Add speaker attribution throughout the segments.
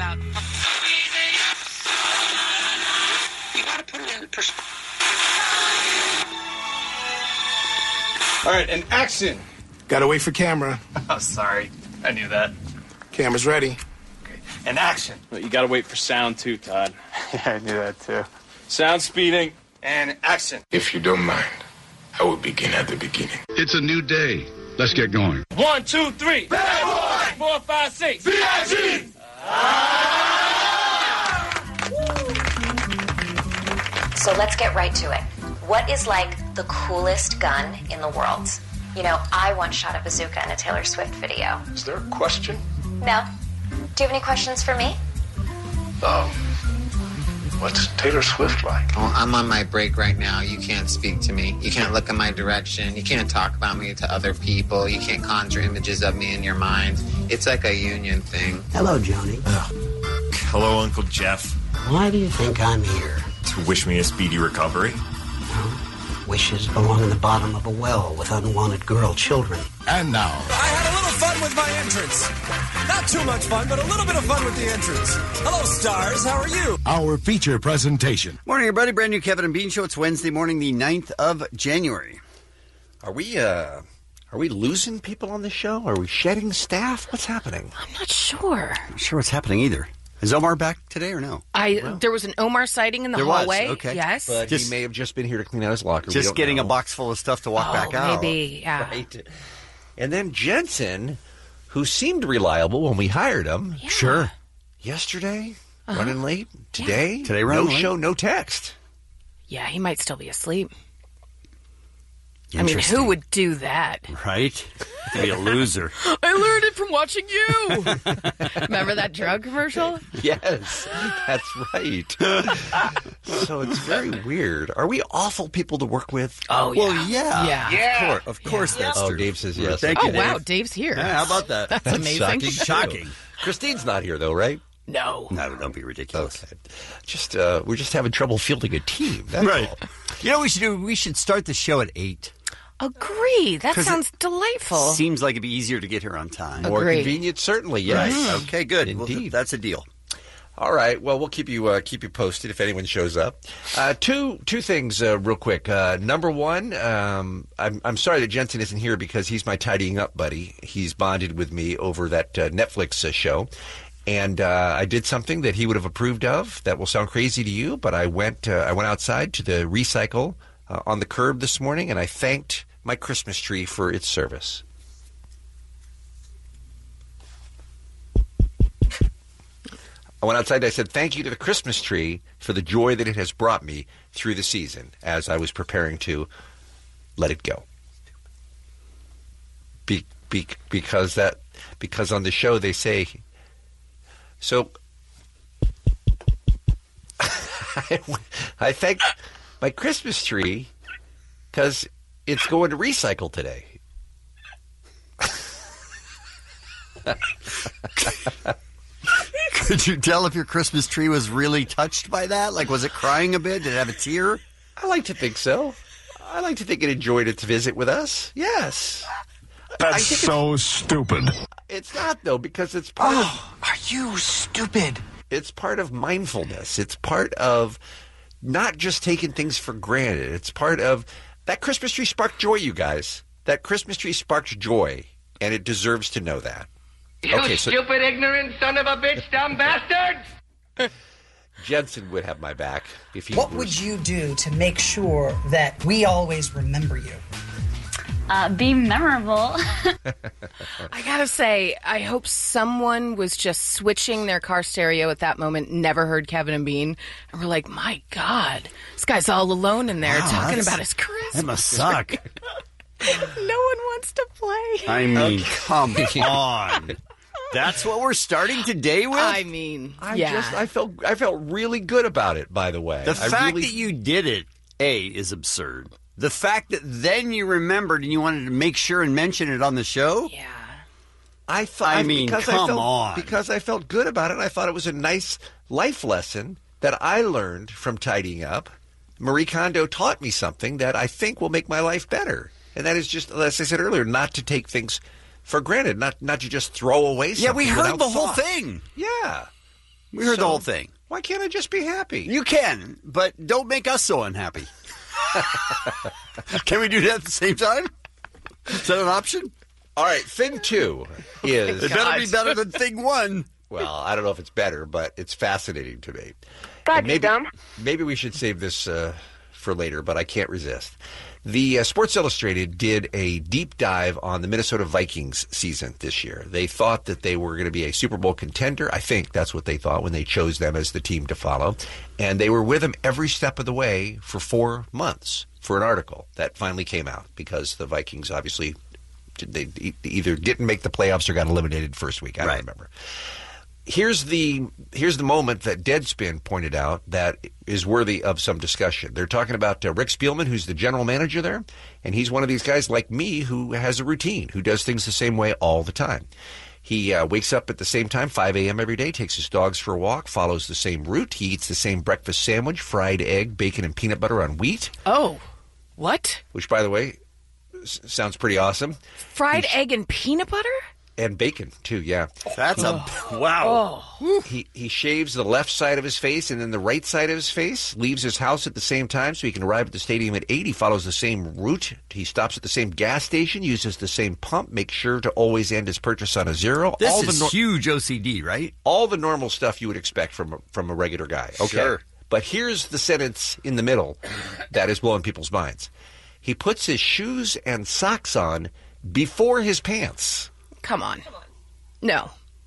Speaker 1: about.
Speaker 2: You gotta put it in perspective.
Speaker 3: All right, and action.
Speaker 4: Gotta wait for camera.
Speaker 3: Oh, sorry. I knew that.
Speaker 4: Camera's ready.
Speaker 3: Okay. And action.
Speaker 5: Well, you gotta wait for sound, too, Todd.
Speaker 3: Yeah, I knew that, too.
Speaker 5: Sound speeding.
Speaker 3: And action.
Speaker 4: If you don't mind, I will begin at the beginning.
Speaker 6: It's a new day. Let's get going.
Speaker 5: 1, 2, 3. Bad boy! 4, 5, 6.
Speaker 4: B.I.G.
Speaker 7: So let's get right to it. What is like the coolest gun in the world? You know, I once shot a bazooka in a Taylor Swift video.
Speaker 4: Is there a question?
Speaker 7: No. Do you have any questions for me?
Speaker 4: What's Taylor Swift like?
Speaker 8: Oh, I'm on my break right now. You can't speak to me. You can't look in my direction. You can't talk about me to other people. You can't conjure images of me in your mind. It's like a union thing.
Speaker 9: Hello, Joni.
Speaker 10: Hello, Uncle Jeff.
Speaker 9: Why do you think I'm here?
Speaker 10: To wish me a speedy recovery.
Speaker 9: No. Wishes belong in the bottom of a well with unwanted girl children.
Speaker 6: And now,
Speaker 11: I had a little fun with my entrance. Not too much fun, but a little bit of fun with the entrance. Hello, stars. How are you?
Speaker 6: our feature presentation.
Speaker 12: Morning, everybody. Brand new Kevin and Bean Show. It's Wednesday morning, the 9th of January.
Speaker 13: Are we losing people on the show? Are we shedding staff? What's happening?
Speaker 1: I'm not sure.
Speaker 12: Not sure what's happening either. Is Omar back today or no?
Speaker 1: There was an Omar sighting in the
Speaker 12: There
Speaker 1: hallway.
Speaker 12: was, okay.
Speaker 1: Yes.
Speaker 13: But he may have just been here to clean out his locker.
Speaker 12: Just getting a box full of stuff to walk back out.
Speaker 1: Maybe, yeah.
Speaker 13: Right. And then Jensen, who seemed reliable when we hired him.
Speaker 1: Yeah.
Speaker 12: Sure.
Speaker 13: Yesterday, running late. Today,
Speaker 12: Today running
Speaker 13: no
Speaker 12: late.
Speaker 13: show, no text.
Speaker 1: Yeah, he might still be asleep. I mean, who would do that?
Speaker 12: Right? To be a loser.
Speaker 1: I learned it from watching you. Remember that drug commercial?
Speaker 13: Yes, that's right. So it's very weird. Are we awful people to work with?
Speaker 1: Oh, yeah.
Speaker 12: Well, yeah.
Speaker 1: Yeah.
Speaker 12: Of course that's
Speaker 13: Oh,
Speaker 12: true.
Speaker 13: Dave says yes.
Speaker 12: Thank you,
Speaker 1: Oh, wow,
Speaker 12: Dave.
Speaker 1: Dave's here.
Speaker 12: Yeah, how about that?
Speaker 1: That's amazing.
Speaker 12: Shocking.
Speaker 13: Christine's not here, though, right?
Speaker 1: No.
Speaker 12: No, don't be ridiculous.
Speaker 13: Okay. Just we're just having trouble fielding a team. That's
Speaker 12: Right.
Speaker 13: all.
Speaker 12: You know what we should do? We should start the show at 8.
Speaker 1: Agree. That
Speaker 12: 'Cause
Speaker 1: sounds delightful.
Speaker 12: Seems like it'd be easier to get here on time.
Speaker 13: More
Speaker 1: Agree.
Speaker 13: convenient, certainly. Yes.
Speaker 12: Right. Okay, good.
Speaker 13: Indeed.
Speaker 12: Well, that's a deal.
Speaker 13: All right. Well, we'll keep you posted if anyone shows up. Two things real quick. Number one, I'm sorry that Jensen isn't here because he's my tidying up buddy. He's bonded with me over that Netflix show, and I did something that he would have approved of. That will sound crazy to you, but I went outside to the recycle on the curb this morning, and I thanked my Christmas tree for its service. I went outside and I said, thank you to the Christmas tree for the joy that it has brought me through the season as I was preparing to let it go. Because on the show they say, so I thanked my Christmas tree because it's going to recycle today.
Speaker 12: Could you tell if your Christmas tree was really touched by that? Like, was it crying a bit? Did it have a tear?
Speaker 13: I like to think so. I like to think it enjoyed its visit with us. Yes.
Speaker 6: That's so stupid.
Speaker 13: It's not, though, because it's part of...
Speaker 12: Are you stupid?
Speaker 13: It's part of mindfulness. It's part of not just taking things for granted. It's part of... That Christmas tree sparked joy, you guys. That Christmas tree sparked joy, and it deserves to know that.
Speaker 2: You stupid, ignorant son of a bitch, dumb bastard!
Speaker 13: Jensen would have my back if he
Speaker 14: What would you do to make sure that we always remember you?
Speaker 15: Be memorable.
Speaker 1: I gotta say, I hope someone was just switching their car stereo at that moment, never heard Kevin and Bean, and we're like, my God, this guy's all alone in there talking about his Christmas.
Speaker 12: That must suck.
Speaker 1: No one wants to play.
Speaker 12: I mean, come on. That's what we're starting today with?
Speaker 1: I mean,
Speaker 13: I felt really good about it, by the way.
Speaker 12: The fact that you did it, is absurd. The fact that then you remembered and you wanted to make sure and mention it on the show?
Speaker 1: Yeah.
Speaker 12: Come on.
Speaker 13: Because I felt good about it. I thought it was a nice life lesson that I learned from tidying up. Marie Kondo taught me something that I think will make my life better. And that is just, as I said earlier, not to take things for granted, not to just throw away something.
Speaker 12: Yeah, we heard
Speaker 13: without
Speaker 12: the whole
Speaker 13: thought.
Speaker 12: thing.
Speaker 13: Yeah.
Speaker 12: We heard the whole thing.
Speaker 13: Why can't I just be happy?
Speaker 12: You can, but don't make us so unhappy. Can we do that at the same time? Is that an option?
Speaker 13: All right, thing 2 is...
Speaker 12: It better be better than thing 1.
Speaker 13: Well, I don't know if it's better, but it's fascinating to me.
Speaker 16: God, you dumb.
Speaker 13: Maybe we should save this for later, but I can't resist. The Sports Illustrated did a deep dive on the Minnesota Vikings season this year. They thought that they were going to be a Super Bowl contender. I think that's what they thought when they chose them as the team to follow. And they were with them every step of the way for 4 months for an article that finally came out because the Vikings obviously they either didn't make the playoffs or got eliminated first week. I don't remember. Here's the moment that Deadspin pointed out that is worthy of some discussion. They're talking about Rick Spielman, who's the general manager there, and he's one of these guys like me who has a routine, who does things the same way all the time. He wakes up at the same time, 5 a.m. every day, takes his dogs for a walk, follows the same route. He eats the same breakfast sandwich, fried egg, bacon, and peanut butter on wheat.
Speaker 1: Oh, what?
Speaker 13: Which, by the way, sounds pretty awesome.
Speaker 1: Fried egg and peanut butter?
Speaker 13: And bacon, too, yeah.
Speaker 12: That's wow.
Speaker 1: Oh.
Speaker 13: He shaves the left side of his face and then the right side of his face, leaves his house at the same time so he can arrive at the stadium at 8. He follows the same route. He stops at the same gas station, uses the same pump, makes sure to always end his purchase on a 0.
Speaker 12: This is huge OCD, right?
Speaker 13: All the normal stuff you would expect from a regular guy. Okay.
Speaker 12: Sure.
Speaker 13: But here's the sentence in the middle that is blowing people's minds. He puts his shoes and socks on before his pants.
Speaker 1: Come on. No.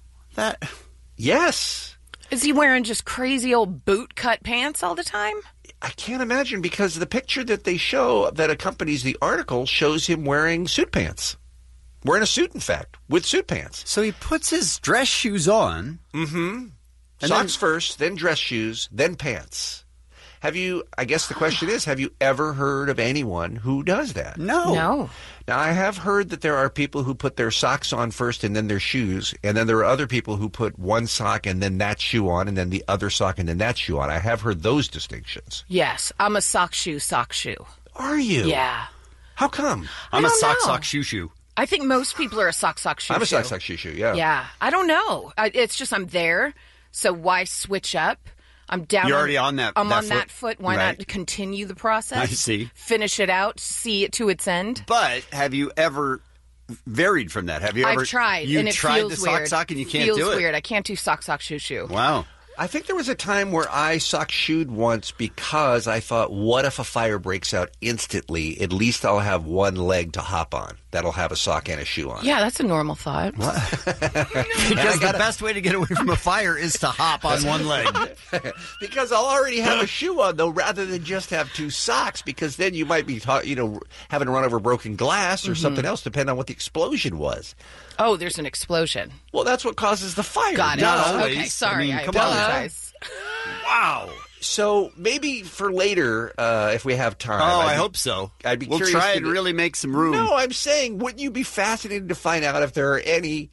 Speaker 13: Yes.
Speaker 1: Is he wearing just crazy old boot-cut pants all the time?
Speaker 13: I can't imagine because the picture that they show that accompanies the article shows him wearing suit pants. Wearing a suit, in fact, with suit pants.
Speaker 12: So he puts his dress shoes on.
Speaker 13: Mm-hmm. Socks first, then dress shoes, then pants. I guess the question is, have you ever heard of anyone who does that?
Speaker 1: No.
Speaker 13: Now, I have heard that there are people who put their socks on first and then their shoes, and then there are other people who put one sock and then that shoe on, and then the other sock and then that shoe on. I have heard those distinctions.
Speaker 1: Yes, I'm a sock shoe.
Speaker 13: Are you?
Speaker 1: Yeah.
Speaker 13: How come?
Speaker 12: I'm a sock shoe.
Speaker 1: I think most people are a sock shoe.
Speaker 13: I'm a sock shoe, yeah.
Speaker 1: Yeah. I don't know. It's just I'm there, so why switch up? I'm down.
Speaker 12: You're already on that.
Speaker 1: I'm
Speaker 12: that
Speaker 1: on that foot. Why not continue the process?
Speaker 12: I see.
Speaker 1: Finish it out. See it to its end.
Speaker 12: But have you ever varied from that? Have you ever?
Speaker 1: I've tried.
Speaker 12: You
Speaker 1: and it
Speaker 12: tried
Speaker 1: feels
Speaker 12: the
Speaker 1: weird.
Speaker 12: sock and you can't
Speaker 1: feels
Speaker 12: do it.
Speaker 1: Weird. I can't do sock shoe.
Speaker 12: Wow.
Speaker 13: I think there was a time where I sock-shoed once because I thought, what if a fire breaks out instantly? At least I'll have one leg to hop on. That'll have a sock and a shoe on.
Speaker 1: Yeah, that's a normal thought.
Speaker 12: Because the best way to get away from a fire is to hop on one leg.
Speaker 13: Because I'll already have a shoe on, though, rather than just have 2 socks, because then you might be having to run over broken glass or something else, depending on what the explosion was.
Speaker 1: Oh, there's an explosion.
Speaker 13: Well, that's what causes the fire.
Speaker 1: Got it.
Speaker 12: Not always.
Speaker 1: Okay, sorry. I
Speaker 12: come on.
Speaker 1: apologize.
Speaker 12: Wow.
Speaker 13: So maybe for later, if we have time.
Speaker 12: I hope so.
Speaker 13: I'd be
Speaker 12: we'll
Speaker 13: curious.
Speaker 12: Try and really make some room.
Speaker 13: No, I'm saying, wouldn't you be fascinated to find out if there are any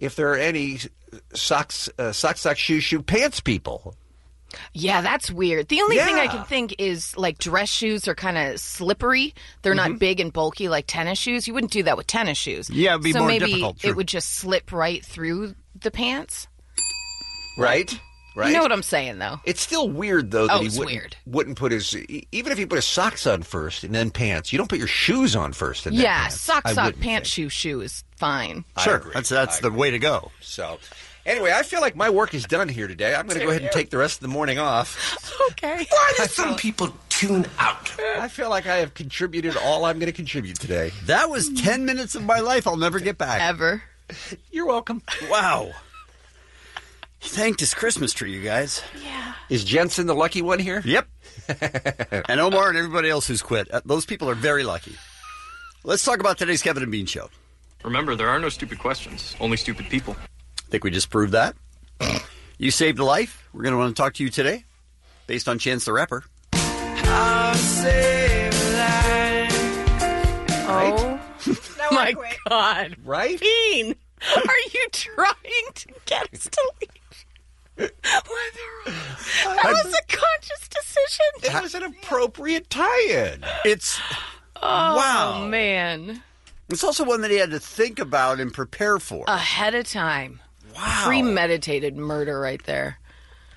Speaker 13: socks, shoe, pants people?
Speaker 1: Yeah, that's weird. The only thing I can think is like dress shoes are kind of slippery. They're not big and bulky like tennis shoes. You wouldn't do that with tennis shoes.
Speaker 12: Yeah, it'd be more difficult.
Speaker 1: So maybe it would just slip right through the pants.
Speaker 13: Right?
Speaker 1: You know what I'm saying, though.
Speaker 13: It's still weird, though, that he
Speaker 1: weird.
Speaker 13: wouldn't put his... Even if he put his socks on first and then pants, you don't put your shoes on first and then pants.
Speaker 1: Sock, pants, shoe is fine.
Speaker 12: Sure, that's the way to go.
Speaker 13: So... Anyway, I feel like my work is done here today. I'm going to go ahead and take the rest of the morning off.
Speaker 1: Okay.
Speaker 9: Why do some people tune out?
Speaker 13: I feel like I have contributed all I'm going to contribute today.
Speaker 12: That was 10 minutes of my life I'll never get back.
Speaker 1: Ever.
Speaker 13: You're welcome.
Speaker 12: Wow. He thanked his Christmas tree, you guys.
Speaker 1: Yeah.
Speaker 13: Is Jensen the lucky one here?
Speaker 12: Yep. And Omar and everybody else who's quit. Those people are very lucky. Let's talk about today's Kevin and Bean Show.
Speaker 3: Remember, there are no stupid questions, only stupid people.
Speaker 12: Think we just proved that? You saved a life. We're going to want to talk to you today, based on Chance the Rapper.
Speaker 1: I'll save a life. Oh, my God.
Speaker 13: Right?
Speaker 1: Bean, are you trying to get us to leave? That was a conscious decision.
Speaker 13: It was an appropriate tie-in.
Speaker 12: It's...
Speaker 1: wow. Man.
Speaker 12: It's also one that he had to think about and prepare for.
Speaker 1: Ahead of time.
Speaker 12: Wow.
Speaker 1: Premeditated murder right there.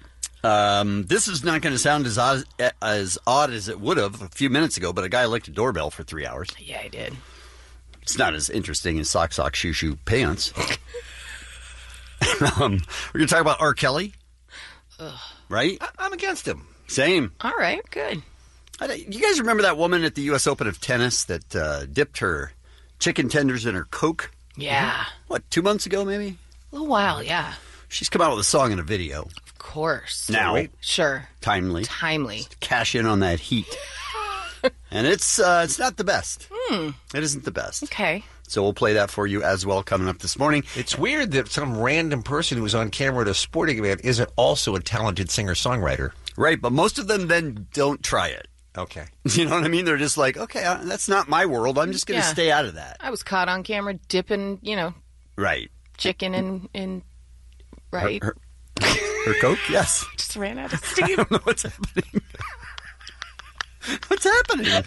Speaker 12: This is not going to sound as odd as it would have a few minutes ago, but a guy licked a doorbell for 3 hours.
Speaker 1: Yeah, I did.
Speaker 12: It's not as interesting as sock, shoe, shoe, pants. We're going to talk about R. Kelly.
Speaker 1: Ugh.
Speaker 12: Right?
Speaker 13: I'm against him.
Speaker 12: Same.
Speaker 1: All right, good.
Speaker 12: You guys remember that woman at the U.S. Open of tennis that dipped her chicken tenders in her Coke?
Speaker 1: Yeah.
Speaker 12: What, 2 months ago, maybe?
Speaker 1: A little while, yeah.
Speaker 12: She's come out with a song and a video.
Speaker 1: Of course.
Speaker 12: Now.
Speaker 1: Sure.
Speaker 12: Timely. Cash in on that heat. And it's not the best. It isn't the best.
Speaker 1: Okay.
Speaker 12: So we'll play that for you as well coming up this morning.
Speaker 13: It's weird that some random person who was on camera at a sporting event isn't also a talented singer-songwriter.
Speaker 12: Right, but most of them then don't try it.
Speaker 13: Okay.
Speaker 12: You know what I mean? They're just like, okay, that's not my world. I'm just going to stay out of that.
Speaker 1: I was caught on camera dipping,
Speaker 12: Right.
Speaker 1: chicken in right?
Speaker 12: Her Coke? Yes.
Speaker 1: Just ran out of steam.
Speaker 12: I don't know what's happening. What's happening?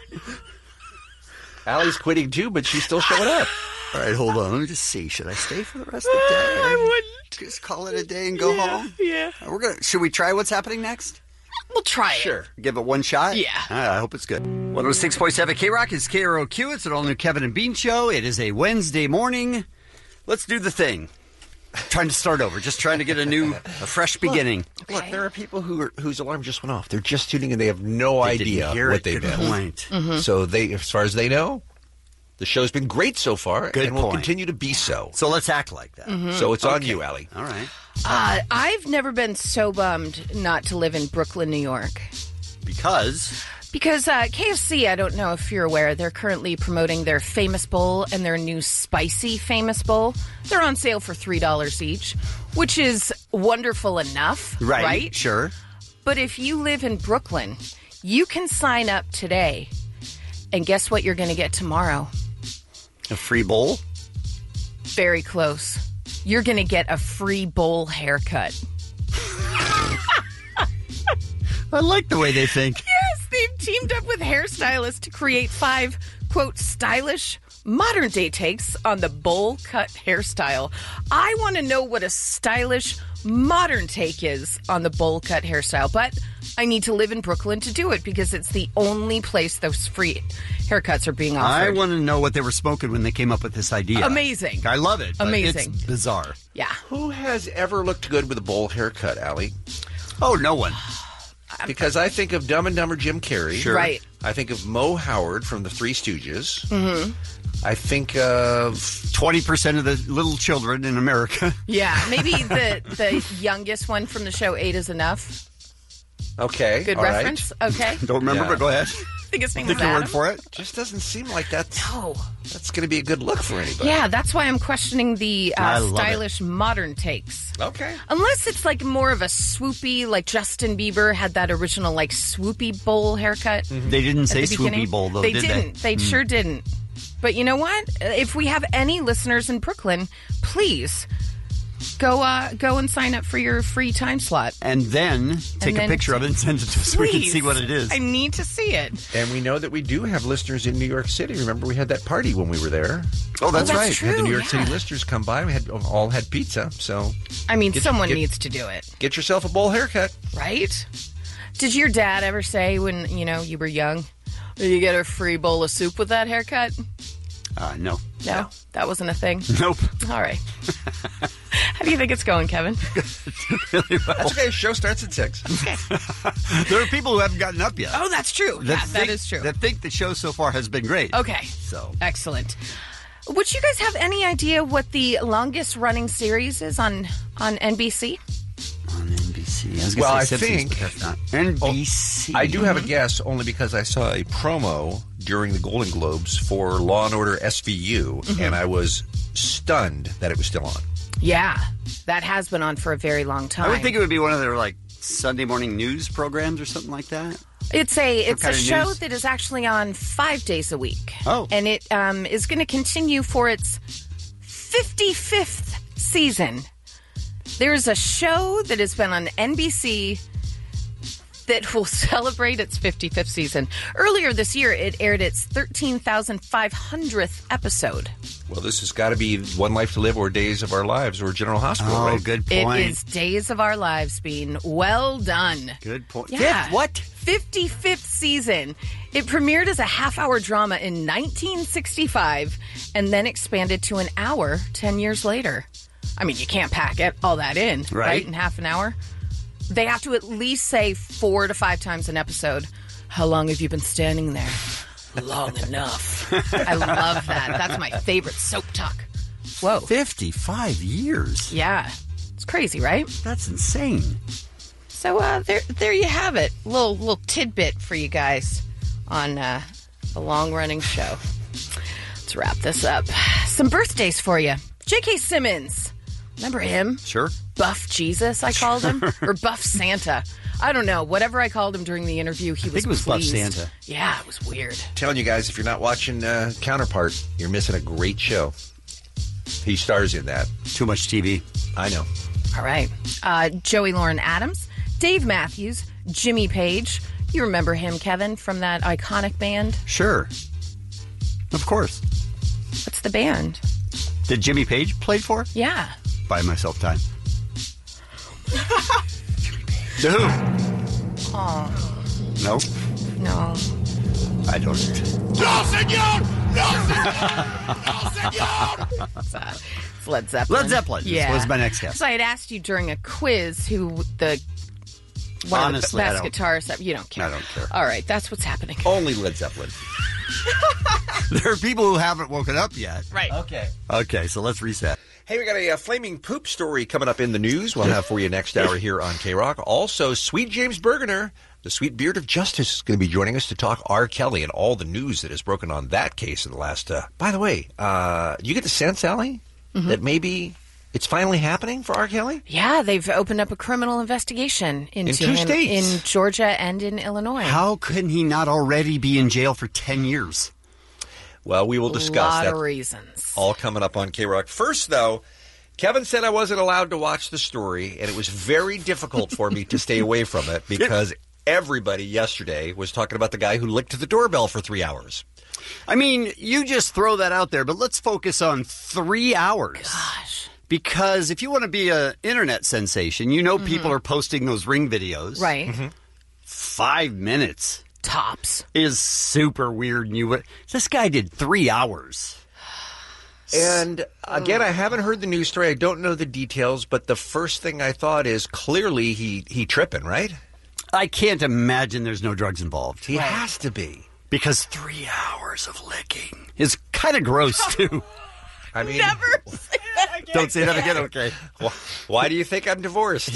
Speaker 13: Allie's quitting too, but she's still showing up.
Speaker 12: All right, hold on. Let me just see. Should I stay for the rest of the day?
Speaker 1: I wouldn't.
Speaker 12: Just call it a day and go home?
Speaker 1: Yeah.
Speaker 12: Should we try what's happening next?
Speaker 1: We'll try it.
Speaker 12: Sure. Give it one shot?
Speaker 1: Yeah.
Speaker 12: I hope it's good. 106.7 K-Rock is KROQ. It's an all-new Kevin and Bean show. It is a Wednesday morning. Let's do the thing. Trying to start over. Just trying to get a fresh beginning.
Speaker 13: Look, there are people whose alarm just went off. They're just tuning in. They have no idea what they missed.
Speaker 12: Point.
Speaker 1: Mm-hmm.
Speaker 13: So as far as they know, the show's been great so far and will continue to be so.
Speaker 12: So let's act like that.
Speaker 1: Mm-hmm.
Speaker 13: So it's on you, Allie.
Speaker 12: All right.
Speaker 1: I've never been so bummed not to live in Brooklyn, New York.
Speaker 12: Because
Speaker 1: KFC, I don't know if you're aware, they're currently promoting their Famous Bowl and their new Spicy Famous Bowl. They're on sale for $3 each, which is wonderful enough, right?
Speaker 12: Sure.
Speaker 1: But if you live in Brooklyn, you can sign up today, and guess what you're going to get tomorrow?
Speaker 12: A free bowl?
Speaker 1: Very close. You're going to get a free bowl haircut.
Speaker 12: I like the way they think.
Speaker 1: Yes, they've teamed up with hairstylists to create 5, quote, stylish, modern-day takes on the bowl cut hairstyle. I want to know what a stylish, modern take is on the bowl cut hairstyle, but I need to live in Brooklyn to do it because it's the only place those free haircuts are being offered.
Speaker 12: I want to know what they were smoking when they came up with this idea.
Speaker 1: Amazing.
Speaker 12: I love it.
Speaker 1: Amazing.
Speaker 12: It's bizarre.
Speaker 1: Yeah.
Speaker 13: Who has ever looked good with a bowl haircut, Allie?
Speaker 12: Oh, no one.
Speaker 13: Because I think of Dumb and Dumber Jim Carrey.
Speaker 12: Sure.
Speaker 1: Right.
Speaker 13: I think of Mo Howard from the Three Stooges.
Speaker 1: Mm-hmm.
Speaker 13: I think of
Speaker 12: 20% of the little children in America.
Speaker 1: Yeah, maybe the youngest one from the show 8 is Enough.
Speaker 13: Okay.
Speaker 1: Good
Speaker 13: all
Speaker 1: reference.
Speaker 13: Right.
Speaker 1: Okay.
Speaker 12: Don't remember, but go ahead.
Speaker 1: I think his name
Speaker 12: Take
Speaker 1: was
Speaker 12: your
Speaker 1: Adam.
Speaker 12: word for it.
Speaker 13: Just doesn't seem like that's
Speaker 1: No.
Speaker 13: That's going to be a good look for anybody.
Speaker 1: Yeah, that's why I'm questioning the
Speaker 12: I love
Speaker 1: stylish modern takes.
Speaker 13: Okay.
Speaker 1: Unless it's like more of a swoopy, like Justin Bieber had that original like swoopy bowl haircut.
Speaker 12: Mm-hmm. They didn't say
Speaker 1: the beginning.
Speaker 12: swoopy bowl, though,
Speaker 1: They
Speaker 12: did
Speaker 1: didn't.
Speaker 12: they?
Speaker 1: They sure didn't. But you know what? If we have any listeners in Brooklyn, please go and sign up for your free time slot.
Speaker 12: And then take a picture of it and send it to us so we can see what it is.
Speaker 1: I need to see it.
Speaker 13: And we know that we do have listeners in New York City. Remember, we had that party when we were there.
Speaker 12: Oh, that's right.
Speaker 1: True,
Speaker 13: We had the New York
Speaker 1: yeah.
Speaker 13: City listeners come by. We all had pizza. So
Speaker 1: I mean, someone needs to do it.
Speaker 13: Get yourself a bowl haircut.
Speaker 1: Right? Did your dad ever say when, you were young, you get a free bowl of soup with that haircut?
Speaker 12: No.
Speaker 1: No? That wasn't a thing?
Speaker 12: Nope.
Speaker 1: All right. How do you think it's going, Kevin?
Speaker 12: Really well.
Speaker 13: That's okay. Show starts at 6.
Speaker 1: Okay.
Speaker 12: There are people who haven't gotten up yet.
Speaker 1: Oh, that's true. That is true.
Speaker 12: That think the show so far has been great.
Speaker 1: Okay.
Speaker 12: So
Speaker 1: Excellent. Would you guys have any idea what the longest running series is on NBC?
Speaker 12: On NBC. I was
Speaker 13: Well,
Speaker 12: gonna
Speaker 13: I
Speaker 12: say Simpsons,
Speaker 13: think-
Speaker 12: but that's not. NBC.
Speaker 13: I do have a guess only because I saw a promo during the Golden Globes for Law & Order SVU, and I was stunned that it was still on.
Speaker 1: Yeah. That has been on for a very long time.
Speaker 12: I would think it would be one of their like Sunday morning news programs or something like that.
Speaker 1: It's a
Speaker 12: kind of
Speaker 1: show
Speaker 12: news?
Speaker 1: that is actually on 5 days a week.
Speaker 12: Oh.
Speaker 1: And it is going to continue for its 55th season. There's a show that has been on NBC that will celebrate its 55th season. Earlier this year, it aired its 13,500th episode.
Speaker 13: Well, this has got to be One Life to Live or Days of Our Lives or General Hospital,
Speaker 12: Oh,
Speaker 13: right?
Speaker 12: good point.
Speaker 1: It is Days of Our Lives, Bean. Well done.
Speaker 12: Good point.
Speaker 1: Yeah.
Speaker 12: Fifth? What?
Speaker 1: 55th season. It premiered as a half-hour drama in 1965 and then expanded to an hour 10 years later. I mean, you can't pack all that in, right? In half an hour. They have to at least say 4 to 5 times an episode, how long have you been standing there? Long enough. I love that. That's my favorite soap talk. Whoa.
Speaker 12: 55 years.
Speaker 1: Yeah. It's crazy, right?
Speaker 12: That's insane.
Speaker 1: So there you have it. Little tidbit for you guys on a long-running show. Let's wrap this up. Some birthdays for you. J.K. Simmons. Remember him?
Speaker 12: Sure.
Speaker 1: Buff Jesus, I called him. Or Buff Santa. I don't know. Whatever I called him during the interview, he was
Speaker 12: pleased.
Speaker 1: Buff
Speaker 12: Santa.
Speaker 1: Yeah, it was weird.
Speaker 13: Telling you guys, if you're not watching Counterpart, you're missing a great show. He stars in that.
Speaker 12: Too much TV.
Speaker 13: I know.
Speaker 1: All right. Joey Lauren Adams, Dave Matthews, Jimmy Page. You remember him, Kevin, from that iconic band?
Speaker 12: Sure. Of course.
Speaker 1: What's the band?
Speaker 12: Did Jimmy Page play for?
Speaker 1: Yeah.
Speaker 12: Buy Myself Time. To who?
Speaker 1: Oh.
Speaker 12: No?
Speaker 1: No.
Speaker 12: I don't.
Speaker 6: No, senor! No, senor!
Speaker 1: It's Led Zeppelin.
Speaker 12: Led Zeppelin was my next guess.
Speaker 1: So I had asked you during a quiz who the one
Speaker 12: Honestly,
Speaker 1: of the best guitarists. You don't care.
Speaker 12: I don't care.
Speaker 1: All right, that's what's happening.
Speaker 13: Only Led Zeppelin.
Speaker 12: There are people who haven't woken up yet.
Speaker 1: Right.
Speaker 12: Okay, so let's reset.
Speaker 13: Hey, we got a flaming poop story coming up in the news. We'll have for you next hour here on K-Rock. Also, Sweet James Bergener, the sweet beard of justice, is going to be joining us to talk R. Kelly and all the news that has broken on that case in the last... By the way, you get the sense, Allie, that maybe it's finally happening for R. Kelly?
Speaker 1: Yeah, they've opened up a criminal investigation into
Speaker 13: In 2
Speaker 1: him
Speaker 13: states.
Speaker 1: in Georgia and in Illinois.
Speaker 12: How could he not already be in jail for 10 years?
Speaker 13: Well, we will discuss
Speaker 1: lot
Speaker 13: that.
Speaker 1: of reasons.
Speaker 13: All coming up on K-Rock. First, though, Kevin said I wasn't allowed to watch the story, and it was very difficult for me to stay away from it because everybody yesterday was talking about the guy who licked the doorbell for 3 hours.
Speaker 12: I mean, you just throw that out there, but let's focus on 3 hours.
Speaker 1: Gosh.
Speaker 12: Because if you want to be an internet sensation, you know people are posting those Ring videos.
Speaker 1: Right.
Speaker 12: 5 minutes.
Speaker 1: Tops.
Speaker 12: Is super weird. And this guy did 3 hours.
Speaker 13: And again, I haven't heard the news story. I don't know the details, but the first thing I thought is clearly he tripping, right?
Speaker 12: I can't imagine there's no drugs involved.
Speaker 13: He has to be.
Speaker 12: Because 3 hours of licking is kind of gross, too.
Speaker 13: I mean,
Speaker 1: Never say that again.
Speaker 12: Don't say that again, okay?
Speaker 13: Why do you think I'm divorced?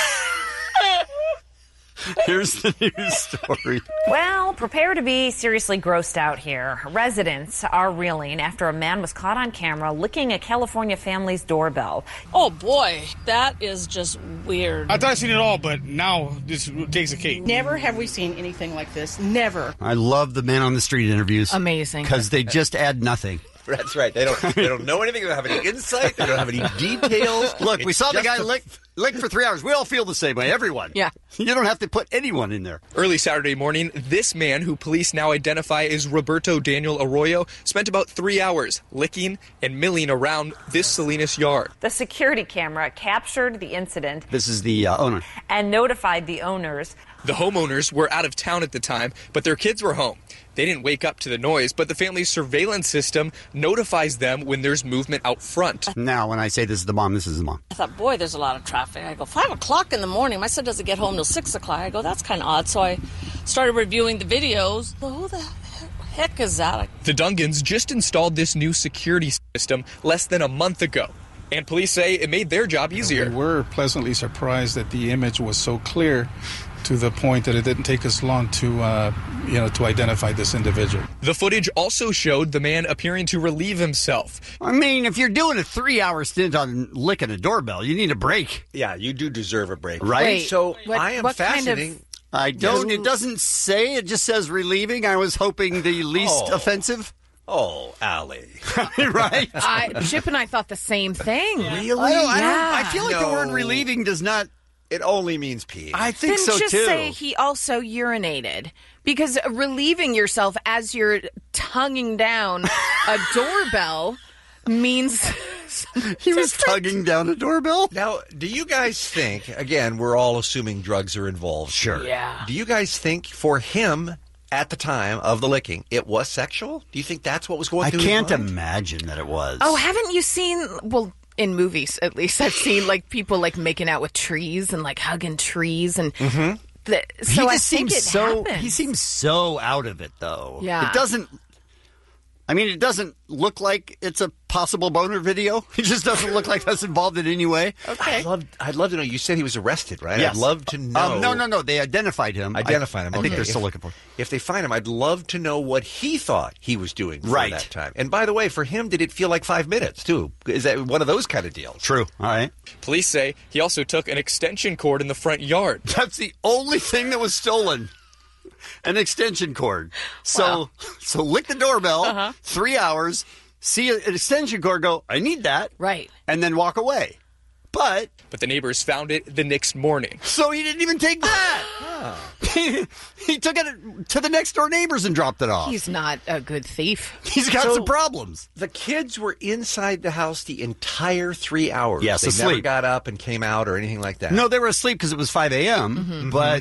Speaker 12: Here's the news story.
Speaker 16: Well, prepare to be seriously grossed out here. Residents are reeling after a man was caught on camera licking a California family's doorbell.
Speaker 17: Oh boy, that is just weird.
Speaker 5: I thought I'd seen it all, but now this takes a cake.
Speaker 17: Never have we seen anything like this. Never.
Speaker 12: I love the men on the street interviews.
Speaker 1: Amazing.
Speaker 12: Because they just add nothing.
Speaker 13: That's right. They don't know anything. They don't have any insight. They don't have any details.
Speaker 12: Look, we saw the guy lick for 3 hours. We all feel the same way. Everyone.
Speaker 1: Yeah.
Speaker 12: You don't have to put anyone in there.
Speaker 18: Early Saturday morning, this man, who police now identify as Roberto Daniel Arroyo, spent about 3 hours licking and milling around this Salinas yard.
Speaker 16: The security camera captured the incident
Speaker 12: This is the owner.
Speaker 16: and notified the owners.
Speaker 18: The homeowners were out of town at the time, but their kids were home. They didn't wake up to the noise, but the family's surveillance system notifies them when there's movement out front.
Speaker 12: Now, when I say this is the mom, this is the mom.
Speaker 17: I thought, boy, there's a lot of traffic. I go, 5 o'clock in the morning. My son doesn't get home till 6 o'clock. I go, that's kind of odd. So I started reviewing the videos. Well, who the heck is that?
Speaker 18: The Dungans just installed this new security system less than a month ago. And police say it made their job easier.
Speaker 19: We were pleasantly surprised that the image was so clear to the point that it didn't take us long to identify this individual.
Speaker 18: The footage also showed the man appearing to relieve himself.
Speaker 12: I mean, if you're doing a 3 hour stint on licking a doorbell, you need a break.
Speaker 13: Yeah, you do deserve a break.
Speaker 12: Right?
Speaker 1: Wait,
Speaker 13: So
Speaker 1: what-
Speaker 13: I am
Speaker 1: what kind
Speaker 13: fascinating.
Speaker 12: I don't. It doesn't say. It just says relieving. I was hoping the least offensive.
Speaker 13: Oh, Allie.
Speaker 12: Right?
Speaker 1: Chip and I thought the same thing.
Speaker 13: Really?
Speaker 12: I
Speaker 1: Yeah.
Speaker 12: feel like the word relieving does not
Speaker 13: It only means pee.
Speaker 12: I think
Speaker 1: then
Speaker 12: so,
Speaker 1: just
Speaker 12: too.
Speaker 1: say he also urinated. Because relieving yourself as you're tonguing down a doorbell means...
Speaker 12: He was tugging down a doorbell?
Speaker 13: Now, do you guys think, again, we're all assuming drugs are involved.
Speaker 12: Sure.
Speaker 1: Yeah.
Speaker 13: Do you guys think for him at the time of the licking, it was sexual? Do you think that's what was going through his mind?
Speaker 12: I can't imagine that it was.
Speaker 1: Oh, haven't you seen... Well, in movies, at least, I've seen like people like making out with trees and like hugging trees and...
Speaker 12: Mm-hmm.
Speaker 1: So I think it happens.
Speaker 12: He seems so out of it, though.
Speaker 1: Yeah.
Speaker 12: It doesn't... I mean, it doesn't look like it's a possible boner video. It just doesn't look like that's involved in any way.
Speaker 1: Okay.
Speaker 13: I'd love to know. You said he was arrested, right?
Speaker 12: Yes.
Speaker 13: I'd love to know.
Speaker 12: No. They identified him.
Speaker 13: I
Speaker 12: I think
Speaker 13: okay.
Speaker 12: they're still looking for him.
Speaker 13: If they find him, I'd love to know what he thought he was doing for
Speaker 12: Right.
Speaker 13: that time. And by the way, for him, did it feel like 5 minutes, too? Is that one of those kind of deals?
Speaker 12: True. All right.
Speaker 18: Police say he also took an extension cord in the front yard.
Speaker 12: That's the only thing that was stolen. An extension cord. So lick the doorbell, 3 hours, see an extension cord, go, I need that.
Speaker 1: Right.
Speaker 12: And then walk away. But
Speaker 18: the neighbors found it the next morning.
Speaker 12: So he didn't even take that. He took it to the next door neighbors and dropped it off.
Speaker 1: He's not a good thief.
Speaker 12: He's got some problems.
Speaker 13: The kids were inside the house the entire 3 hours.
Speaker 12: Yes,
Speaker 13: they
Speaker 12: asleep.
Speaker 13: never got up and came out or anything like that.
Speaker 12: No, they were asleep because it was 5 a.m.
Speaker 1: Mm-hmm.
Speaker 12: But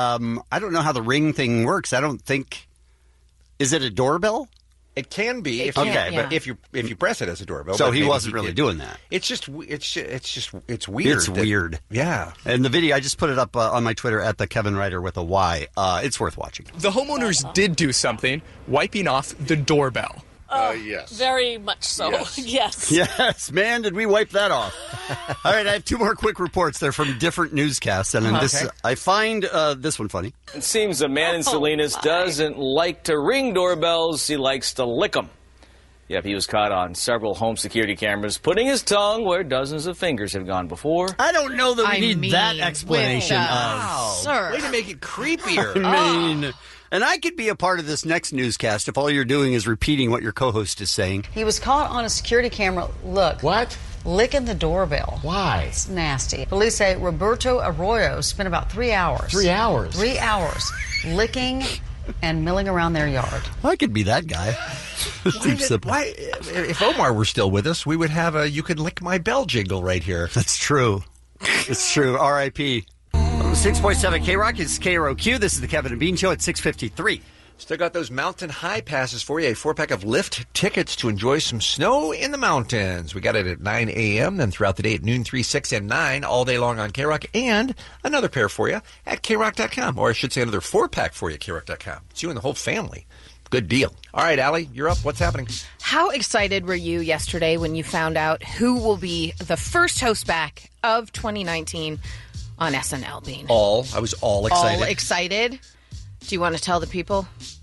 Speaker 12: I don't know how the ring thing works. I don't think... Is it a doorbell?
Speaker 13: It can be.
Speaker 1: It can,
Speaker 13: but if you press it as a doorbell.
Speaker 12: So
Speaker 13: but
Speaker 12: he
Speaker 13: maybe
Speaker 12: wasn't really doing that.
Speaker 13: It's weird.
Speaker 12: It's
Speaker 13: that-
Speaker 12: weird.
Speaker 13: Yeah.
Speaker 12: And the video, I just put it up on my Twitter at the Kevin Ryder with a Y. It's worth watching.
Speaker 18: The homeowners did do something, wiping off the doorbell.
Speaker 13: Yes.
Speaker 17: Very much so. Yes.
Speaker 12: Yes, man, did we wipe that off? All right, I have 2 more quick reports. They're from different newscasts. And I find this one funny.
Speaker 20: It seems a man in Salinas doesn't like to ring doorbells. He likes to lick them. Yep, he was caught on several home security cameras putting his tongue where dozens of fingers have gone before.
Speaker 12: I don't know that we need that explanation.
Speaker 1: Sir.
Speaker 13: Way to make it creepier.
Speaker 12: I mean... And I could be a part of this next newscast if all you're doing is repeating what your co-host is saying.
Speaker 14: He was caught on a security camera. Look.
Speaker 13: What?
Speaker 14: Licking the doorbell.
Speaker 13: Why?
Speaker 14: It's nasty. Police say Roberto Arroyo spent about 3 hours.
Speaker 13: 3 hours?
Speaker 14: 3 hours licking and milling around their yard.
Speaker 12: I could be that guy.
Speaker 13: Why? If Omar were still with us, we would have a "You Can Lick My Bell" jingle right here.
Speaker 12: That's true. It's true. R.I.P. 6.7 K-Rock is KROQ. This is the Kevin and Bean Show at 6:53.
Speaker 13: Still got those Mountain High passes for you. A 4-pack of Lyft tickets to enjoy some snow in the mountains. We got it at 9 a.m., then throughout the day at noon, 3, 6, and 9, all day long on K-Rock. And another pair for you at KROC.com. Or I should say another 4-pack for you at KROC.com. It's you and the whole family. Good deal. All right, Allie, you're up. What's happening?
Speaker 1: How excited were you yesterday when you found out who will be the first host back of 2019 on SNL, Bean?
Speaker 13: I was all excited.
Speaker 1: All excited? Do you want to tell the people?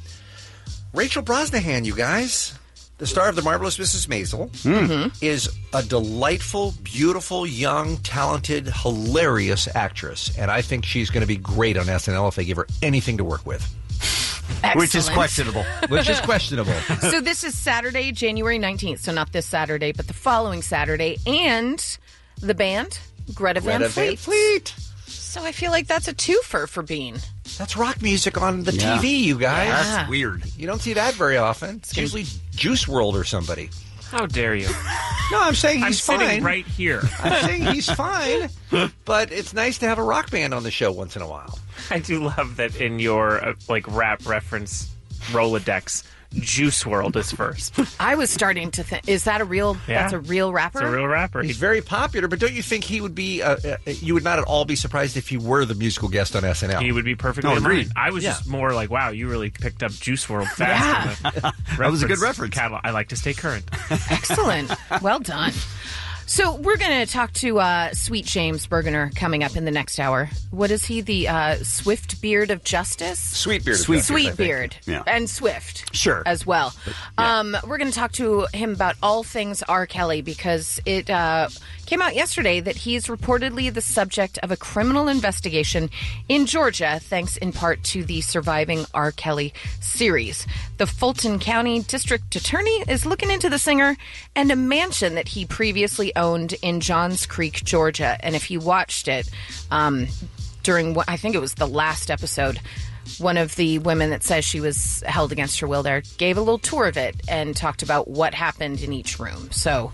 Speaker 13: Rachel Brosnahan, you guys, the star of The Marvelous Mrs. Maisel, is a delightful, beautiful, young, talented, hilarious actress. And I think she's going to be great on SNL if they give her anything to work with.
Speaker 1: Excellent.
Speaker 12: Which is questionable.
Speaker 1: So this is Saturday, January 19th. So not this Saturday, but the following Saturday. And the band, Greta Van Fleet. So I feel like that's a twofer for Bean.
Speaker 13: That's rock music on the TV, you guys.
Speaker 1: Yeah.
Speaker 12: That's weird.
Speaker 13: You don't see that very often. It's usually Juice WRLD or somebody.
Speaker 21: How dare you?
Speaker 13: No, I'm saying he's fine.
Speaker 21: I'm sitting right here.
Speaker 13: I'm saying he's fine. But it's nice to have a rock band on the show once in a while.
Speaker 21: I do love that in your rap reference Rolodex, Juice WRLD is first.
Speaker 1: I was starting to think, is that a real?
Speaker 21: Yeah.
Speaker 1: That's a real rapper.
Speaker 21: It's a real rapper.
Speaker 13: He's very popular, but don't you think he would be? You would not at all be surprised if he were the musical guest on SNL.
Speaker 21: He would be perfectly in line. I was just more like, wow, you really picked up Juice WRLD fast.
Speaker 12: Yeah. That was a good reference.
Speaker 21: Catalog. I like to stay current.
Speaker 1: Excellent. Well done. So we're going to talk to Sweet James Bergener coming up in the next hour. What is he? The Swift Beard of Justice?
Speaker 13: Sweet Beard.
Speaker 1: Sweet Beard.
Speaker 12: Yeah.
Speaker 1: And Swift.
Speaker 12: Sure.
Speaker 1: As well. We're going to talk to him about all things R. Kelly because it came out yesterday that he's reportedly the subject of a criminal investigation in Georgia, thanks in part to the Surviving R. Kelly series. The Fulton County District Attorney is looking into the singer and a mansion that he previously owned in Johns Creek, Georgia. And if you watched it during what I think it was the last episode, one of the women that says she was held against her will there gave a little tour of it and talked about what happened in each room. So,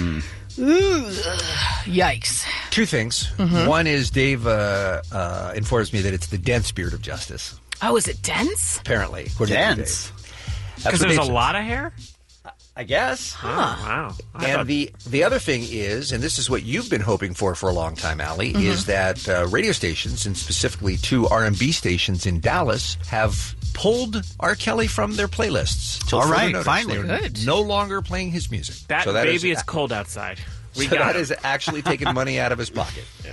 Speaker 1: yikes.
Speaker 13: Two things. One is Dave informs me that it's the dense beard of justice.
Speaker 1: Oh, is it dense?
Speaker 13: Apparently.
Speaker 12: Dense?
Speaker 21: Because there's a lot of hair?
Speaker 12: I guess.
Speaker 21: Oh, wow.
Speaker 13: And the other thing is, and this is what you've been hoping for a long time, Allie, is that radio stations, and specifically 2 R&B stations in Dallas, have pulled R. Kelly from their playlists.
Speaker 12: All right,
Speaker 13: notice.
Speaker 12: finally.
Speaker 13: They're
Speaker 1: Good.
Speaker 13: no longer playing his music.
Speaker 21: That baby is cold outside. We
Speaker 13: So
Speaker 21: got
Speaker 13: that
Speaker 21: him.
Speaker 13: is actually taking money out of his pocket.
Speaker 21: Yeah.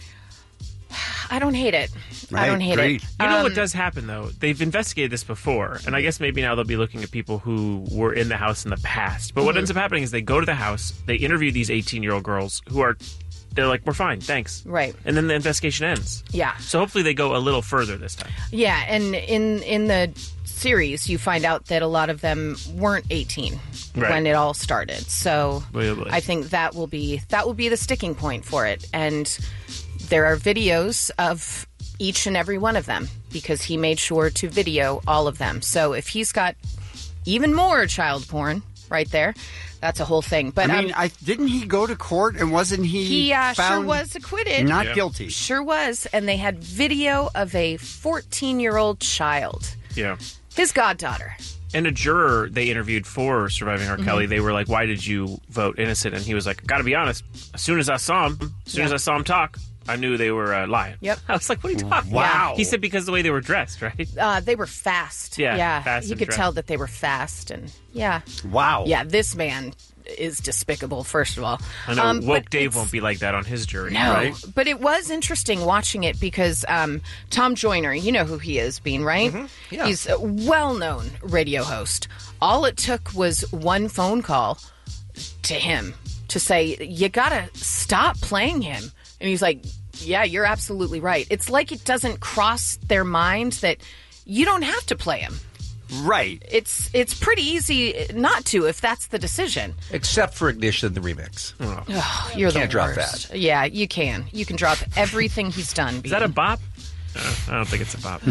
Speaker 1: I don't hate it.
Speaker 12: Right,
Speaker 1: I don't hate
Speaker 12: great.
Speaker 1: it.
Speaker 21: You know what does happen, though? They've investigated this before, and I guess maybe now they'll be looking at people who were in the house in the past. But what ends up happening is they go to the house, they interview these 18-year-old girls they're like, we're fine, thanks.
Speaker 1: Right.
Speaker 21: And then the investigation ends.
Speaker 1: Yeah.
Speaker 21: So hopefully they go a little further this time.
Speaker 1: Yeah, and in the series, you find out that a lot of them weren't 18
Speaker 21: Right.
Speaker 1: when it all started. So
Speaker 21: Boy.
Speaker 1: I think that will be the sticking point for it. And there are videos of each and every one of them because he made sure to video all of them. So if he's got even more child porn right there, that's a whole thing. But
Speaker 12: I mean, didn't he go to court and wasn't he
Speaker 1: sure
Speaker 12: found
Speaker 1: was acquitted.
Speaker 12: not guilty?
Speaker 1: Sure was. And they had video of a 14-year-old child,
Speaker 21: Yeah.
Speaker 1: his goddaughter.
Speaker 21: And a juror they interviewed for Surviving R. Kelly, they were like, why did you vote innocent? And he was like, gotta be honest, as soon as I saw him talk, I knew they were lying.
Speaker 1: Yep.
Speaker 21: I was like, what are you talking
Speaker 12: Wow.
Speaker 21: about? He said because of the way they were dressed, right?
Speaker 1: They were fast.
Speaker 21: Yeah, fast
Speaker 1: You
Speaker 21: and
Speaker 1: could
Speaker 21: dressed.
Speaker 1: tell that they were fast, and yeah.
Speaker 12: Wow.
Speaker 1: Yeah, this man is despicable, first of all.
Speaker 21: I know woke
Speaker 1: but
Speaker 21: Dave
Speaker 1: it's-
Speaker 21: won't be like that on his jury,
Speaker 1: No,
Speaker 21: right?
Speaker 1: but it was interesting watching it because Tom Joyner, you know who he is, Bean, right?
Speaker 13: Yeah.
Speaker 1: He's a well-known radio host. All it took was one phone call to him to say, you gotta stop playing him. And he's like, yeah, you're absolutely right. It's like it doesn't cross their mind that you don't have to play him.
Speaker 12: Right.
Speaker 1: It's pretty easy not to if that's the decision.
Speaker 13: Except for Ignition, the remix.
Speaker 1: Oh, you're
Speaker 13: Can't
Speaker 1: the
Speaker 13: drop
Speaker 1: worst. Yeah, you can. You can drop everything he's done.
Speaker 21: Is that a bop? I don't think it's a bop.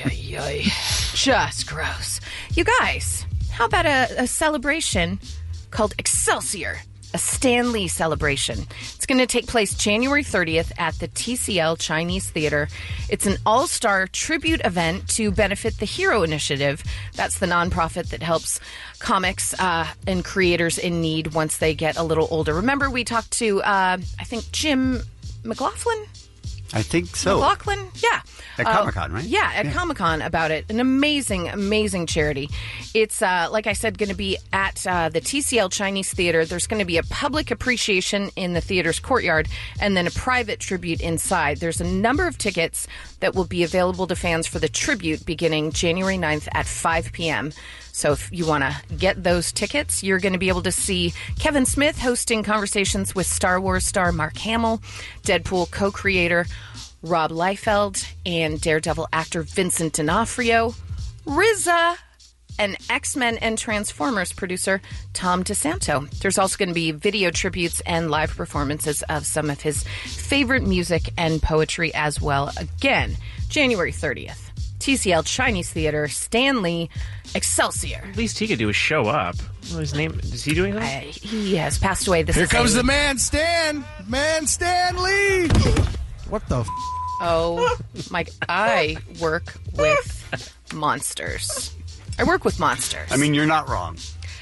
Speaker 1: Just gross. You guys, how about a celebration called Excelsior? A Stan Lee celebration. It's going to take place January 30th at the TCL Chinese Theater. It's an all-star tribute event to benefit the Hero Initiative. That's the nonprofit that helps comics and creators in need once they get a little older. Remember, we talked to, I think, Jim McLaughlin?
Speaker 12: I think so.
Speaker 1: McLaughlin? Yeah.
Speaker 12: At Comic-Con, right?
Speaker 1: Yeah, at Comic-Con about it. An amazing, amazing charity. It's, like I said, going to be at the TCL Chinese Theater. There's going to be a public appreciation in the theater's courtyard and then a private tribute inside. There's a number of tickets that will be available to fans for the tribute beginning January 9th at 5 p.m. So if you want to get those tickets, you're going to be able to see Kevin Smith hosting conversations with Star Wars star Mark Hamill, Deadpool co-creator Rob Liefeld, and Daredevil actor Vincent D'Onofrio, RZA, and X-Men and Transformers producer Tom DeSanto. There's also going to be video tributes and live performances of some of his favorite music and poetry as well. Again, January 30th. TCL Chinese Theater, Stan Lee, Excelsior.
Speaker 21: At least he could do is show up. What his name? Is he doing that?
Speaker 1: He has passed away.
Speaker 5: Here comes the man, Stan! Man, Stan Lee! What the f?
Speaker 1: Oh, Mike, I work with monsters. I work with monsters.
Speaker 12: I mean, you're not wrong.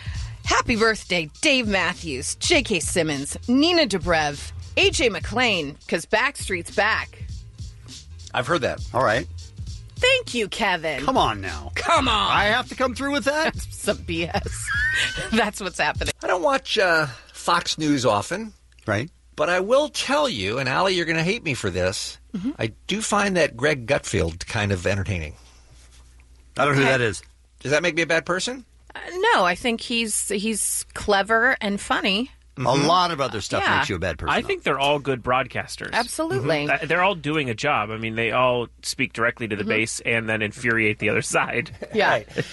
Speaker 1: Happy birthday, Dave Matthews, J.K. Simmons, Nina Dobrev, A.J. McClain, because Backstreet's back.
Speaker 13: I've heard that.
Speaker 12: All right.
Speaker 1: Thank you, Kevin.
Speaker 12: Come on now.
Speaker 1: Come on.
Speaker 12: I have to come through with that?
Speaker 1: Some BS. That's what's happening.
Speaker 13: I don't watch Fox News often.
Speaker 12: Right.
Speaker 13: But I will tell you, and Allie, you're going to hate me for this, I do find that Greg Gutfield kind of entertaining.
Speaker 12: I don't know who that is.
Speaker 13: Does that make me a bad person?
Speaker 1: No, I think he's clever and funny.
Speaker 12: A lot of other stuff
Speaker 1: Yeah.
Speaker 12: makes you a bad person.
Speaker 21: I think they're all good broadcasters.
Speaker 1: Absolutely.
Speaker 21: They're all doing a job. I mean, they all speak directly to the base and then infuriate the other side.
Speaker 1: Yeah.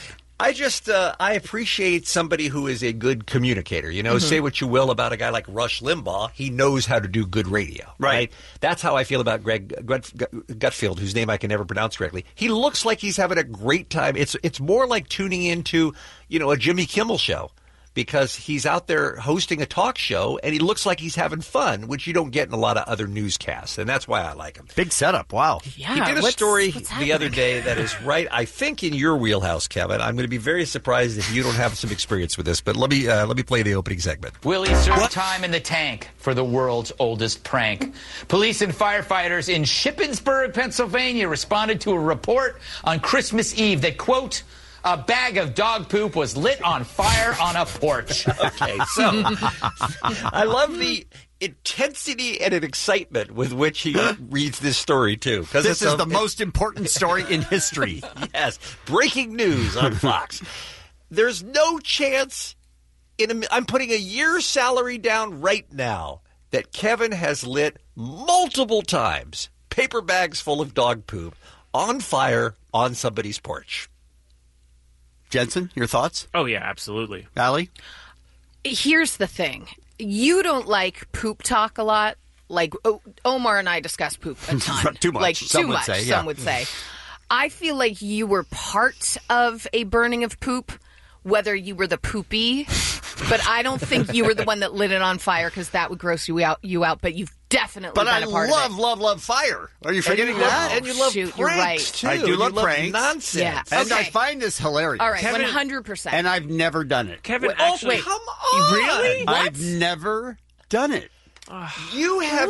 Speaker 13: I appreciate somebody who is a good communicator. You know, say what you will about a guy like Rush Limbaugh. He knows how to do good radio. Right? That's how I feel about Greg Gutfeld, whose name I can never pronounce correctly. He looks like he's having a great time. It's more like tuning into, a Jimmy Kimmel show. Because he's out there hosting a talk show, and he looks like he's having fun, which you don't get in a lot of other newscasts, and that's why I like him.
Speaker 12: Big setup, wow.
Speaker 1: Yeah,
Speaker 13: He did a story the other day that is right, I think, in your wheelhouse, Kevin. I'm going to be very surprised if you don't have some experience with this, but let me play the opening segment.
Speaker 7: Willie served time in the tank for the world's oldest prank. Police and firefighters in Shippensburg, Pennsylvania responded to a report on Christmas Eve that, quote, a bag of dog poop was lit on fire on a porch.
Speaker 13: Okay, so I love the intensity and an excitement with which he reads this story, too.
Speaker 12: This is the most important story in history.
Speaker 13: Yes, breaking news on Fox. There's no chance, I'm putting a year's salary down right now, that Kevin has lit multiple times paper bags full of dog poop on fire on somebody's porch.
Speaker 12: Jensen, your thoughts?
Speaker 21: Oh, yeah, absolutely.
Speaker 12: Allie?
Speaker 1: Here's the thing. You don't like poop talk a lot. Like, Omar and I discuss poop a ton.
Speaker 12: Too much.
Speaker 1: Like,
Speaker 12: Some
Speaker 1: too
Speaker 12: would
Speaker 1: much,
Speaker 12: say, yeah.
Speaker 1: some would say. I feel like you were part of a burning of poop, whether you were the poopy, but I don't think you were the one that lit it on fire because that would gross you out, but you've definitely been a part of it.
Speaker 12: love fire. Are you forgetting that?
Speaker 13: And you love
Speaker 1: Shoot,
Speaker 13: pranks,
Speaker 1: you're right.
Speaker 13: too.
Speaker 12: I do love
Speaker 13: you
Speaker 12: pranks.
Speaker 13: Nonsense.
Speaker 1: Yeah.
Speaker 12: And I
Speaker 1: Okay.
Speaker 12: find this hilarious.
Speaker 1: All right,
Speaker 21: Kevin-
Speaker 1: 100%.
Speaker 12: And I've never done it.
Speaker 21: Kevin,
Speaker 1: Wait,
Speaker 21: actually,
Speaker 13: Come on.
Speaker 21: really?
Speaker 12: I've never done it.
Speaker 13: You have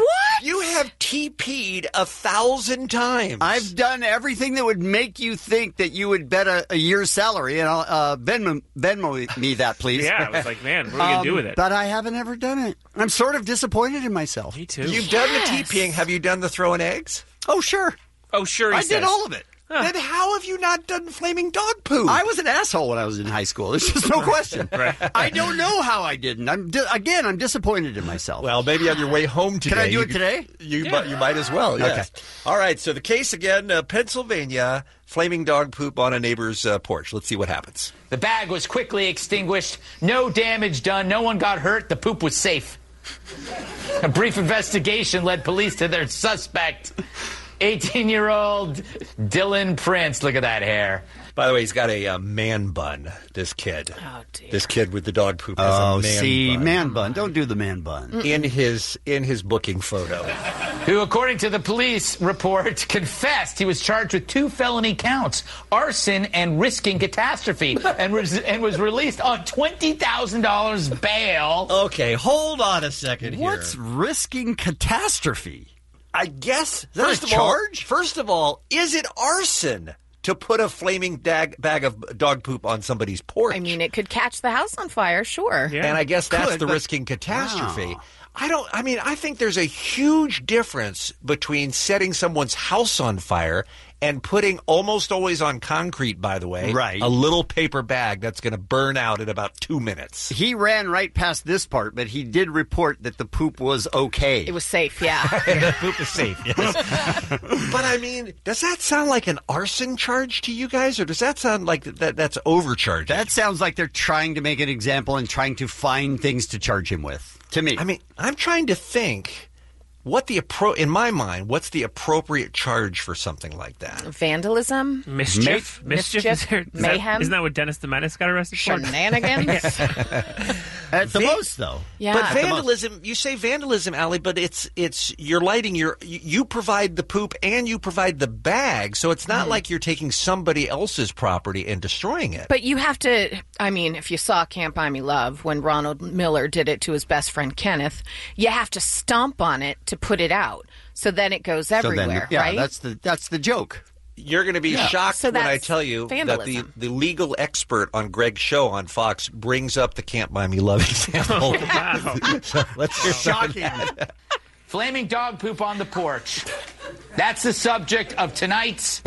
Speaker 13: TP'd 1,000 times.
Speaker 12: I've done everything that would make you think that you would bet a year's salary, and I'll Venmo me that, please.
Speaker 21: Yeah, I was like, man, what are we going to do with it?
Speaker 12: But I haven't ever done it. I'm sort of disappointed in myself.
Speaker 21: Me too.
Speaker 13: You've done the TPing. Have you done the throwing eggs?
Speaker 12: Oh, sure.
Speaker 21: Oh, sure,
Speaker 12: I did all of it.
Speaker 13: Then how have you not done flaming dog poop?
Speaker 12: I was an asshole when I was in high school. There's just no question.
Speaker 21: Right.
Speaker 12: I don't know how I didn't. I'm disappointed in myself.
Speaker 13: Well, maybe on your way home today.
Speaker 12: Can I do it today?
Speaker 13: You might as well, yes.
Speaker 12: Okay.
Speaker 13: All right, so the case again, Pennsylvania, flaming dog poop on a neighbor's porch. Let's see what happens.
Speaker 7: The bag was quickly extinguished. No damage done. No one got hurt. The poop was safe. A brief investigation led police to their suspect, 18-year-old Dylan Prince. Look at that hair.
Speaker 13: By the way, he's got a man bun, this kid.
Speaker 1: Oh, dear.
Speaker 13: This kid with the dog poop has a man bun.
Speaker 12: man bun. Don't do the man bun.
Speaker 13: In his booking photo.
Speaker 7: Who, according to the police report, confessed he was charged with 2 felony counts, arson and risking catastrophe, and was released on $20,000 bail.
Speaker 13: Okay, hold on a second here.
Speaker 12: What's risking catastrophe?
Speaker 13: I guess,
Speaker 12: First
Speaker 13: of all, is it arson to put a flaming bag of dog poop on somebody's porch?
Speaker 1: I mean, it could catch the house on fire, sure.
Speaker 21: Yeah.
Speaker 13: And I guess that's the
Speaker 12: but-
Speaker 13: risking catastrophe.
Speaker 12: Wow.
Speaker 13: I think there's a huge difference between setting someone's house on fire and putting, almost always on concrete, by the way,
Speaker 12: Right.
Speaker 13: a little paper bag that's going to burn out in about 2 minutes.
Speaker 12: He ran right past this part, but he did report that the poop was okay.
Speaker 1: It was safe, yeah.
Speaker 13: The poop is safe, yes. But I mean, does that sound like an arson charge to you guys, or does that sound like that's overcharging?
Speaker 12: That sounds like they're trying to make an example and trying to find things to charge him with, to me.
Speaker 13: I mean, I'm trying to think in my mind, what's the appropriate charge for something like that?
Speaker 1: Vandalism,
Speaker 21: Mischief?
Speaker 1: mayhem.
Speaker 21: Isn't that what Dennis the Menace got arrested for?
Speaker 1: Shenanigans.
Speaker 12: At the most, though.
Speaker 1: Yeah.
Speaker 13: But vandalism, you say vandalism, Allie, but it's you're lighting you provide the poop and you provide the bag, so it's not like you're taking somebody else's property and destroying it.
Speaker 1: But you have to, I mean, if you saw Can't Buy Me Love, when Ronald Miller did it to his best friend Kenneth, you have to stomp on it to put it out. So then it goes everywhere, right?
Speaker 12: That's the joke.
Speaker 13: You're going to be shocked
Speaker 1: So
Speaker 13: when I
Speaker 1: that's
Speaker 13: tell you
Speaker 1: vandalism.
Speaker 13: that the legal expert on Greg's show on Fox brings up the Can't Buy Me Love example.
Speaker 21: Wow.
Speaker 13: So let's hear
Speaker 12: Shocking.
Speaker 7: Flaming dog poop on the porch. That's the subject of tonight's...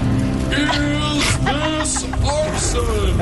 Speaker 6: Is this arson?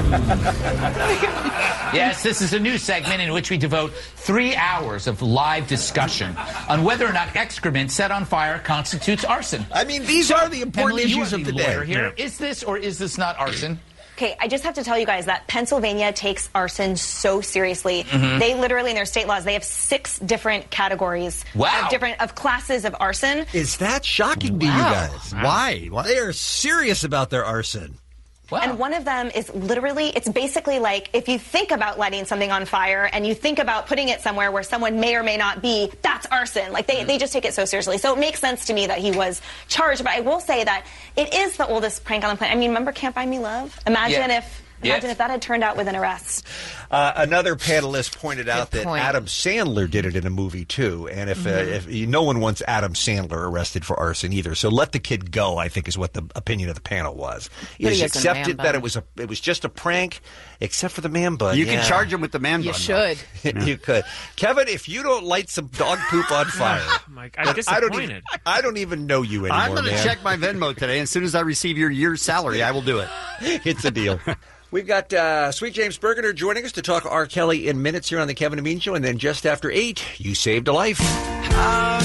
Speaker 7: Yes, this is a new segment in which we devote 3 hours of live discussion on whether or not excrement set on fire constitutes arson.
Speaker 13: I mean, these are the important
Speaker 7: Emily, you
Speaker 13: issues
Speaker 7: are
Speaker 13: of
Speaker 7: the
Speaker 13: the
Speaker 7: lawyer
Speaker 13: day.
Speaker 7: here. Is this or is this not arson?
Speaker 4: Okay, I just have to tell you guys that Pennsylvania takes arson so seriously.
Speaker 7: Mhm.
Speaker 4: They literally, in their state laws, they have 6 different categories of classes of arson.
Speaker 13: Is that shocking to you guys? Why? They are serious about their arson.
Speaker 4: And one of them is literally, it's basically like if you think about lighting something on fire and you think about putting it somewhere where someone may or may not be, that's arson. Like they just take it so seriously. So it makes sense to me that he was charged. But I will say that it is the oldest prank on the planet. I mean, remember Can't Buy Me Love? Imagine if that had turned out with an arrest.
Speaker 13: Another panelist pointed out that
Speaker 4: point.
Speaker 13: Adam Sandler did it in a movie too, and if no one wants Adam Sandler arrested for arson either, so let the kid go. I think is what the opinion of the panel was.
Speaker 1: But he
Speaker 13: Is
Speaker 1: has a
Speaker 13: accepted
Speaker 1: man
Speaker 13: that
Speaker 1: bun.
Speaker 13: it was just a prank, except for the man bun.
Speaker 12: You can charge him with the man bun.
Speaker 1: You should.
Speaker 13: You could, Kevin. If you don't light some dog poop on fire,
Speaker 21: I'm
Speaker 13: then
Speaker 21: disappointed.
Speaker 13: I don't even know you anymore.
Speaker 12: I'm going to
Speaker 13: man.
Speaker 12: check my Venmo today. As soon as I receive your year's salary, I will do it.
Speaker 13: It's a deal. We've got Sweet James Bergener joining us to talk R. Kelly in minutes here on the Kevin and Bean Show, and then just after 8, you saved a life. I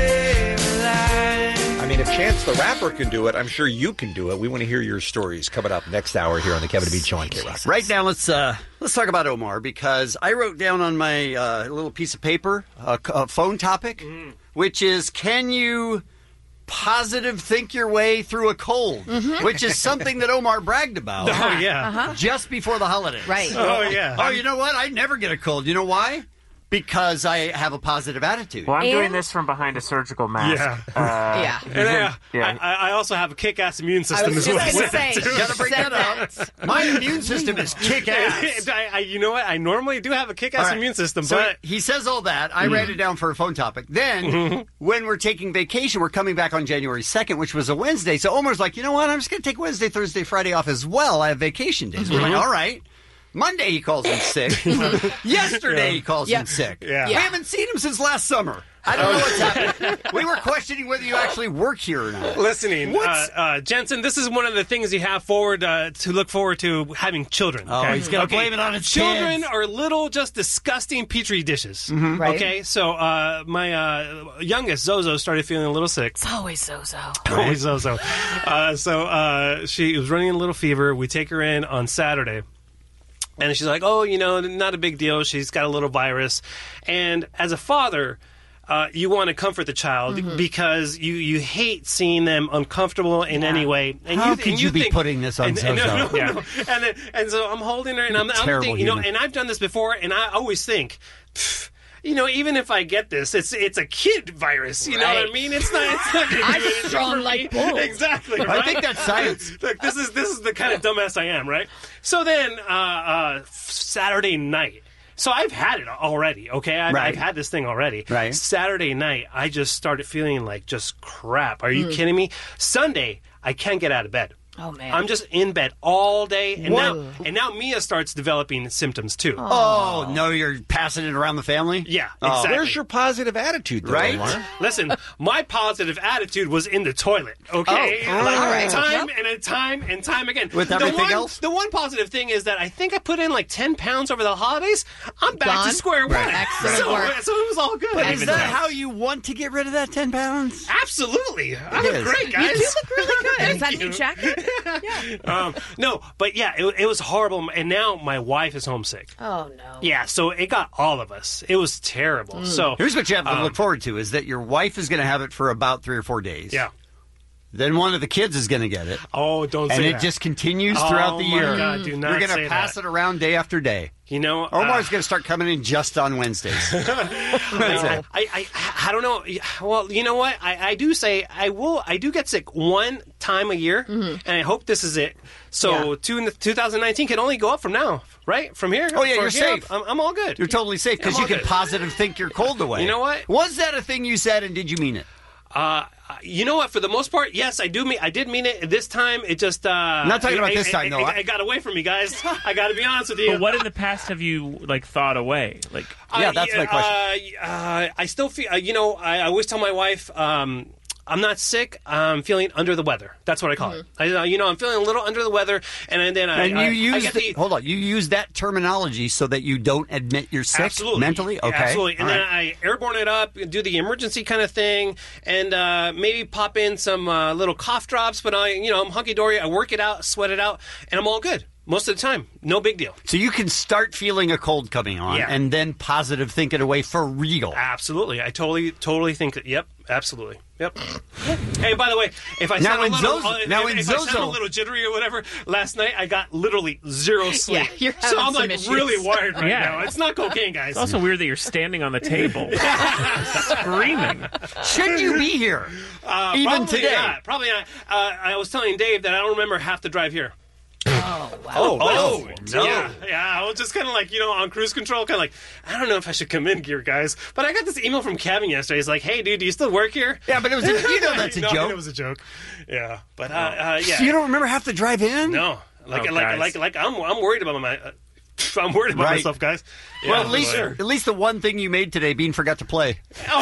Speaker 13: mean, if Chance the Rapper can do it, I'm sure you can do it. We want to hear your stories coming up next hour here on the Kevin and Bean Show on K-Rock.
Speaker 12: Right now, let's talk about Omar, because I wrote down on my little piece of paper a phone topic, which is, can you positive think your way through a cold, which is something that Omar bragged about.
Speaker 22: Oh, yeah.
Speaker 12: Just before the holidays.
Speaker 1: Right.
Speaker 22: Oh, yeah.
Speaker 12: Oh, you know what? I never get a cold. You know why? Because I have a positive attitude.
Speaker 21: Well, I'm doing this from behind a surgical mask.
Speaker 22: Yeah. And I also have a kick-ass immune system as well.
Speaker 12: Gotta bring that up. My immune system is kick-ass.
Speaker 22: You know what? I normally do have a kick-ass immune system,
Speaker 12: So
Speaker 22: but
Speaker 12: he says all that. I write it down for a phone topic. Then, when we're taking vacation, we're coming back on January 2nd, which was a Wednesday. So Omar's like, you know what? I'm just going to take Wednesday, Thursday, Friday off as well. I have vacation days. We're like, all right. Monday he calls in sick. Yesterday he calls in sick.
Speaker 22: Yeah.
Speaker 12: We haven't seen him since last summer. I don't know what's happening. We were questioning whether you actually work here or not.
Speaker 22: Listening, Jensen, this is one of the things you have to look forward to having children.
Speaker 12: Oh, he's going to blame it on his
Speaker 22: children.
Speaker 12: kids.
Speaker 22: Are little, just disgusting petri dishes.
Speaker 1: Right.
Speaker 22: Okay, so my youngest Zozo started feeling a little sick.
Speaker 1: It's always Zozo.
Speaker 22: Always Zozo. So she was running a little fever. We take her in on Saturday. And she's like, oh, not a big deal. She's got a little virus. And as a father, you want to comfort the child because you hate seeing them uncomfortable in any way. And
Speaker 12: How could you be putting this on Zozo?
Speaker 22: No. And so I'm holding her, and I'm thinking, and I've done this before, and I always think, even if I get this, it's a kid virus. You know what I mean? It's not.
Speaker 1: I'm strong like bull.
Speaker 22: Exactly.
Speaker 12: I think that's science.
Speaker 22: Look, this is the kind of dumbass I am, right? So then Saturday night. So I've had it already, okay? I've had this thing already.
Speaker 12: Right.
Speaker 22: Saturday night, I just started feeling like just crap. Are you kidding me? Sunday, I can't get out of bed.
Speaker 1: Oh, man.
Speaker 22: I'm just in bed all day, and now Mia starts developing symptoms too.
Speaker 12: Oh, no, you're passing it around the family?
Speaker 22: Yeah, exactly.
Speaker 13: Where's your positive attitude, though,
Speaker 12: Right?
Speaker 13: Omar?
Speaker 22: Listen, my positive attitude was in the toilet, okay?
Speaker 12: Oh, all right.
Speaker 22: Time and time again.
Speaker 12: With everything else?
Speaker 22: The one positive thing is that I think I put in like 10 pounds over the holidays. I'm back
Speaker 1: Gone?
Speaker 22: to square one.
Speaker 1: Excellent work.
Speaker 22: So it was all good.
Speaker 12: But is that how you want to get rid of that 10 pounds?
Speaker 22: Absolutely. I look great, guys.
Speaker 1: You do look really good. Is that a new jacket?
Speaker 22: No, but yeah, it was horrible. And now my wife is homesick.
Speaker 1: Oh, no.
Speaker 22: Yeah, so it got all of us. It was terrible. So
Speaker 12: Here's what you have to look forward to, is that your wife is going to have it for about 3 or 4 days.
Speaker 22: Yeah.
Speaker 12: Then one of the kids is going to get it.
Speaker 22: Oh, don't say
Speaker 12: and
Speaker 22: that.
Speaker 12: it just continues throughout the year.
Speaker 22: Oh, my God, do not
Speaker 12: You're going
Speaker 22: say
Speaker 12: to pass
Speaker 22: that.
Speaker 12: it around day after day. Omar's going to start coming in just on Wednesdays.
Speaker 22: I don't know. Well, you know what? I do say I do get sick one time a year, and I hope this is it. So 2019 can only go up from now, right? From here.
Speaker 12: Oh, yeah,
Speaker 22: from
Speaker 12: you're
Speaker 22: here
Speaker 12: safe.
Speaker 22: up, I'm all good.
Speaker 12: You're totally safe because you can positive think your cold away.
Speaker 22: You know what?
Speaker 12: Was that a thing you said, and did you mean it?
Speaker 22: You know what? For the most part, yes, I do. I did mean it. This time, it just.
Speaker 12: Not talking about this time, though.
Speaker 22: It got away from me, guys. I got to be honest with you.
Speaker 21: But what in the past have you thought away?
Speaker 12: Yeah, that's my question.
Speaker 22: I still feel. I always tell my wife. I'm not sick. I'm feeling under the weather. That's what I call it. I'm feeling a little under the weather, and then
Speaker 12: hold on. You use that terminology so that you don't admit you're sick mentally. Okay,
Speaker 22: absolutely. And then I airborne it up, do the emergency kind of thing, and maybe pop in some little cough drops. But I'm hunky dory. I work it out, sweat it out, and I'm all good. Most of the time, no big deal.
Speaker 12: So you can start feeling a cold coming on and then positive think it away for real.
Speaker 22: Absolutely. I totally think that, yep, absolutely. Yep. Hey, by the way, if I sound a little jittery or whatever, last night I got literally zero sleep.
Speaker 1: Yeah, you're
Speaker 22: so
Speaker 1: having
Speaker 22: I'm
Speaker 1: some
Speaker 22: like
Speaker 1: issues.
Speaker 22: really wired right now. It's not cocaine, guys.
Speaker 21: It's also weird that you're standing on the table, screaming.
Speaker 12: Should you be here? Even
Speaker 22: Probably
Speaker 12: today?
Speaker 22: not. Probably not. I was telling Dave that I don't remember half the drive here.
Speaker 1: Oh, wow.
Speaker 22: Oh,
Speaker 12: no.
Speaker 22: Yeah, I was just kind of like, on cruise control, kind of like, I don't know if I should come in here, guys. But I got this email from Kevin yesterday. He's like, hey, dude, do you still work here?
Speaker 12: Yeah, but it was that's a
Speaker 22: No,
Speaker 12: joke.
Speaker 22: It was a joke. Yeah, but yeah.
Speaker 12: So you don't remember half the drive in?
Speaker 22: No, like I'm worried about I'm worried about myself, guys. Yeah,
Speaker 12: Well, at least the one thing you made today, Bean forgot to play.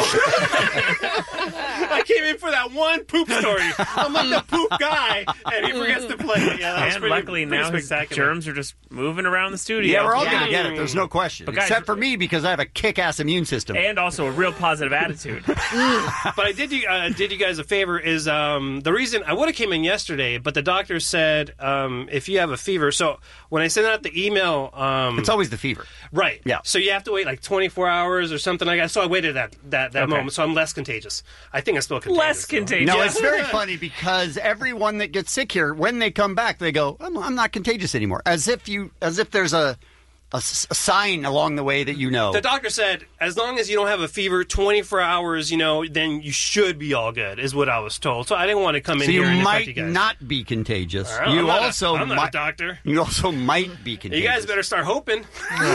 Speaker 22: I came in for that one poop story. I'm like the poop guy, and he forgets to play. Yeah, that was
Speaker 21: And luckily now his
Speaker 22: spectacular.
Speaker 21: germs are just moving around the studio.
Speaker 12: Yeah, we're all going to get it. There's no question.
Speaker 21: But guys,
Speaker 12: Except for me, because I have a kick-ass immune system.
Speaker 21: And also a real positive attitude.
Speaker 22: But I did you guys a favor. Is the reason I would have came in yesterday, but the doctor said if you have a fever. So when I sent out the email,
Speaker 12: it's always the fever,
Speaker 22: right?
Speaker 12: Yeah.
Speaker 22: So you have to wait like 24 hours or something like that. So I waited that moment. So I'm less contagious. I think I'm still contagious.
Speaker 21: Less contagious.
Speaker 12: No, it's very funny because everyone that gets sick here, when they come back, they go, I'm not contagious anymore. As if there's a sign along the way that you know.
Speaker 22: The doctor said, as long as you don't have a fever 24 hours, then you should be all good, is what I was told. So I didn't want to come in here and infect you
Speaker 12: might
Speaker 22: guys.
Speaker 12: not be contagious.
Speaker 22: All right,
Speaker 12: I'm
Speaker 22: I'm not a doctor.
Speaker 12: You also might be contagious.
Speaker 22: You guys better start hoping.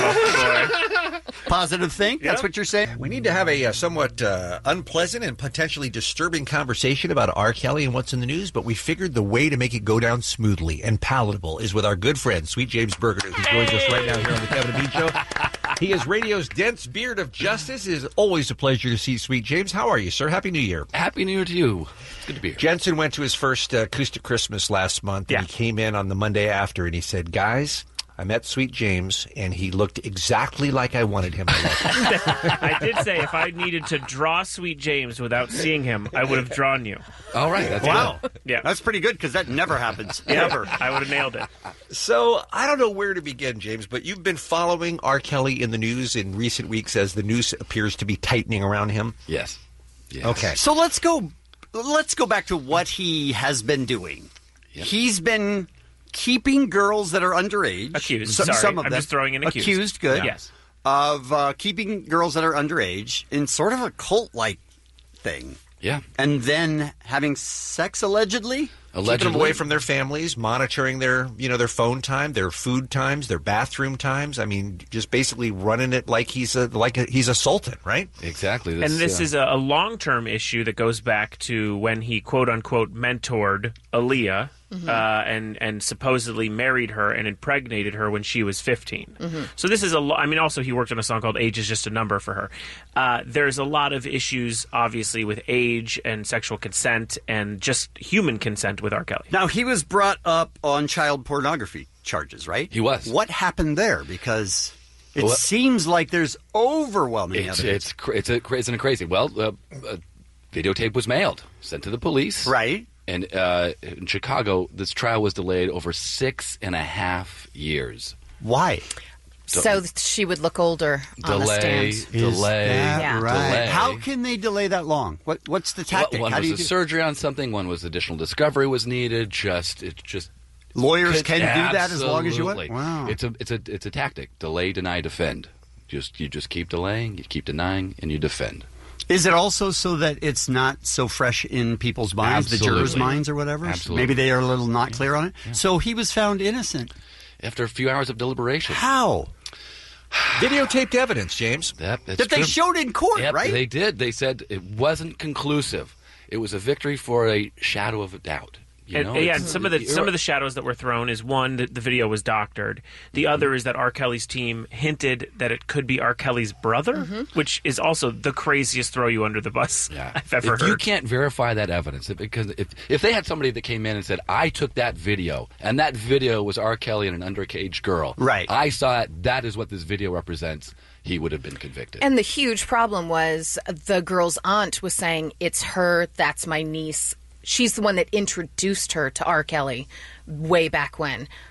Speaker 12: Positive think? That's
Speaker 22: Yep.
Speaker 12: what you're saying?
Speaker 13: We need to have a somewhat unpleasant and potentially disturbing conversation about R. Kelly and what's in the news, but we figured the way to make it go down smoothly and palatable is with our good friend, Sweet James Berger, who joins us right now here on the Kevin and Bean Show. He is radio's dense beard of justice. It is always a pleasure to see Sweet James. How are you, sir? Happy New Year.
Speaker 8: Happy New Year to you. It's good to be here.
Speaker 13: Jensen went to his first acoustic Christmas last month, and he came in on the Monday after, and he said, guys, I met Sweet James, and he looked exactly like I wanted him to look.
Speaker 21: I did say if I needed to draw Sweet James without seeing him, I would have drawn you.
Speaker 8: All right. That's
Speaker 12: Wow.
Speaker 8: good.
Speaker 21: Yeah.
Speaker 12: That's pretty good because that never happens.
Speaker 21: Yeah,
Speaker 12: Ever.
Speaker 21: I would have nailed it.
Speaker 13: So, I don't know where to begin, James, but you've been following R. Kelly in the news in recent weeks as the news appears to be tightening around him.
Speaker 8: Yes.
Speaker 13: Okay.
Speaker 12: So let's go back to what he has been doing.
Speaker 8: Yep.
Speaker 12: He's been keeping girls that are underage.
Speaker 21: Accused.
Speaker 12: Some
Speaker 21: Sorry,
Speaker 12: of
Speaker 21: I'm
Speaker 12: them.
Speaker 21: just throwing in accused.
Speaker 12: Accused, good.
Speaker 21: Yes.
Speaker 12: Of keeping girls that are underage in sort of a cult-like thing.
Speaker 8: Yeah.
Speaker 12: And then having sex allegedly?
Speaker 13: Keeping them away from their families, monitoring their phone time, their food times, their bathroom times. I mean, just basically running it like he's a sultan, right?
Speaker 8: Exactly.
Speaker 21: And this is a long-term issue that goes back to when he quote-unquote mentored Aaliyah and supposedly married her and impregnated her when she was 15. So this is also he worked on a song called Age is Just a Number for her. There's a lot of issues, obviously, with age and sexual consent and just human consent with R. Kelly.
Speaker 12: Now, he was brought up on child pornography charges, right?
Speaker 8: He was.
Speaker 12: What happened there? Because it seems like there's overwhelming evidence.
Speaker 8: Isn't it crazy? Well, videotape was mailed, sent to the police.
Speaker 12: Right.
Speaker 8: And in Chicago, this trial was delayed over 6.5 years.
Speaker 12: Why?
Speaker 1: So she would look older on the stand.
Speaker 8: Delay.
Speaker 12: Right. How can they delay that long? What's the tactic?
Speaker 8: One
Speaker 12: How
Speaker 8: was surgery on something. One was additional discovery was needed.
Speaker 12: Lawyers can do that as long as you want.
Speaker 8: Wow. It's a tactic. Delay, deny, defend. You just keep delaying, you keep denying, and you defend.
Speaker 12: Is it also so that it's not so fresh in people's minds,
Speaker 8: Absolutely.
Speaker 12: the jurors' minds or whatever?
Speaker 8: Absolutely.
Speaker 12: Maybe they are a little not clear on it. Yeah. So he was found innocent.
Speaker 8: After a few hours of deliberation.
Speaker 12: How?
Speaker 13: Videotaped evidence, James.
Speaker 8: That
Speaker 12: they showed in court,
Speaker 8: yep,
Speaker 12: right?
Speaker 8: They did. They said it wasn't conclusive. It was a victory for a shadow of a doubt.
Speaker 21: And some of the shadows that were thrown is one that the video was doctored. The other is that R. Kelly's team hinted that it could be R. Kelly's brother, which is also the craziest throw you under the bus I've ever heard.
Speaker 8: You can't verify that evidence because if they had somebody that came in and said, I took that video and that video was R. Kelly and an underage girl.
Speaker 12: Right.
Speaker 8: I saw it. That is what this video represents. He would have been convicted.
Speaker 1: And the huge problem was the girl's aunt was saying, it's her, that's my niece. She's the one that introduced her to R. Kelly way back when.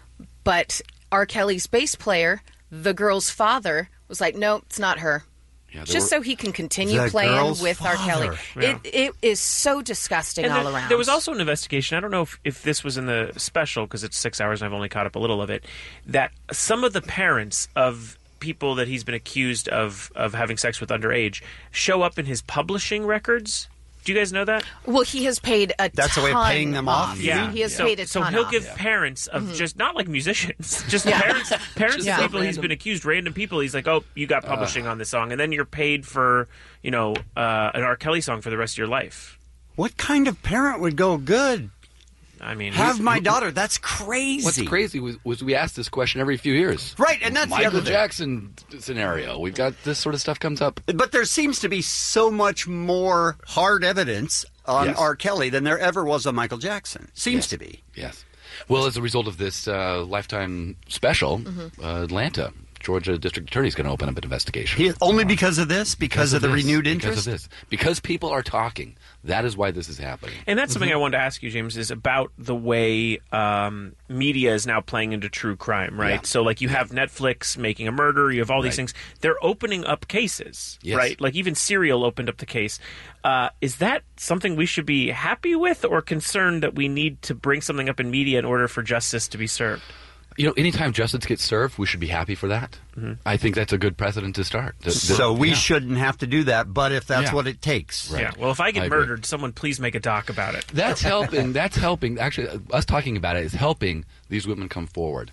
Speaker 1: But R. Kelly's bass player, the girl's father, was like, no, it's not her.
Speaker 8: Yeah,
Speaker 1: Just so he can continue
Speaker 22: The
Speaker 1: playing
Speaker 22: girl's
Speaker 1: with R. Kelly.
Speaker 22: father.
Speaker 1: It is so disgusting
Speaker 21: And
Speaker 1: all around.
Speaker 21: There was also an investigation. I don't know if this was in the special because it's 6 hours and I've only caught up a little of it. That some of the parents of people that he's been accused of having sex with underage show up in his publishing records. Do you guys know that?
Speaker 1: Well, he has paid a
Speaker 12: That's
Speaker 1: ton
Speaker 12: a way of paying them off?
Speaker 21: Yeah,
Speaker 1: He has paid a
Speaker 21: so
Speaker 1: ton
Speaker 21: he'll
Speaker 1: off.
Speaker 21: give parents of just not like musicians, just
Speaker 1: Yeah.
Speaker 21: parents
Speaker 1: Yeah.
Speaker 21: of people he's
Speaker 1: Random.
Speaker 21: been accused, random people. He's like, oh, you got publishing on this song, and then you're paid for an R. Kelly song for the rest of your life.
Speaker 12: What kind of parent would go, good?
Speaker 21: I mean,
Speaker 12: Have my daughter. That's crazy.
Speaker 8: What's crazy was we ask this question every few years.
Speaker 12: Right, and that's the
Speaker 8: Michael
Speaker 12: other thing.
Speaker 8: Jackson scenario. We've got this sort of stuff comes up.
Speaker 12: But there seems to be so much more hard evidence on
Speaker 8: Yes.
Speaker 12: R. Kelly than there ever was on Michael Jackson. Seems to be.
Speaker 8: Yes. Well, as a result of this Lifetime special, Atlanta, Georgia District Attorney is going to open up an investigation.
Speaker 12: Only because of this? Because of the renewed interest?
Speaker 8: Because of this. Because people are talking. That is why this is happening.
Speaker 21: And that's something I wanted to ask you, James, is about the way media is now playing into true crime, right?
Speaker 8: Yeah.
Speaker 21: So, like, you have Netflix making a murder, you have all these things. They're opening up cases,
Speaker 8: Yes.
Speaker 21: right? Like, even Serial opened up the case. Is that something we should be happy with or concerned that we need to bring something up in media in order for justice to be served?
Speaker 8: Anytime justice gets served, we should be happy for that.
Speaker 21: Mm-hmm.
Speaker 8: I think that's a good precedent to start.
Speaker 12: So we shouldn't have to do that, but if that's
Speaker 8: Yeah.
Speaker 12: what it takes.
Speaker 21: Yeah. Well, if I get
Speaker 8: I agree.
Speaker 21: murdered, someone please make a doc about it.
Speaker 8: That's helping. That's helping. Actually, us talking about it is helping these women come forward.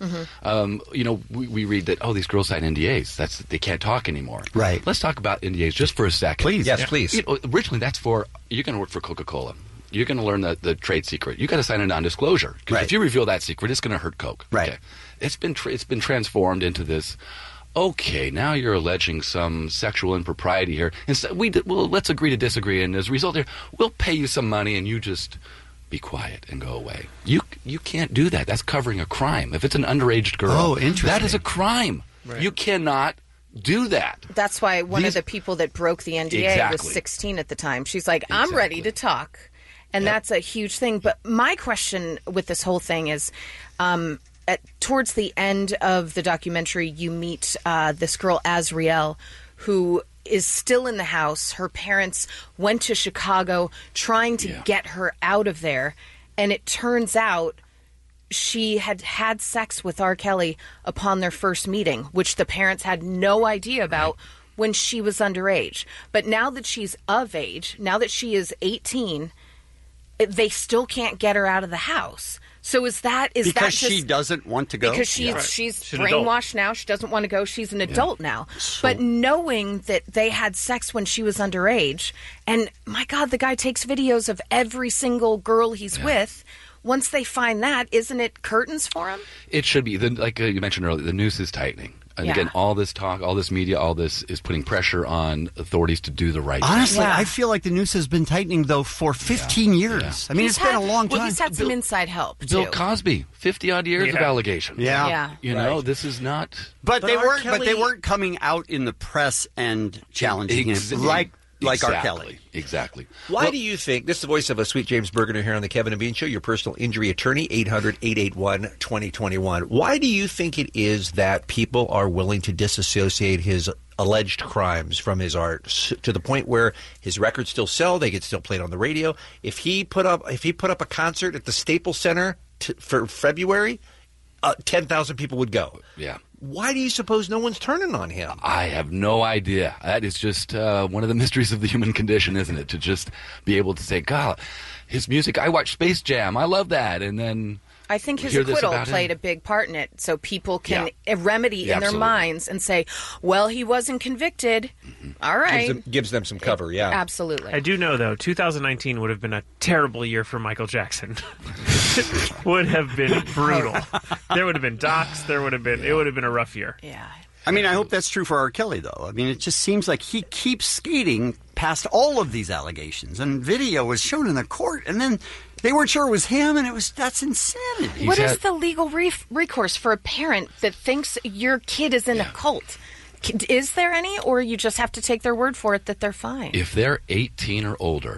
Speaker 8: We read that these girls sign NDAs. They can't talk anymore.
Speaker 12: Right.
Speaker 8: Let's talk about NDAs just for a second.
Speaker 12: Please.
Speaker 13: Yes, please.
Speaker 8: Originally, that's for you're going to work for Coca-Cola. You're going to learn the trade secret. You got to sign a non-disclosure because if you reveal that secret, it's going to hurt Coke.
Speaker 12: Right.
Speaker 8: Okay. It's been transformed into this. Okay, now you're alleging some sexual impropriety here. And so let's agree to disagree. And as a result, here we'll pay you some money, and you just be quiet and go away. You can't do that. That's covering a crime. If it's an underage girl,
Speaker 12: interesting.
Speaker 8: that is a crime.
Speaker 21: Right.
Speaker 8: You cannot do that.
Speaker 1: That's why one of the people that broke the NDA was
Speaker 8: Exactly.
Speaker 1: 16 at the time. She's like, I'm ready to talk. And that's a huge thing. But my question with this whole thing is, towards the end of the documentary, you meet this girl, Azriel, who is still in the house. Her parents went to Chicago trying to get her out of there. And it turns out she had had sex with R. Kelly upon their first meeting, which the parents had no idea about when she was underage. But now that she's of age, now that she is 18, they still can't get her out of the house. So is that
Speaker 12: Because
Speaker 1: just
Speaker 12: she doesn't want to go?
Speaker 1: because she's brainwashed now. She doesn't want to go. She's an adult now. But knowing that they had sex when she was underage, and my God, the guy takes videos of every single girl he's with. Once they find that, isn't it curtains for him?
Speaker 8: It should be. Like you mentioned earlier, the noose is tightening. And again, all this talk, all this media, all this is putting pressure on authorities to do the right thing.
Speaker 12: Honestly, I feel like the noose has been tightening, though, for 15 years. I mean, it's been a long time.
Speaker 1: Well, he's had some inside help,
Speaker 8: Bill
Speaker 1: too.
Speaker 8: Cosby, 50-odd years of allegations.
Speaker 12: Yeah.
Speaker 8: You know, this is not...
Speaker 12: But they
Speaker 13: R.
Speaker 12: weren't.
Speaker 13: Kelly-
Speaker 12: But they weren't coming out in the press and challenging him like R. Kelly.
Speaker 8: Exactly.
Speaker 13: Why do you think, this is the voice of a Sweet James Bergener here on the Kevin and Bean Show, your personal injury attorney, 800-881-2021. Why do you think it is that people are willing to disassociate his alleged crimes from his art to the point where his records still sell, they get still played on the radio? If he put up a concert at the Staples Center for February, 10,000 people would go.
Speaker 8: Yeah.
Speaker 13: Why do you suppose no one's turning on him?
Speaker 8: I have no idea. That is just one of the mysteries of the human condition, isn't it? To just be able to say, God, his music, I watched Space Jam, I love that, and then
Speaker 1: I think his
Speaker 8: hear this
Speaker 1: acquittal
Speaker 8: about him.
Speaker 1: played a big part in it, so people can remedy in their
Speaker 8: absolutely.
Speaker 1: minds and say, well, he wasn't convicted. All right.
Speaker 13: Gives them some cover, yeah.
Speaker 1: Absolutely.
Speaker 21: I do know, though, 2019 would have been a terrible year for Michael Jackson. Would have been brutal. There would have been docs. It would have been a rough year.
Speaker 1: Yeah.
Speaker 12: I mean, I hope that's true for R. Kelly, though. I mean, it just seems like he keeps skating past all of these allegations, and video was shown in the court, and then they weren't sure it was him, and that's insanity.
Speaker 1: What is the legal recourse for a parent that thinks your kid is in a cult? Is there any, or you just have to take their word for it that they're fine?
Speaker 8: If they're 18 or older,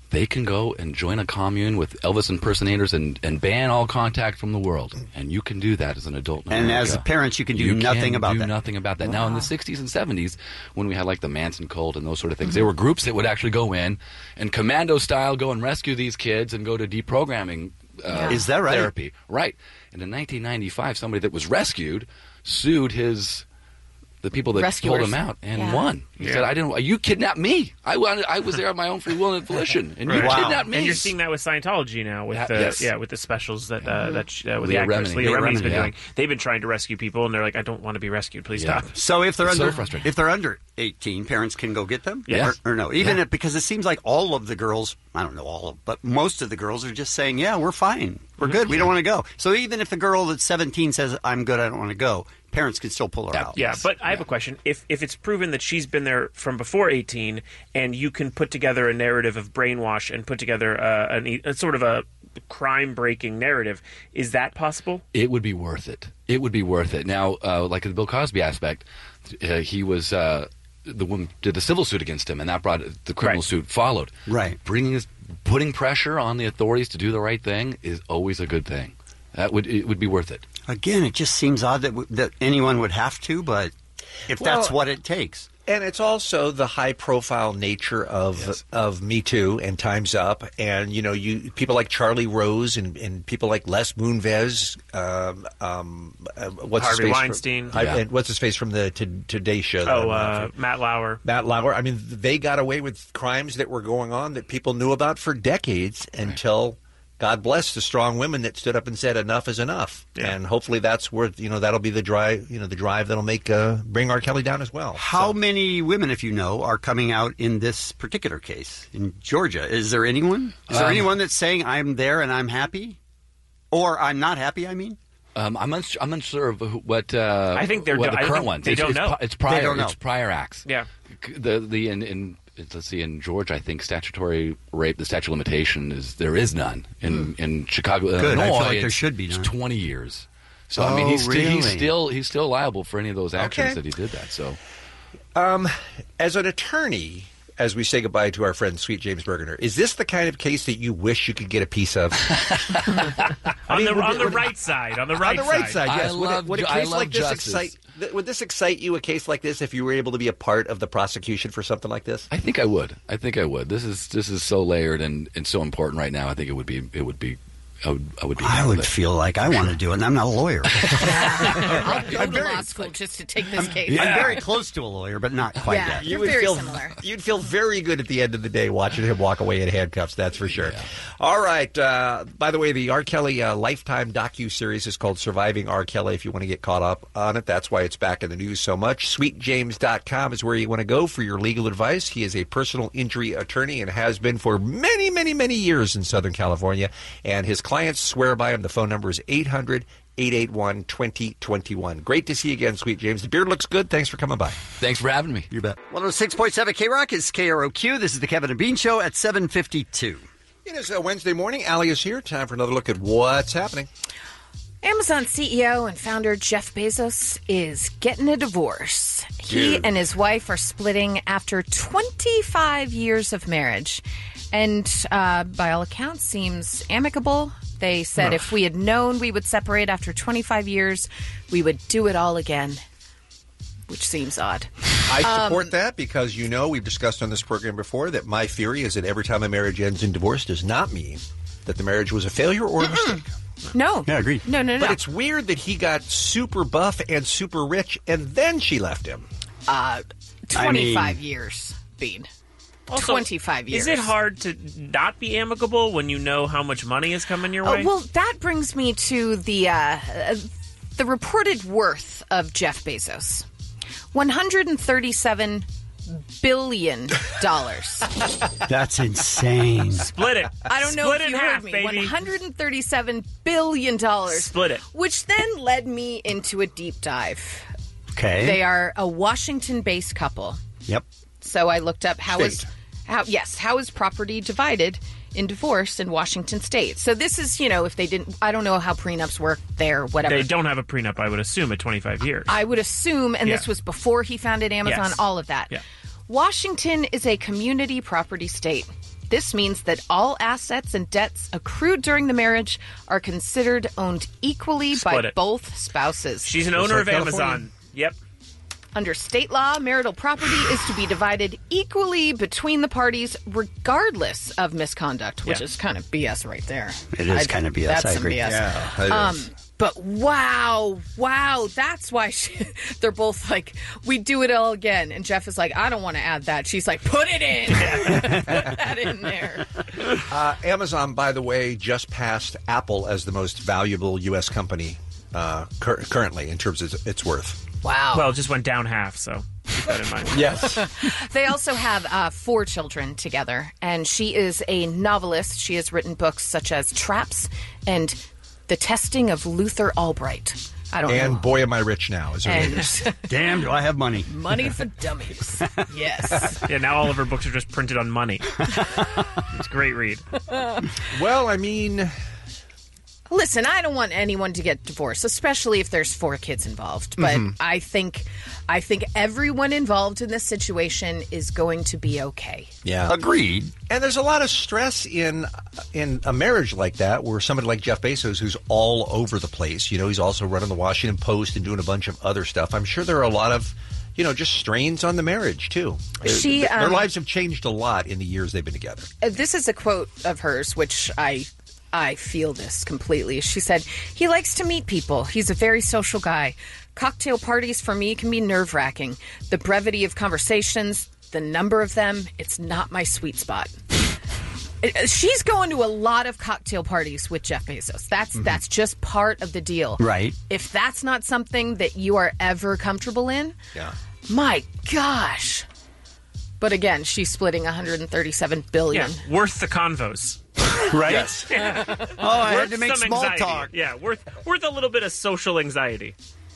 Speaker 8: they can go and join a commune with Elvis impersonators and ban all contact from the world. And you can do that as an adult in
Speaker 12: And
Speaker 8: America.
Speaker 12: as parents, you can do nothing about that.
Speaker 8: Nothing about that. Now, in the 60s and 70s, when we had like the Manson cult and those sort of things, there were groups that would actually go in and commando style go and rescue these kids and go to deprogramming
Speaker 12: Is that right?
Speaker 8: therapy. Right. And in 1995, somebody that was rescued sued the people that
Speaker 1: Rescuers.
Speaker 8: pulled him out and won. He said, you kidnapped me. I was there on my own free will and volition, and you kidnapped me.
Speaker 21: And you're seeing that with Scientology now, with with the specials that with the actress
Speaker 8: Leah
Speaker 21: Remini's
Speaker 8: Remini,
Speaker 21: been doing. They've been trying to rescue people, and they're like, I don't want to be rescued. Please stop.
Speaker 12: So if they're
Speaker 8: It's so
Speaker 12: under
Speaker 8: frustrating.
Speaker 12: if they're under 18, parents can go get them?
Speaker 21: Yes.
Speaker 12: Or no? Even if, because it seems like all of the girls, I don't know all of, but most of the girls are just saying, yeah, we're fine. We're good. We don't want to go. So even if the girl that's 17 says, I'm good, I don't want to go, parents can still pull her out.
Speaker 21: Yeah, but I have a question. If it's proven that she's been there from before 18, and you can put together a narrative of brainwash and put together a sort of a crime-breaking narrative, is that possible?
Speaker 8: It would be worth it. It would be worth it. Now, like the Bill Cosby aspect, he was the woman did the civil suit against him, and that brought the criminal suit followed.
Speaker 12: Right.
Speaker 8: Putting pressure on the authorities to do the right thing is always a good thing. It would be worth it.
Speaker 12: Again, it just seems odd that anyone would have to, but if that's what it takes.
Speaker 13: And it's also the high-profile nature of Me Too and Time's Up, and people like Charlie Rose and people like Les Moonves,
Speaker 21: Harvey Weinstein,
Speaker 13: and what's his face from the Today Show?
Speaker 21: Matt Lauer.
Speaker 13: Matt Lauer. I mean, they got away with crimes that were going on that people knew about for decades until. God bless the strong women that stood up and said enough is enough, and hopefully that's where that'll be the drive, the drive that'll make bring R. Kelly down as well.
Speaker 12: How many women, if you know, are coming out in this particular case in Georgia? Is there anyone? Is there anyone that's saying I'm there and I'm happy, or I'm not happy? I mean.
Speaker 8: I'm unsure of what.
Speaker 21: I think they're
Speaker 8: the current ones.
Speaker 21: They don't know.
Speaker 8: It's prior.
Speaker 12: They don't know.
Speaker 8: It's prior acts.
Speaker 21: Yeah.
Speaker 8: Let's see, in Georgia, I think statutory rape, the statute of limitation there is none. In Chicago,
Speaker 12: Good.
Speaker 8: Illinois,
Speaker 12: I feel like there should be none.
Speaker 8: It's 20 years. So I mean, he's
Speaker 12: really?
Speaker 8: still liable for any of those actions that he did that. So,
Speaker 13: as an attorney, as we say goodbye to our friend Sweet James Bergener, is this the kind of case that you wish you could get a piece of?
Speaker 21: On the right side. On the right
Speaker 13: side, yes. Would a case like this
Speaker 8: justice.
Speaker 13: Would this excite you? A case like this, if you were able to be a part of the prosecution for something like this?
Speaker 8: I think I would. This is so layered and so important right now. I think it would be. I would
Speaker 12: feel like I want to do it, and I'm not a lawyer.
Speaker 1: I'll go to law school just to take this case.
Speaker 12: I'm very close to a lawyer, but not quite yet.
Speaker 1: You're very similar.
Speaker 13: You'd feel very good at the end of the day watching him walk away in handcuffs, that's for sure. Yeah. All right. By the way, the R. Kelly Lifetime docuseries is called Surviving R. Kelly if you want to get caught up on it. That's why it's back in the news so much. SweetJames.com is where you want to go for your legal advice. He is a personal injury attorney and has been for many, many, many years in Southern California, and his clients swear by him. The phone number is 800-881-2021. Great to see you again, Sweet James. The beard looks good. Thanks for coming by.
Speaker 8: Thanks for having me.
Speaker 12: You bet. 106.7 K-Rock is KROQ. This is the Kevin and Bean Show at 7:52.
Speaker 13: It is Wednesday morning. Allie is here. Time for another look at what's happening.
Speaker 1: Amazon CEO and founder Jeff Bezos is getting a divorce. He and his wife are splitting after 25 years of marriage. And by all accounts, seems amicable. They said if we had known we would separate after 25 years, we would do it all again, which seems odd.
Speaker 13: I support that because, we've discussed on this program before that my theory is that every time a marriage ends in divorce does not mean that the marriage was a failure or a mistake.
Speaker 1: No.
Speaker 12: Yeah, I agree.
Speaker 1: No.
Speaker 13: But it's weird that he got super buff and super rich and then she left him.
Speaker 1: 25 years, Bean.
Speaker 21: Also,
Speaker 1: 25 years.
Speaker 21: Is it hard to not be amicable when you know how much money is coming your way?
Speaker 1: Well, that brings me to the reported worth of Jeff Bezos. $137 billion.
Speaker 12: That's insane.
Speaker 21: Split it.
Speaker 1: I don't know
Speaker 21: Split
Speaker 1: if you
Speaker 21: half,
Speaker 1: heard me.
Speaker 21: baby.
Speaker 1: $137 billion.
Speaker 21: Split it.
Speaker 1: Which then led me into a deep dive.
Speaker 12: Okay.
Speaker 1: They are a Washington-based couple.
Speaker 12: Yep.
Speaker 1: So I looked up how is property divided in divorce in Washington State. So this is, if they didn't, I don't know how prenups work there, whatever.
Speaker 21: They don't have a prenup, I would assume, at 25 years.
Speaker 1: I would assume, and this was before he founded Amazon, all of that.
Speaker 21: Yeah.
Speaker 1: Washington is a community property state. This means that all assets and debts accrued during the marriage are considered owned equally by
Speaker 21: Split it.
Speaker 1: both spouses.
Speaker 21: She's an owner of Amazon. Yep.
Speaker 1: Under state law, marital property is to be divided equally between the parties, regardless of misconduct, which is kind of BS right there.
Speaker 12: It is kind of BS.
Speaker 1: That's
Speaker 12: I
Speaker 1: some
Speaker 12: agree.
Speaker 1: BS.
Speaker 12: Yeah, it is.
Speaker 1: But wow, that's why they're both like, we do it all again. And Jeff is like, I don't want to add that. She's like, put it in. Put that in there.
Speaker 13: Amazon, by the way, just passed Apple as the most valuable U.S. company currently in terms of its worth.
Speaker 1: Wow.
Speaker 21: Well, it just went down half, so keep that in mind.
Speaker 13: Yes.
Speaker 1: They also have 4 children together, and she is a novelist. She has written books such as Traps and The Testing of Luther Albright. I don't know.
Speaker 13: And Boy Am I Rich Now is her latest.
Speaker 12: Damn, do I have money.
Speaker 1: Money for Dummies. Yes.
Speaker 21: Yeah, now all of her books are just printed on money. It's a great read.
Speaker 13: Well, I mean...
Speaker 1: Listen, I don't want anyone to get divorced, especially if there's 4 kids involved. But I think everyone involved in this situation is going to be okay.
Speaker 13: Yeah.
Speaker 12: Agreed.
Speaker 13: And there's a lot of stress in a marriage like that where somebody like Jeff Bezos, who's all over the place, you know, he's also running the Washington Post and doing a bunch of other stuff. I'm sure there are a lot of, you know, just strains on the marriage, too. Their lives have changed a lot in the years they've been together.
Speaker 1: This is a quote of hers, which I feel this completely. She said, he likes to meet people. He's a very social guy. Cocktail parties for me can be nerve-wracking. The brevity of conversations, the number of them, it's not my sweet spot. She's going to a lot of cocktail parties with Jeff Bezos. That's just part of the deal.
Speaker 12: Right.
Speaker 1: If that's not something that you are ever comfortable in, my gosh. But again, she's splitting $137 billion.
Speaker 21: Yeah, worth the convos.
Speaker 12: Right?
Speaker 21: Yes.
Speaker 12: I had to make small
Speaker 21: anxiety.
Speaker 12: talk.
Speaker 21: Yeah, worth a little bit of social anxiety.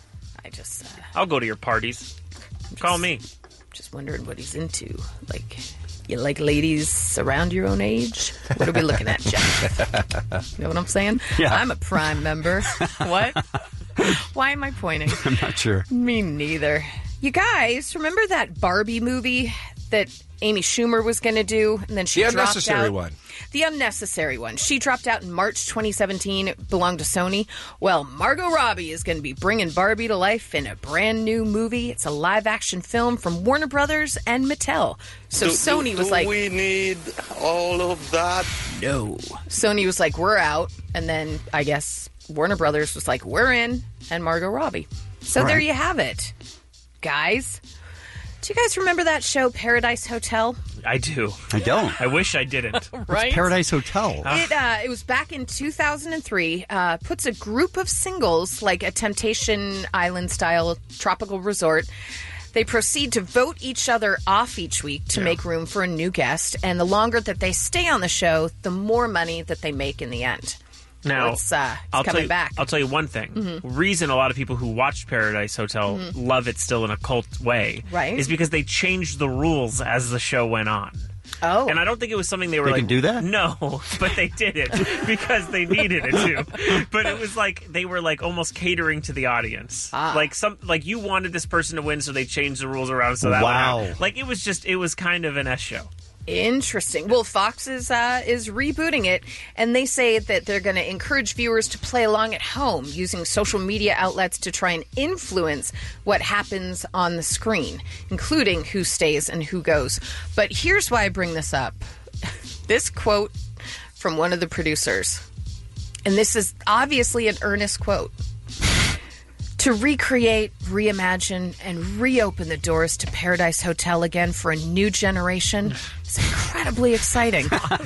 Speaker 21: I'll go to your parties. Call me.
Speaker 1: Just wondering what he's into. Like, you like ladies around your own age? What are we looking at, Jeff? You know what I'm saying?
Speaker 12: Yeah.
Speaker 1: I'm a Prime member. What? Why am I pointing?
Speaker 12: I'm not sure.
Speaker 1: Me neither. You guys, remember that Barbie movie that Amy Schumer was going to do, and then she dropped out?
Speaker 13: The unnecessary one.
Speaker 1: The unnecessary one. She dropped out in March 2017. It belonged to Sony. Well, Margot Robbie is going to be bringing Barbie to life in a brand new movie. It's a live-action film from Warner Brothers and Mattel. So Sony was like...
Speaker 6: we need all of that?
Speaker 1: No. Sony was like, we're out. And then, I guess, Warner Brothers was like, we're in. And Margot Robbie. So there you have it. Guys... Do you guys remember that show, Paradise Hotel?
Speaker 21: I do.
Speaker 12: I don't.
Speaker 21: I wish I didn't.
Speaker 1: Right?
Speaker 12: Paradise Hotel.
Speaker 1: It was back in 2003. Puts a group of singles, like a Temptation Island-style tropical resort. They proceed to vote each other off each week to make room for a new guest. And the longer that they stay on the show, the more money that they make in the end.
Speaker 21: Now,
Speaker 1: it's coming back.
Speaker 21: I'll tell you one thing.
Speaker 1: Mm-hmm.
Speaker 21: Reason a lot of people who watched Paradise Hotel love it still in a cult way is because they changed the rules as the show went on.
Speaker 1: Oh.
Speaker 21: And I don't think it was something they were
Speaker 12: can do that?
Speaker 21: No, but they did it because they needed it to. But it was like they were like almost catering to the audience. Like you wanted this person to win, so they changed the rules around so that went out. Like it was kind of an S show.
Speaker 1: Interesting. Well, Fox is rebooting it, and they say that they're going to encourage viewers to play along at home using social media outlets to try and influence what happens on the screen, including who stays and who goes. But here's why I bring this up. This quote from one of the producers, and this is obviously an earnest quote. To recreate, reimagine, and reopen the doors to Paradise Hotel again for a new generation is incredibly exciting.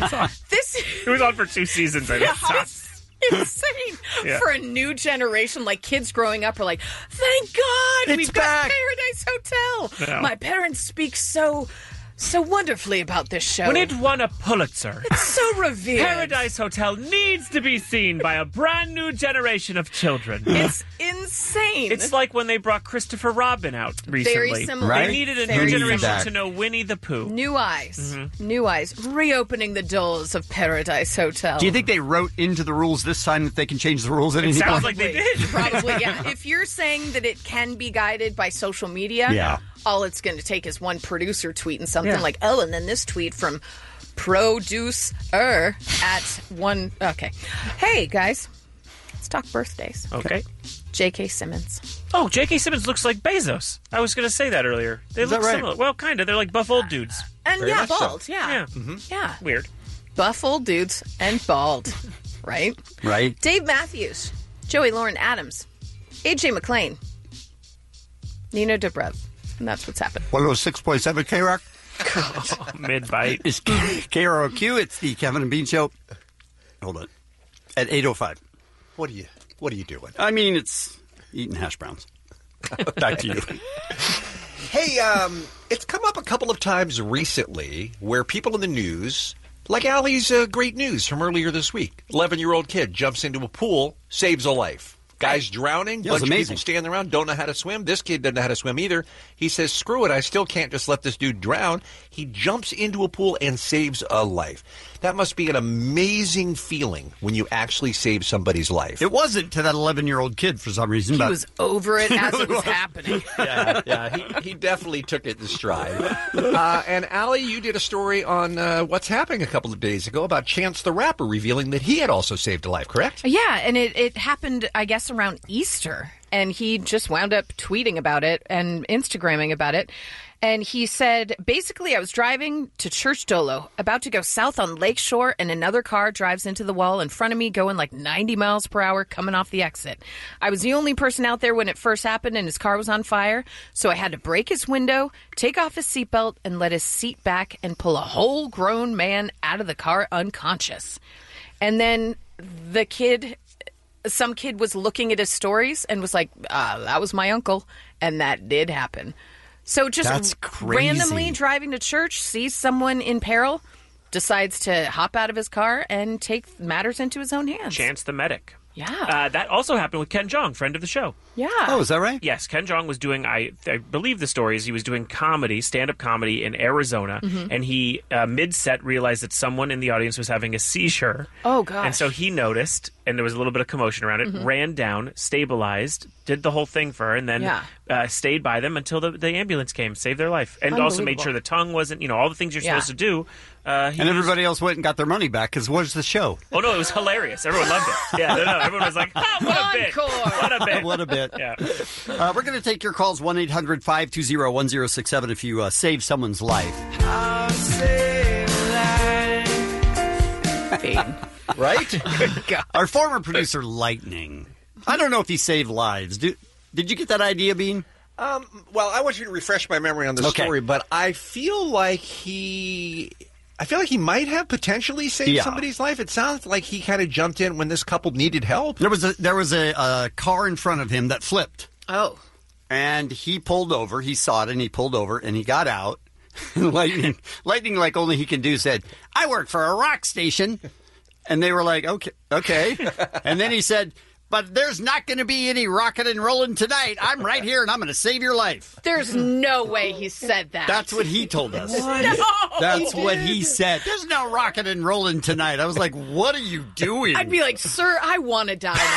Speaker 21: It was on for 2 seasons. I think.
Speaker 1: It's insane for a new generation. Like kids growing up are like, "Thank God we've got Paradise Hotel."
Speaker 21: Yeah.
Speaker 1: My parents speak so wonderfully about this show.
Speaker 21: When it won a Pulitzer,
Speaker 1: it's so revered.
Speaker 21: Paradise Hotel needs to be seen by a brand new generation of children.
Speaker 1: It's insane.
Speaker 21: It's like when they brought Christopher Robin out recently.
Speaker 1: Very similar.
Speaker 21: They needed a new generation to know Winnie the Pooh.
Speaker 1: New eyes. New eyes. Reopening the doors of Paradise Hotel.
Speaker 12: Do you think they wrote into the rules this time that they can change the rules at any point?
Speaker 21: Sounds like they did.
Speaker 1: Probably, yeah. If you're saying that it can be guided by social media, all it's going to take is one producer tweeting something like, oh, and then this tweet from producer at 1. Okay. Hey, guys. Let's talk birthdays.
Speaker 21: Okay.
Speaker 1: J.K. Simmons.
Speaker 21: Oh, J.K. Simmons looks like Bezos. I was going to say that earlier. They
Speaker 12: Is
Speaker 21: look
Speaker 12: that right?
Speaker 21: similar. Well, kind of. They're like buff old dudes.
Speaker 1: And
Speaker 13: Very much so.
Speaker 1: bald. Yeah. Yeah.
Speaker 21: Weird.
Speaker 1: Buff old dudes and bald. Right?
Speaker 12: Right.
Speaker 1: Dave Matthews. Joey Lauren Adams. A.J. McClain. Nina Dobrev. And that's what's happened.
Speaker 12: 106.7 K-Rock.
Speaker 21: Mid-bite.
Speaker 12: It's KROQ. It's the Kevin and Bean Show. Hold on. At 8:05.
Speaker 13: What are you doing?
Speaker 12: I mean, it's eating hash browns. Back to you.
Speaker 13: Hey, it's come up a couple of times recently where people in the news, like Allie's great news from earlier this week, 11-year-old kid jumps into a pool, saves a life. Guy's drowning,
Speaker 12: Yeah, it was
Speaker 13: bunch of
Speaker 12: amazing.
Speaker 13: people standing around, don't know how to swim. This kid doesn't know how to swim either. He says, screw it, I still can't just let this dude drown. He jumps into a pool and saves a life. That must be an amazing feeling when you actually save somebody's life.
Speaker 12: It wasn't to that 11-year-old kid for some reason.
Speaker 1: He
Speaker 12: but
Speaker 1: was over it as it was happening.
Speaker 13: Yeah, he definitely took it in stride. And Allie, you did a story on What's Happening a couple of days ago about Chance the Rapper revealing that he had also saved a life, correct?
Speaker 1: Yeah, and it happened, I guess, around Easter. And he just wound up tweeting about it and Instagramming about it. And he said, basically, I was driving to Church Dolo, about to go south on Lakeshore, and another car drives into the wall in front of me, going like 90 miles per hour, coming off the exit. I was the only person out there when it first happened, and his car was on fire. So I had to break his window, take off his seatbelt, and let his seat back and pull a whole grown man out of the car unconscious. And then some kid was looking at his stories and was like, that was my uncle, and that did happen. So just
Speaker 12: That's crazy.
Speaker 1: randomly driving to church, sees someone in peril, decides to hop out of his car and take matters into his own hands.
Speaker 21: Chance the medic.
Speaker 1: Yeah.
Speaker 21: That also happened with Ken Jeong, friend of the show.
Speaker 1: Yeah.
Speaker 12: Oh, is that right?
Speaker 21: Yes, Ken Jeong was doing, I believe the story is he was doing comedy, stand-up comedy in Arizona, and he, mid-set, realized that someone in the audience was having a seizure.
Speaker 1: Oh, gosh.
Speaker 21: And so he noticed, and there was a little bit of commotion around it, ran down, stabilized, did the whole thing for her, and then stayed by them until the ambulance came, saved their life. And also made sure the tongue wasn't, all the things you're supposed to do.
Speaker 12: And everybody else went and got their money back because what's the show?
Speaker 21: Oh, no, it was hilarious. Everyone loved it. Yeah, no, everyone was like, what a bit. What a bit.
Speaker 12: What a bit.
Speaker 21: Yeah.
Speaker 12: We're going to take your calls, 1-800-520-1067 if you save someone's life.
Speaker 13: Right?
Speaker 12: Our former producer, Lightning. I don't know if he saved lives. Did you get that idea, Bean?
Speaker 13: Well, I want you to refresh my memory on the story, but I feel like he might have potentially saved somebody's life. It sounds like he kind of jumped in when this couple needed help.
Speaker 12: There was a car in front of him that flipped.
Speaker 1: Oh.
Speaker 12: And he pulled over. He saw it, and he pulled over, and he got out. Lightning, like only he can do, said, I work for a rock station. And they were like, okay. And then he said, but there's not going to be any rocking and rolling tonight. I'm right here, and I'm going to save your life.
Speaker 1: There's no way he said that.
Speaker 12: That's what he told us.
Speaker 1: No,
Speaker 12: That's what he said. There's no rocking and rolling tonight. I was like, what are you doing?
Speaker 1: I'd be like, sir, I want to die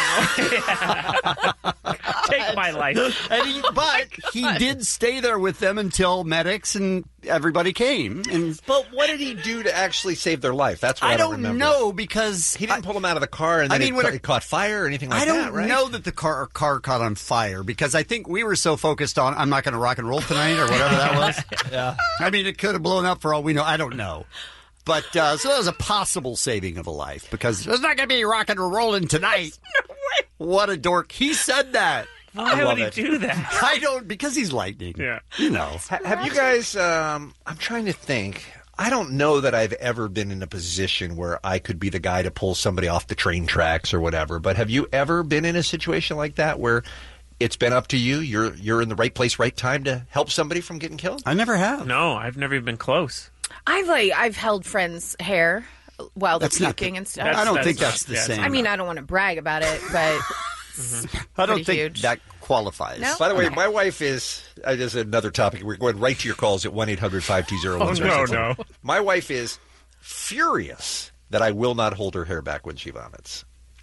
Speaker 1: now.
Speaker 21: Take my life.
Speaker 12: But he did stay there with them until medics and everybody came.
Speaker 13: But what did he do to actually save their life? That's what I don't remember.
Speaker 12: know because
Speaker 13: he didn't pull them out of the car and then it caught fire or anything like that, right?
Speaker 12: I don't know that the car caught on fire because I think we were so focused on I'm not going to rock and roll tonight or whatever that was.
Speaker 13: Yeah.
Speaker 12: I mean, it could have blown up for all we know. I don't know. But so that was a possible saving of a life because there's not going to be rocking and rolling tonight.
Speaker 1: No way.
Speaker 12: What a dork. He said that.
Speaker 21: Why would he do that?
Speaker 12: I don't, because he's Lightning.
Speaker 21: Yeah.
Speaker 13: Have you guys, I'm trying to think. I don't know that I've ever been in a position where I could be the guy to pull somebody off the train tracks or whatever, but have you ever been in a situation like that where it's been up to you, you're in the right place, right time to help somebody from getting killed?
Speaker 12: I never have.
Speaker 21: No, I've never even been close.
Speaker 1: I've held friends' hair while they're puking and stuff.
Speaker 12: I don't think that's the same.
Speaker 1: I mean, I don't want to brag about it, but
Speaker 12: I don't think that qualifies.
Speaker 1: No?
Speaker 13: By the way, my wife is another topic. We're going right to your calls at 1-800-520-1067.
Speaker 21: Oh, no.
Speaker 13: My wife is furious that I will not hold her hair back when she vomits.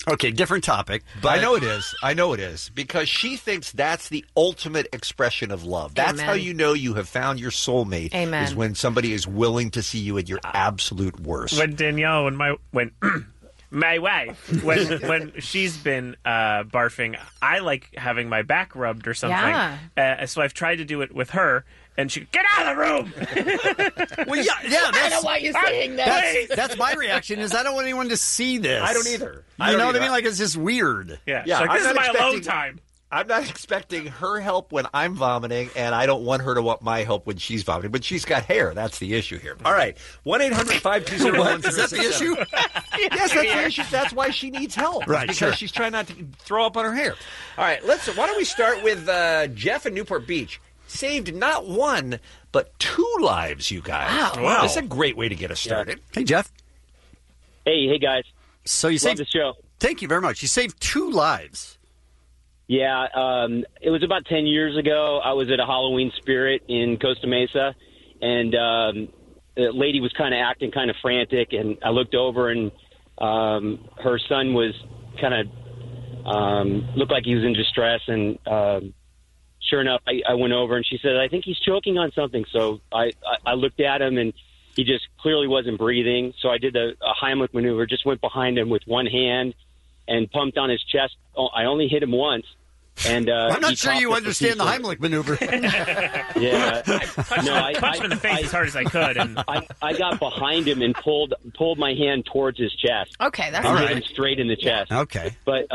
Speaker 12: Okay, different topic. But
Speaker 13: I know it is. Because she thinks that's the ultimate expression of love. That's
Speaker 1: Amen.
Speaker 13: how you know you have found your soulmate.
Speaker 1: Amen.
Speaker 13: Is when somebody is willing to see you at your absolute worst.
Speaker 21: When Danielle, when my wife, when she's been barfing, I like having my back rubbed or something.
Speaker 1: Yeah.
Speaker 21: So I've tried to do it with her, and she get out of the room.
Speaker 12: Well, yeah,
Speaker 1: I don't know why you're saying that.
Speaker 12: That's my reaction. Is I don't want anyone to see this.
Speaker 13: I don't either.
Speaker 12: You know what I mean? Like it's just weird.
Speaker 21: Yeah.
Speaker 13: Yeah,
Speaker 21: She's like, this
Speaker 13: I'm
Speaker 21: is
Speaker 13: not
Speaker 21: my alone
Speaker 13: expecting-
Speaker 21: time.
Speaker 13: I'm not expecting her help when I'm vomiting, and I don't want her to want my help when she's vomiting. But she's got hair. That's the issue here. All right. 1-800-520-1067.
Speaker 12: Is that the issue?
Speaker 13: Yes, that's the issue. That's why she needs help.
Speaker 12: Right,
Speaker 13: Because
Speaker 12: sure.
Speaker 13: she's trying not to throw up on her hair. All right. Why don't we start with Jeff in Newport Beach? Saved not one, but 2 lives, you guys.
Speaker 21: Wow.
Speaker 13: This is a great way to get us started.
Speaker 12: Hey, Jeff.
Speaker 10: Hey guys.
Speaker 12: So you
Speaker 10: Love
Speaker 12: saved
Speaker 10: the show.
Speaker 12: Thank you very much. You saved 2 lives.
Speaker 10: Yeah, it was about 10 years ago. I was at a Halloween Spirit in Costa Mesa, and the lady was kind of acting kind of frantic, and I looked over, and her son was kind of looked like he was in distress, and sure enough, I went over, and she said, I think he's choking on something. So I looked at him, and he just clearly wasn't breathing. So I did a Heimlich maneuver, just went behind him with one hand and pumped on his chest. Oh, I only hit him once. And
Speaker 12: I'm not
Speaker 10: he
Speaker 12: sure
Speaker 10: coughed
Speaker 12: you
Speaker 10: up a
Speaker 12: understand the
Speaker 10: piece of-
Speaker 12: Heimlich maneuver.
Speaker 10: Yeah.
Speaker 21: I punched him in the face as hard as I could. And
Speaker 10: I got behind him and pulled my hand towards his chest.
Speaker 1: Okay, that's
Speaker 10: and
Speaker 1: all
Speaker 10: hit him
Speaker 1: right.
Speaker 10: straight in the chest.
Speaker 12: Okay.
Speaker 10: But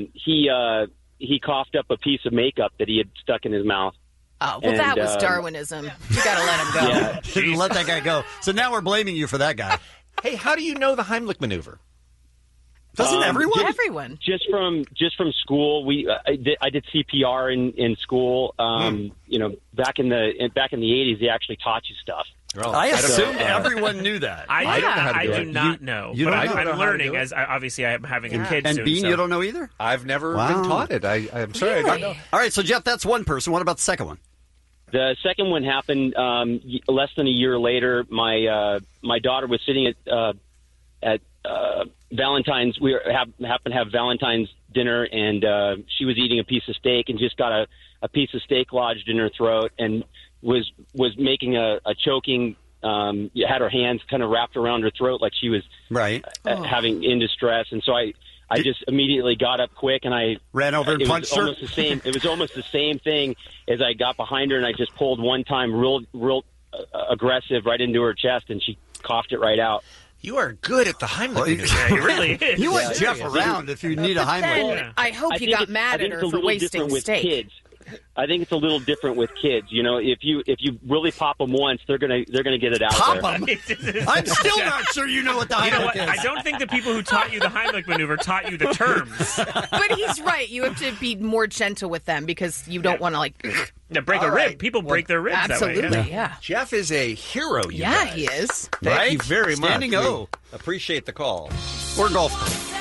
Speaker 10: he coughed up a piece of makeup that he had stuck in his mouth.
Speaker 1: Oh, well, that was Darwinism. You got to let him go.
Speaker 10: Yeah.
Speaker 12: Shouldn't let that guy go. So now we're blaming you for that guy.
Speaker 13: Hey, how do you know the Heimlich maneuver?
Speaker 12: Doesn't everyone?
Speaker 1: Everyone.
Speaker 10: Just from school, I did CPR in school. You know, back in the 80s, they actually taught you stuff.
Speaker 12: I assumed everyone knew that.
Speaker 21: I
Speaker 13: don't know how to do
Speaker 21: do
Speaker 13: it.
Speaker 21: not know.
Speaker 12: you
Speaker 21: but
Speaker 12: don't
Speaker 21: I'm,
Speaker 12: know.
Speaker 21: I'm
Speaker 13: I don't know how to
Speaker 21: learning
Speaker 13: do it.
Speaker 21: as obviously I'm having a kid
Speaker 12: And
Speaker 21: soon.
Speaker 12: Bean,
Speaker 21: so.
Speaker 12: you don't know either?
Speaker 13: I've never
Speaker 12: Wow.
Speaker 13: been taught it. I'm sorry. I don't know.
Speaker 12: All right, so Jeff, that's one person. What about the second one?
Speaker 10: The second one happened less than a year later. My daughter was sitting at Valentine's. We happened to have Valentine's dinner, and she was eating a piece of steak and just got a piece of steak lodged in her throat and was making a choking. Had her hands kind of wrapped around her throat like she was
Speaker 12: right
Speaker 10: having in distress, and so I just immediately got up quick and I
Speaker 12: ran over and punched her.
Speaker 10: It was almost the same thing as I got behind her and I just pulled one time real aggressive right into her chest and she coughed it right out.
Speaker 13: You are good at the Heimlich maneuver.
Speaker 21: Yeah, he really is.
Speaker 12: You want Jeff around if you need a Heimlich.
Speaker 1: Then I hope you got mad at her for wasting steak.
Speaker 10: Kids. I think it's a little different with kids. You know, if you really pop them once, they're gonna get it out
Speaker 12: Pop
Speaker 10: there.
Speaker 12: them? I'm still not sure you know what the Heimlich
Speaker 21: You know what?
Speaker 12: is.
Speaker 21: I don't think the people who taught you the Heimlich maneuver taught you the terms.
Speaker 1: But he's right. You have to be more gentle with them because you don't want to
Speaker 21: break
Speaker 13: All
Speaker 21: a
Speaker 13: right.
Speaker 21: rib. People break their ribs
Speaker 1: Absolutely,
Speaker 21: that way.
Speaker 1: yeah.
Speaker 13: Jeff is a hero, you
Speaker 1: Yeah,
Speaker 13: guys.
Speaker 1: he is.
Speaker 13: Thank you
Speaker 12: Right?
Speaker 13: very much.
Speaker 12: Standing O.
Speaker 13: We appreciate the call.
Speaker 12: Or golf.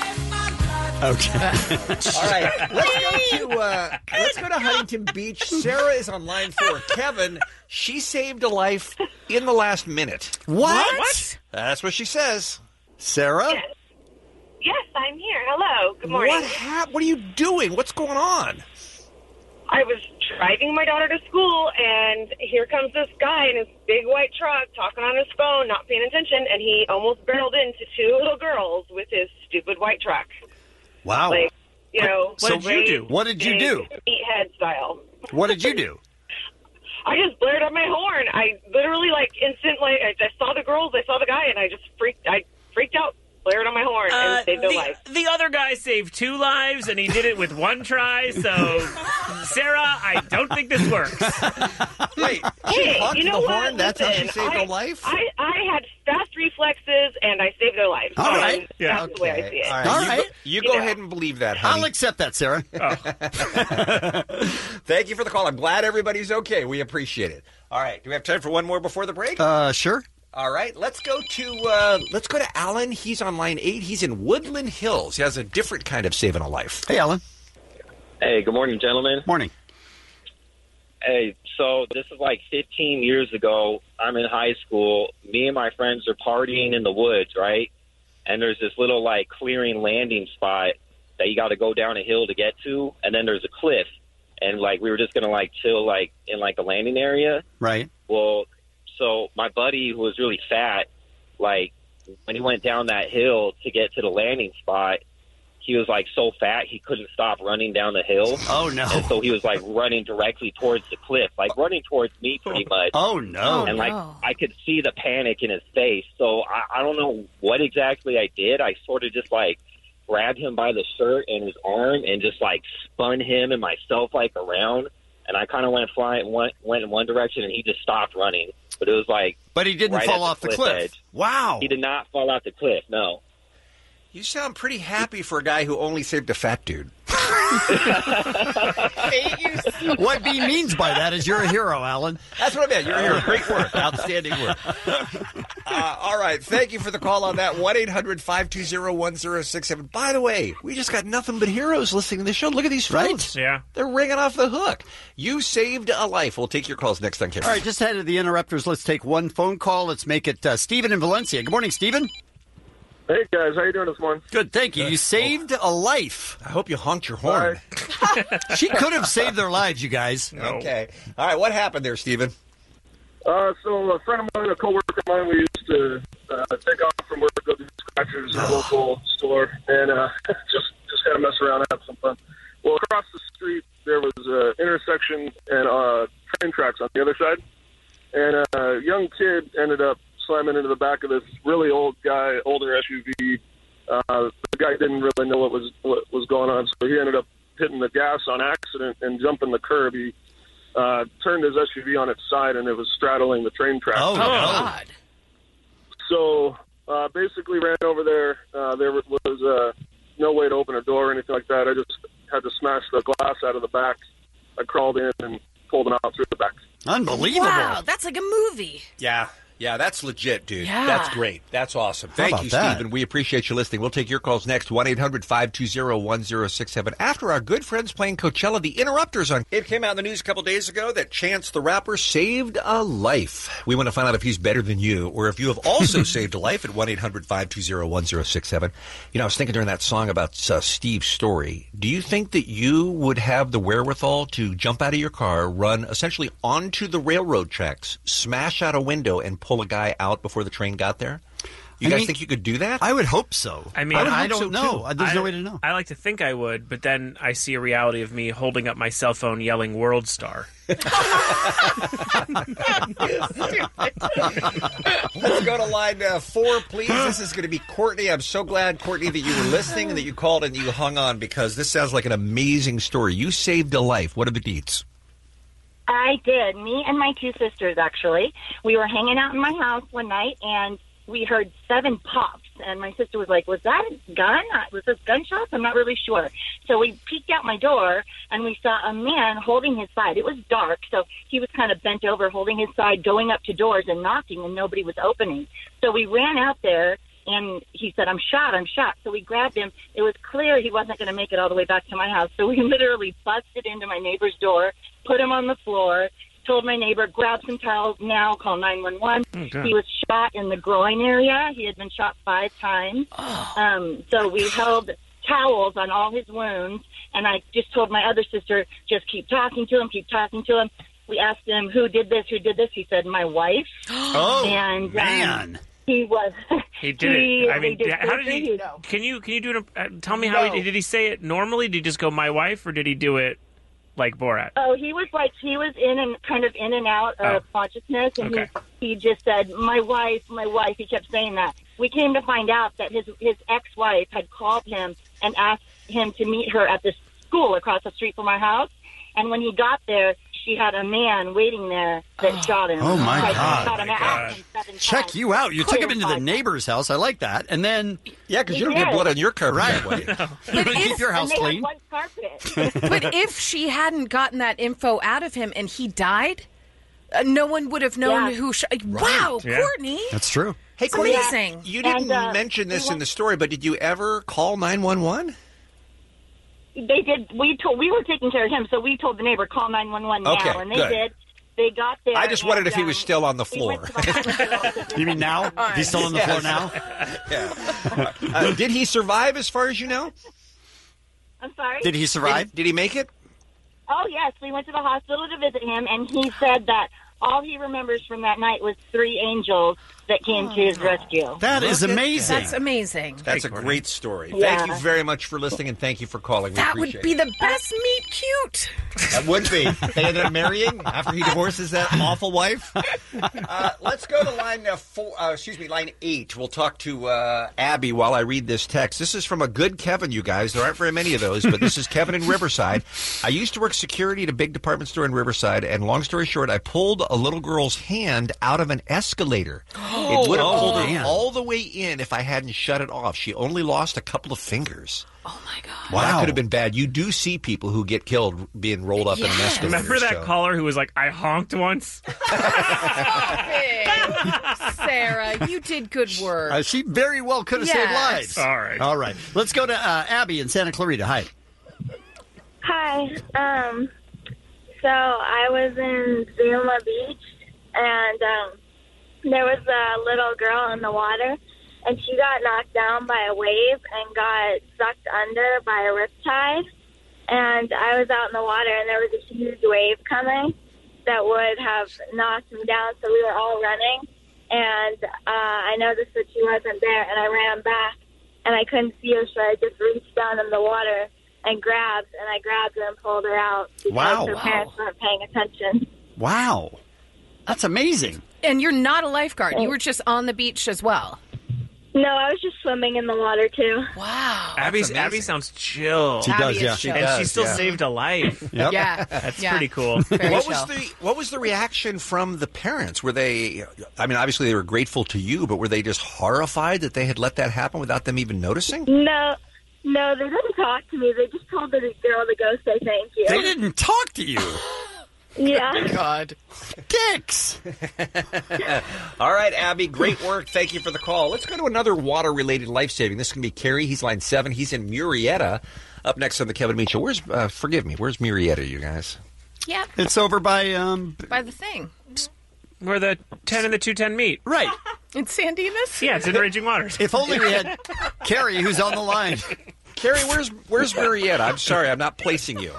Speaker 12: Okay.
Speaker 13: All right, let's go to Huntington Beach. Sarah is on line 4. Kevin, she saved a life in the last minute.
Speaker 12: What?
Speaker 13: That's what she says.
Speaker 12: Sarah?
Speaker 11: Yes, I'm here. Hello. Good morning.
Speaker 13: What are you doing? What's going on?
Speaker 11: I was driving my daughter to school, and here comes this guy in his big white truck talking on his phone, not paying attention, and he almost barreled into 2 little girls with his stupid white truck.
Speaker 12: Wow.
Speaker 11: Like, you know,
Speaker 12: What did you do? What did you do?
Speaker 11: Meathead style.
Speaker 12: What did you do?
Speaker 11: I just blared on my horn. I literally, instantly, I saw the girls, I saw the guy, and I just freaked out, blared on my horn, and saved their life.
Speaker 21: The other guy saved 2 lives, and he did it with 1 try. So, Sarah, I don't think this works.
Speaker 13: Wait,
Speaker 11: Hey,
Speaker 13: honked
Speaker 11: you know
Speaker 13: the
Speaker 11: what?
Speaker 13: horn? That's how she
Speaker 11: Listen,
Speaker 13: saved a life?
Speaker 11: I had fast reflexes, and I saved their lives.
Speaker 12: All right.
Speaker 11: And
Speaker 12: Yeah.
Speaker 11: That's the way I see it.
Speaker 13: All right. You go ahead and believe that, honey.
Speaker 12: I'll accept that, Sarah.
Speaker 13: Thank you for the call. I'm glad everybody's okay. We appreciate it. All right. Do we have time for one more before the break?
Speaker 12: Sure.
Speaker 13: All right. Let's go to Alan. He's on line 8. He's in Woodland Hills. He has a different kind of saving a life.
Speaker 12: Hey, Alan.
Speaker 23: Hey, good morning, gentlemen.
Speaker 12: Morning.
Speaker 23: Hey, so this is like 15 years ago. I'm in high school. Me and my friends are partying in the woods, right? And there's this little, clearing landing spot. that you got to go down a hill to get to, and then there's a cliff, and like we were just gonna like chill like in like the landing area.
Speaker 12: Right.
Speaker 23: Well, so my buddy who was really fat, like when he went down that hill to get to the landing spot, he was like so fat he couldn't stop running down the hill.
Speaker 12: Oh no!
Speaker 23: And so he was like running directly towards the cliff, like running towards me pretty much.
Speaker 12: Oh no!
Speaker 23: And like I could see the panic in his face. So I don't know what exactly I did. I sort of just like grabbed him by the shirt and his arm and just like spun him and myself like around. And I kind of went in one direction, and he just stopped running. But it was like,
Speaker 12: but he didn't
Speaker 23: right
Speaker 12: fall
Speaker 23: at
Speaker 12: off the cliff.
Speaker 23: Edge.
Speaker 12: Wow!
Speaker 23: He did not fall off the cliff. No.
Speaker 13: You sound pretty happy for a guy who only saved a fat dude.
Speaker 12: What B means by that is you're a hero, Alan.
Speaker 13: That's what I meant. You're a hero. Great work. Outstanding work. All right. Thank you for the call on that. 1-800-520-1067. By the way, we just got nothing but heroes listening to the show. Look at these phones.
Speaker 21: Right? Yeah.
Speaker 13: They're ringing off the hook. You saved a life. We'll take your calls next on K.
Speaker 12: All right, just ahead of the interrupters, let's take one phone call. Let's make it Stephen in Valencia. Good morning, Stephen.
Speaker 2: Hey, guys. How you doing this morning?
Speaker 12: Good, thank you. You saved a life.
Speaker 13: I hope you honked your horn.
Speaker 12: She could have saved their lives, you guys.
Speaker 13: No. Okay. All right, what happened there, Stephen?
Speaker 2: So a friend of mine, a coworker of mine, we used to take off from work, go to Scratchers, a local store, and just kind of mess around, have some fun. Well, across the street, there was an intersection and train tracks on the other side, and a young kid ended up slamming into the back of this really older SUV. The guy didn't really know what was going on, so he ended up hitting the gas on accident and jumping the curb. He turned his SUV on its side, and it was straddling the train track.
Speaker 12: Oh, God.
Speaker 2: So basically ran over there. There was no way to open a door or anything like that. I just had to smash the glass out of the back. I crawled in and pulled him out through the back.
Speaker 12: Unbelievable.
Speaker 1: Wow, that's like a movie.
Speaker 13: Yeah, that's legit, dude.
Speaker 1: Yeah.
Speaker 13: That's great. That's awesome. Thank you, Stephen. We appreciate you listening. We'll take your calls next. 1-800-520-1067. After our good friends playing Coachella, the Interrupters on. It came out in the news a couple days ago that Chance the Rapper saved a life. We want to find out if he's better than you, or if you have also saved a life at 1-800-520-1067. You know, I was thinking during that song about Steve's story. Do you think that you would have the wherewithal to jump out of your car, run essentially onto the railroad tracks, smash out a window, and pull a guy out before the train got there? You guys think you could do that?
Speaker 12: I would hope so.
Speaker 21: I mean,
Speaker 12: I don't know. There's no way to know.
Speaker 21: I like to think I would, but then I see a reality of me holding up my cell phone yelling World Star.
Speaker 13: Let's go to line 4, please. This is going to be Courtney. I'm so glad, Courtney, that you were listening and that you called and you hung on, because this sounds like an amazing story. You saved a life. What are the deets?
Speaker 9: I did. Me and my 2 sisters, actually. We were hanging out in my house one night, and we heard 7 pops. And my sister was like, was that a gun? Was this gunshots? I'm not really sure. So we peeked out my door, and we saw a man holding his side. It was dark, so he was kind of bent over, holding his side, going up to doors and knocking, and nobody was opening. So we ran out there, and he said, I'm shot. So we grabbed him. It was clear he wasn't going to make it all the way back to my house. So we literally busted into my neighbor's door, put him on the floor, told my neighbor, grab some towels now, call 911.
Speaker 21: Okay.
Speaker 9: He was shot in the groin area. He had been shot 5 times. So we held towels on all his wounds, and I just told my other sister, just keep talking to him. We asked him, who did this? He said, my wife.
Speaker 12: Oh,
Speaker 9: and,
Speaker 12: man.
Speaker 9: He was.
Speaker 21: He did it. I mean, how did he? Can you do it? Tell me how did he say it normally? Did he just go my wife, or did he do it like Borat?
Speaker 9: Oh, he was in and out of consciousness, and he just said my wife. He kept saying that. We came to find out that his ex-wife had called him and asked him to meet her at the school across the street from our house, and when he got there, she had a man waiting there that shot him.
Speaker 12: Oh, my God.
Speaker 9: Shot him out 7
Speaker 12: Check
Speaker 9: times.
Speaker 12: you out. You took him into the neighbor's house. I like that. And then...
Speaker 13: Yeah, because you don't get blood on your carpet that way.
Speaker 12: You keep your house clean.
Speaker 1: But if she hadn't gotten that info out of him and he died, no one would have known who... Wow, Courtney.
Speaker 12: That's true.
Speaker 13: Hey, Courtney,
Speaker 1: amazing.
Speaker 13: You didn't mention this in the story, but did you ever call 911?
Speaker 9: They did. We were taking care of him, so we told the neighbor, call 911 now, and they did. They got there.
Speaker 13: I just wondered if he was still on the floor.
Speaker 12: You mean now? He's still on the floor now?
Speaker 13: Yeah. Did he survive, as far as you know?
Speaker 9: I'm sorry?
Speaker 12: Did he survive?
Speaker 13: Did he make it?
Speaker 9: Oh, yes. We went to the hospital to visit him, and he said that all he remembers from that night was 3 angels that came to his rescue.
Speaker 12: That is amazing.
Speaker 1: That's amazing.
Speaker 13: That's a great story.
Speaker 9: Yeah.
Speaker 13: Thank you very much for listening, and thank you for calling. We
Speaker 1: That would
Speaker 13: appreciate
Speaker 1: be
Speaker 13: it.
Speaker 1: the best meet cute.
Speaker 13: That would be. They ended up marrying after he divorces that awful wife. Let's go to line line 8. We'll talk to Abby while I read this text. This is from a good Kevin, you guys. There aren't very many of those, but this is Kevin in Riverside. I used to work security at a big department store in Riverside, and long story short, I pulled a little girl's hand out of an escalator. It would have pulled her all the way in if I hadn't shut it off. She only lost a couple of fingers.
Speaker 1: Oh, my God.
Speaker 13: Wow. That could have been bad. You do see people who get killed being rolled up in an escalator.
Speaker 21: Remember that caller who was like, I honked once?
Speaker 1: Sarah, you did good work.
Speaker 12: She very well could have saved lives. All right. Let's go to Abby in Santa Clarita. Hi.
Speaker 3: Hi. So I was in Zuma Beach, and there was a little girl in the water, and she got knocked down by a wave and got sucked under by a riptide. And I was out in the water, and there was a huge wave coming that would have knocked me down, so we were all running. And I noticed that she wasn't there, and I ran back, and I couldn't see her, so I just reached down in the water and grabbed her and pulled her out because her parents weren't paying attention.
Speaker 12: Wow. That's amazing.
Speaker 1: And you're not a lifeguard. You were just on the beach as well.
Speaker 3: No, I was just swimming in the water, too.
Speaker 1: Wow.
Speaker 21: Abby sounds chill.
Speaker 12: She does, yeah.
Speaker 21: And she still saved a life.
Speaker 12: Yep.
Speaker 1: Yeah.
Speaker 21: That's pretty cool.
Speaker 13: What was the reaction from the parents? Were they, I mean, obviously they were grateful to you, but were they just horrified that they had let that happen without them even noticing?
Speaker 3: No, they didn't talk to me. They just told the girl to go say thank you.
Speaker 12: They didn't talk to you?
Speaker 3: Yeah.
Speaker 13: Oh, God.
Speaker 12: Dicks.
Speaker 13: All right, Abby, great work. Thank you for the call. Let's go to another water-related life-saving. This can be Kerry. He's line 7. He's in Murrieta. Up next on the Kevin and Bean Show. Where's Murrieta, you guys?
Speaker 1: Yeah.
Speaker 12: It's over by
Speaker 1: the thing.
Speaker 21: Where the 10 and the 210 meet.
Speaker 12: Right.
Speaker 1: In San Dimas?
Speaker 21: Yeah, it's in Raging Waters.
Speaker 12: If only we had Kerry, who's on the line.
Speaker 13: Kerry, where's Murrieta? I'm sorry, I'm not placing you.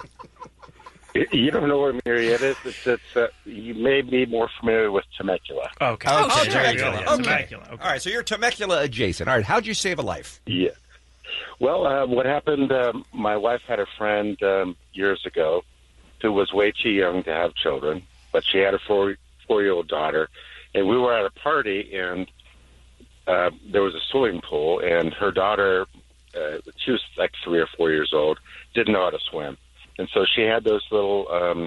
Speaker 15: You don't know where Murrieta is? It's you may be more familiar with Temecula.
Speaker 21: Okay.
Speaker 13: Temecula.
Speaker 21: Okay.
Speaker 13: Temecula. All right, so you're Temecula adjacent. All right, how'd you save a life?
Speaker 15: Yeah. Well, what happened, my wife had a friend years ago who was way too young to have children, but she had a four-year-old daughter, and we were at a party, and there was a swimming pool, and her daughter, she was like 3 or 4 years old, didn't know how to swim. And so she had those little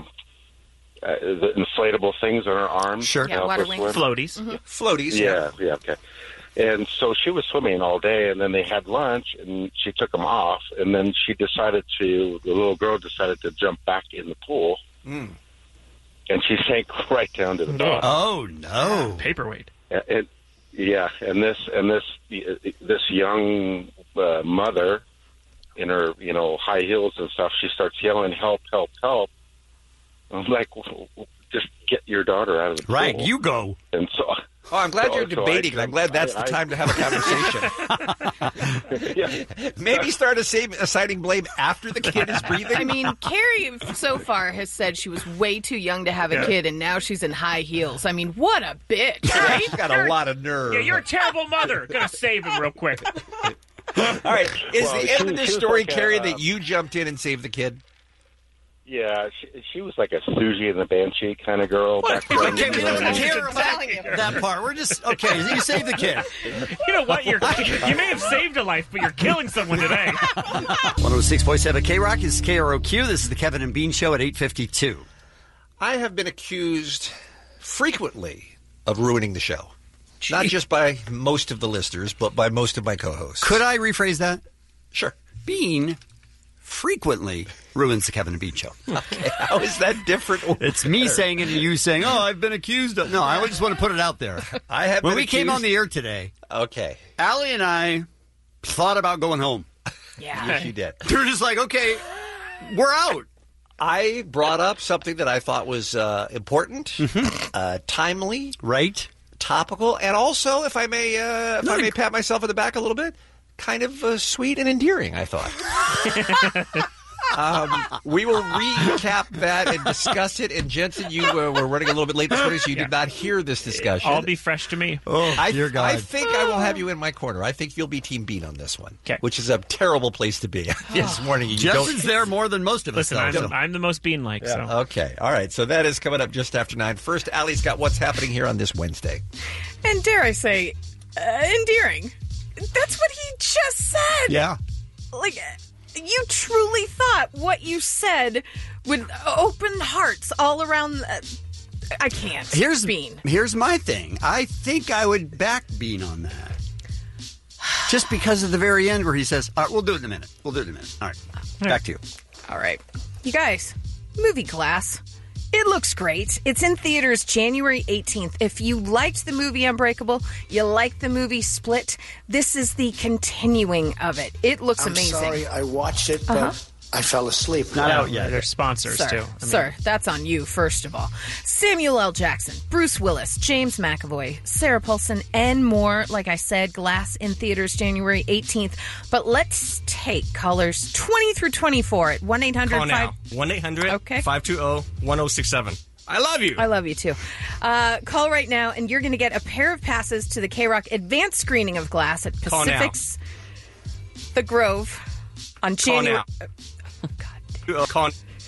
Speaker 15: the inflatable things on her arms.
Speaker 21: Sure.
Speaker 15: to help her swim.
Speaker 21: Floaties.
Speaker 1: Mm-hmm.
Speaker 13: Floaties,
Speaker 15: yeah, okay. And so she was swimming all day, and then they had lunch, and she took them off, and then the little girl decided to jump back in the pool, and she sank right down to the bottom.
Speaker 12: Oh, no.
Speaker 21: Paperweight.
Speaker 15: And this young mother in her, high heels and stuff, she starts yelling, "Help, help, help." I'm like, just get your daughter out of the pool.
Speaker 12: Right, you go.
Speaker 15: And so...
Speaker 13: Oh, I'm glad you're debating. I'm glad that's the time to have a conversation. Maybe start assigning blame after the kid is breathing.
Speaker 1: I mean, Carrie so far has said she was way too young to have a kid, and now she's in high heels. I mean, what a bitch, right?
Speaker 13: She's got a lot of nerve.
Speaker 21: Yeah, you're a terrible mother. Gonna save him real quick.
Speaker 13: All right. Is the end of this story, Carrie, that you jumped in and saved the kid?
Speaker 15: Yeah, she was like a Susie and the Banshee kind of girl. Back then.
Speaker 12: Okay, we don't care about that part. We're just, okay, you saved the kid.
Speaker 21: You know what? You may have saved a life, but you're killing someone today.
Speaker 12: 106.7 K-Rock is KROQ. This is the Kevin and Bean Show at 8:52.
Speaker 13: I have been accused frequently of ruining the show. Not just by most of the listeners, but by most of my co-hosts.
Speaker 12: Could I rephrase that?
Speaker 13: Sure.
Speaker 12: Bean frequently ruins the Kevin and Bean Show.
Speaker 13: Okay, how is that different?
Speaker 12: It's me saying it and you saying, "Oh, I've been accused of." No, I just want to put it out there. When we came on the air today,
Speaker 13: okay,
Speaker 12: Allie and I thought about going home.
Speaker 1: Yeah,
Speaker 13: yes, you did.
Speaker 12: We were just like, "Okay, we're out."
Speaker 13: I brought up something that I thought was important, timely,
Speaker 12: right,
Speaker 13: topical, and also, if I may, pat myself on the back a little bit, kind of sweet and endearing, I thought. We will recap that and discuss it. And Jensen, you were running a little bit late this morning, so you did not hear this discussion.
Speaker 21: All be fresh to me.
Speaker 13: Dear God. I think I will have you in my corner. I think you'll be Team Bean on this one, which is a terrible place to be this morning.
Speaker 12: Jensen's there more than most of us.
Speaker 21: Listen, I'm the most Bean-like.
Speaker 13: Yeah.
Speaker 21: So.
Speaker 13: Okay. All right. So that is coming up just after 9. First, Allie's got what's happening here on this Wednesday.
Speaker 1: And dare I say, endearing. That's what he just said.
Speaker 13: Yeah.
Speaker 1: Like, you truly thought what you said would open hearts all around. I can't.
Speaker 12: Here's
Speaker 1: Bean.
Speaker 12: Here's my thing. I think I would back Bean on that. Just because of the very end where he says, all right, we'll do it in a minute. All right. Back to you.
Speaker 1: All right. You guys, movie Glass. It looks great. It's in theaters January 18th. If you liked the movie Unbreakable, you liked the movie Split, this is the continuing of it. It looks amazing.
Speaker 16: I'm sorry, I watched it, but I fell asleep.
Speaker 21: Not out yet. They're sponsors, too.
Speaker 1: Sir, that's on you, first of all. Samuel L. Jackson, Bruce Willis, James McAvoy, Sarah Paulson, and more. Like I said, Glass in theaters January 18th. But let's take callers 20 through 24 at 1-800-5...
Speaker 18: Call now. 1-800-520-1067. I love you.
Speaker 1: I love you, too. Call right now, and you're going to get a pair of passes to the K-Rock advanced screening of Glass at Pacific's The Grove on January...
Speaker 18: Whoa.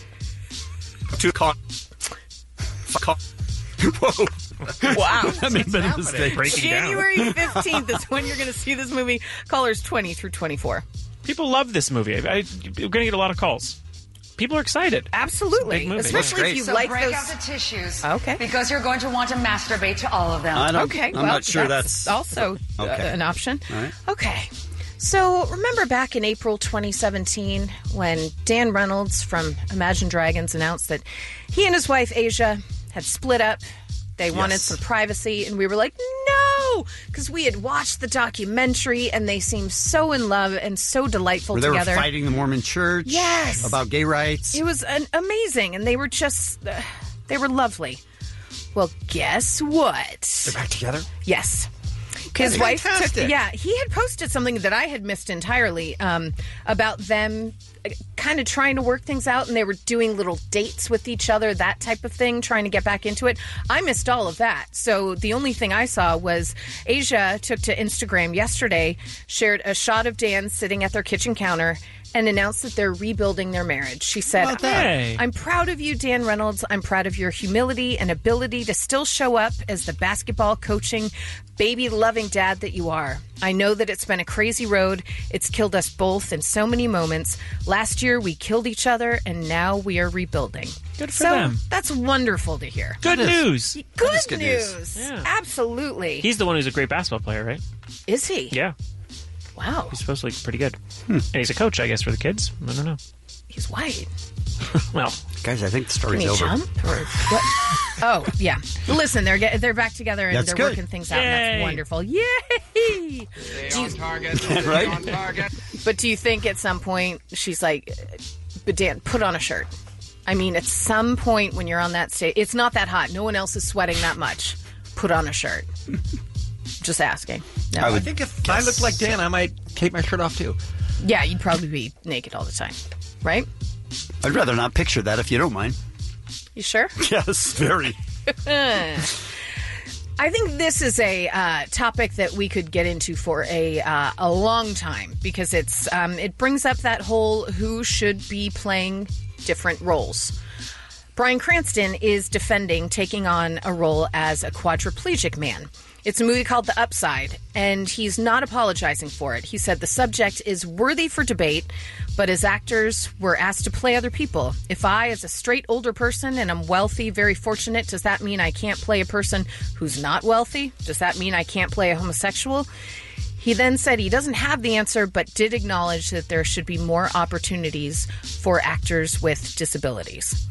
Speaker 1: Wow.
Speaker 21: I made a mistake.
Speaker 1: January 15th is when you're going to see this movie. Callers 20 through 24.
Speaker 21: People love this movie. We're going to get a lot of calls. People are excited.
Speaker 1: Absolutely. Especially if you like
Speaker 19: break
Speaker 1: those...
Speaker 19: out the tissues.
Speaker 1: Okay.
Speaker 19: Because you're going to want to masturbate to all of them.
Speaker 12: I'm not sure that's
Speaker 1: also an option.
Speaker 12: All right.
Speaker 1: Okay. So, remember back in April 2017 when Dan Reynolds from Imagine Dragons announced that he and his wife, Asia, had split up. They wanted some privacy, and we were like, no! Because we had watched the documentary, and they seemed so in love and so delightful
Speaker 12: together.
Speaker 1: They
Speaker 12: were fighting the Mormon church.
Speaker 1: Yes.
Speaker 12: About gay rights.
Speaker 1: It was amazing, and they were just... they were lovely. Well, guess what?
Speaker 13: They're back together?
Speaker 1: Yes. His wife took, he had posted something that I had missed entirely about them kind of trying to work things out, and they were doing little dates with each other, that type of thing, trying to get back into it. I missed all of that. So the only thing I saw was Asia took to Instagram yesterday, shared a shot of Dan sitting at their kitchen counter, and announced that they're rebuilding their marriage. She said, I'm proud of you, Dan Reynolds. I'm proud of your humility and ability to still show up as the basketball coaching, baby-loving dad that you are. I know that it's been a crazy road. It's killed us both in so many moments. Last year, we killed each other, and now we are rebuilding.
Speaker 21: Good for them.
Speaker 1: That's wonderful to hear.
Speaker 21: Good news.
Speaker 1: Good news.
Speaker 21: Yeah.
Speaker 1: Absolutely.
Speaker 21: He's the one who's a great basketball player, right?
Speaker 1: Is he?
Speaker 21: Yeah.
Speaker 1: Wow.
Speaker 21: He's supposed to look pretty good. And he's a coach, I guess, for the kids. I don't know.
Speaker 1: He's white.
Speaker 21: Well,
Speaker 12: guys, I think the story's over.
Speaker 1: Can he jump? Or what? Oh, yeah. Listen, they're back together and they're working things out. And that's wonderful. Yay!
Speaker 6: On target.
Speaker 12: Right?
Speaker 6: On target.
Speaker 1: But do you think at some point she's like, but Dan, put on a shirt? I mean, at some point when you're on that stage, it's not that hot. No one else is sweating that much. Put on a shirt. Just asking. No.
Speaker 13: I think if I looked like Dan, I might take my shirt off too.
Speaker 1: Yeah, you'd probably be naked all the time, right?
Speaker 12: I'd rather not picture that if you don't mind.
Speaker 1: You sure?
Speaker 12: Yes, very.
Speaker 1: I think this is a topic that we could get into for a long time because it brings up that whole who should be playing different roles. Bryan Cranston is defending taking on a role as a quadriplegic man. It's a movie called The Upside, and he's not apologizing for it. He said the subject is worthy for debate, but as actors, we're asked to play other people. If I, as a straight older person, and I'm wealthy, very fortunate, does that mean I can't play a person who's not wealthy? Does that mean I can't play a homosexual? He then said he doesn't have the answer, but did acknowledge that there should be more opportunities for actors with disabilities.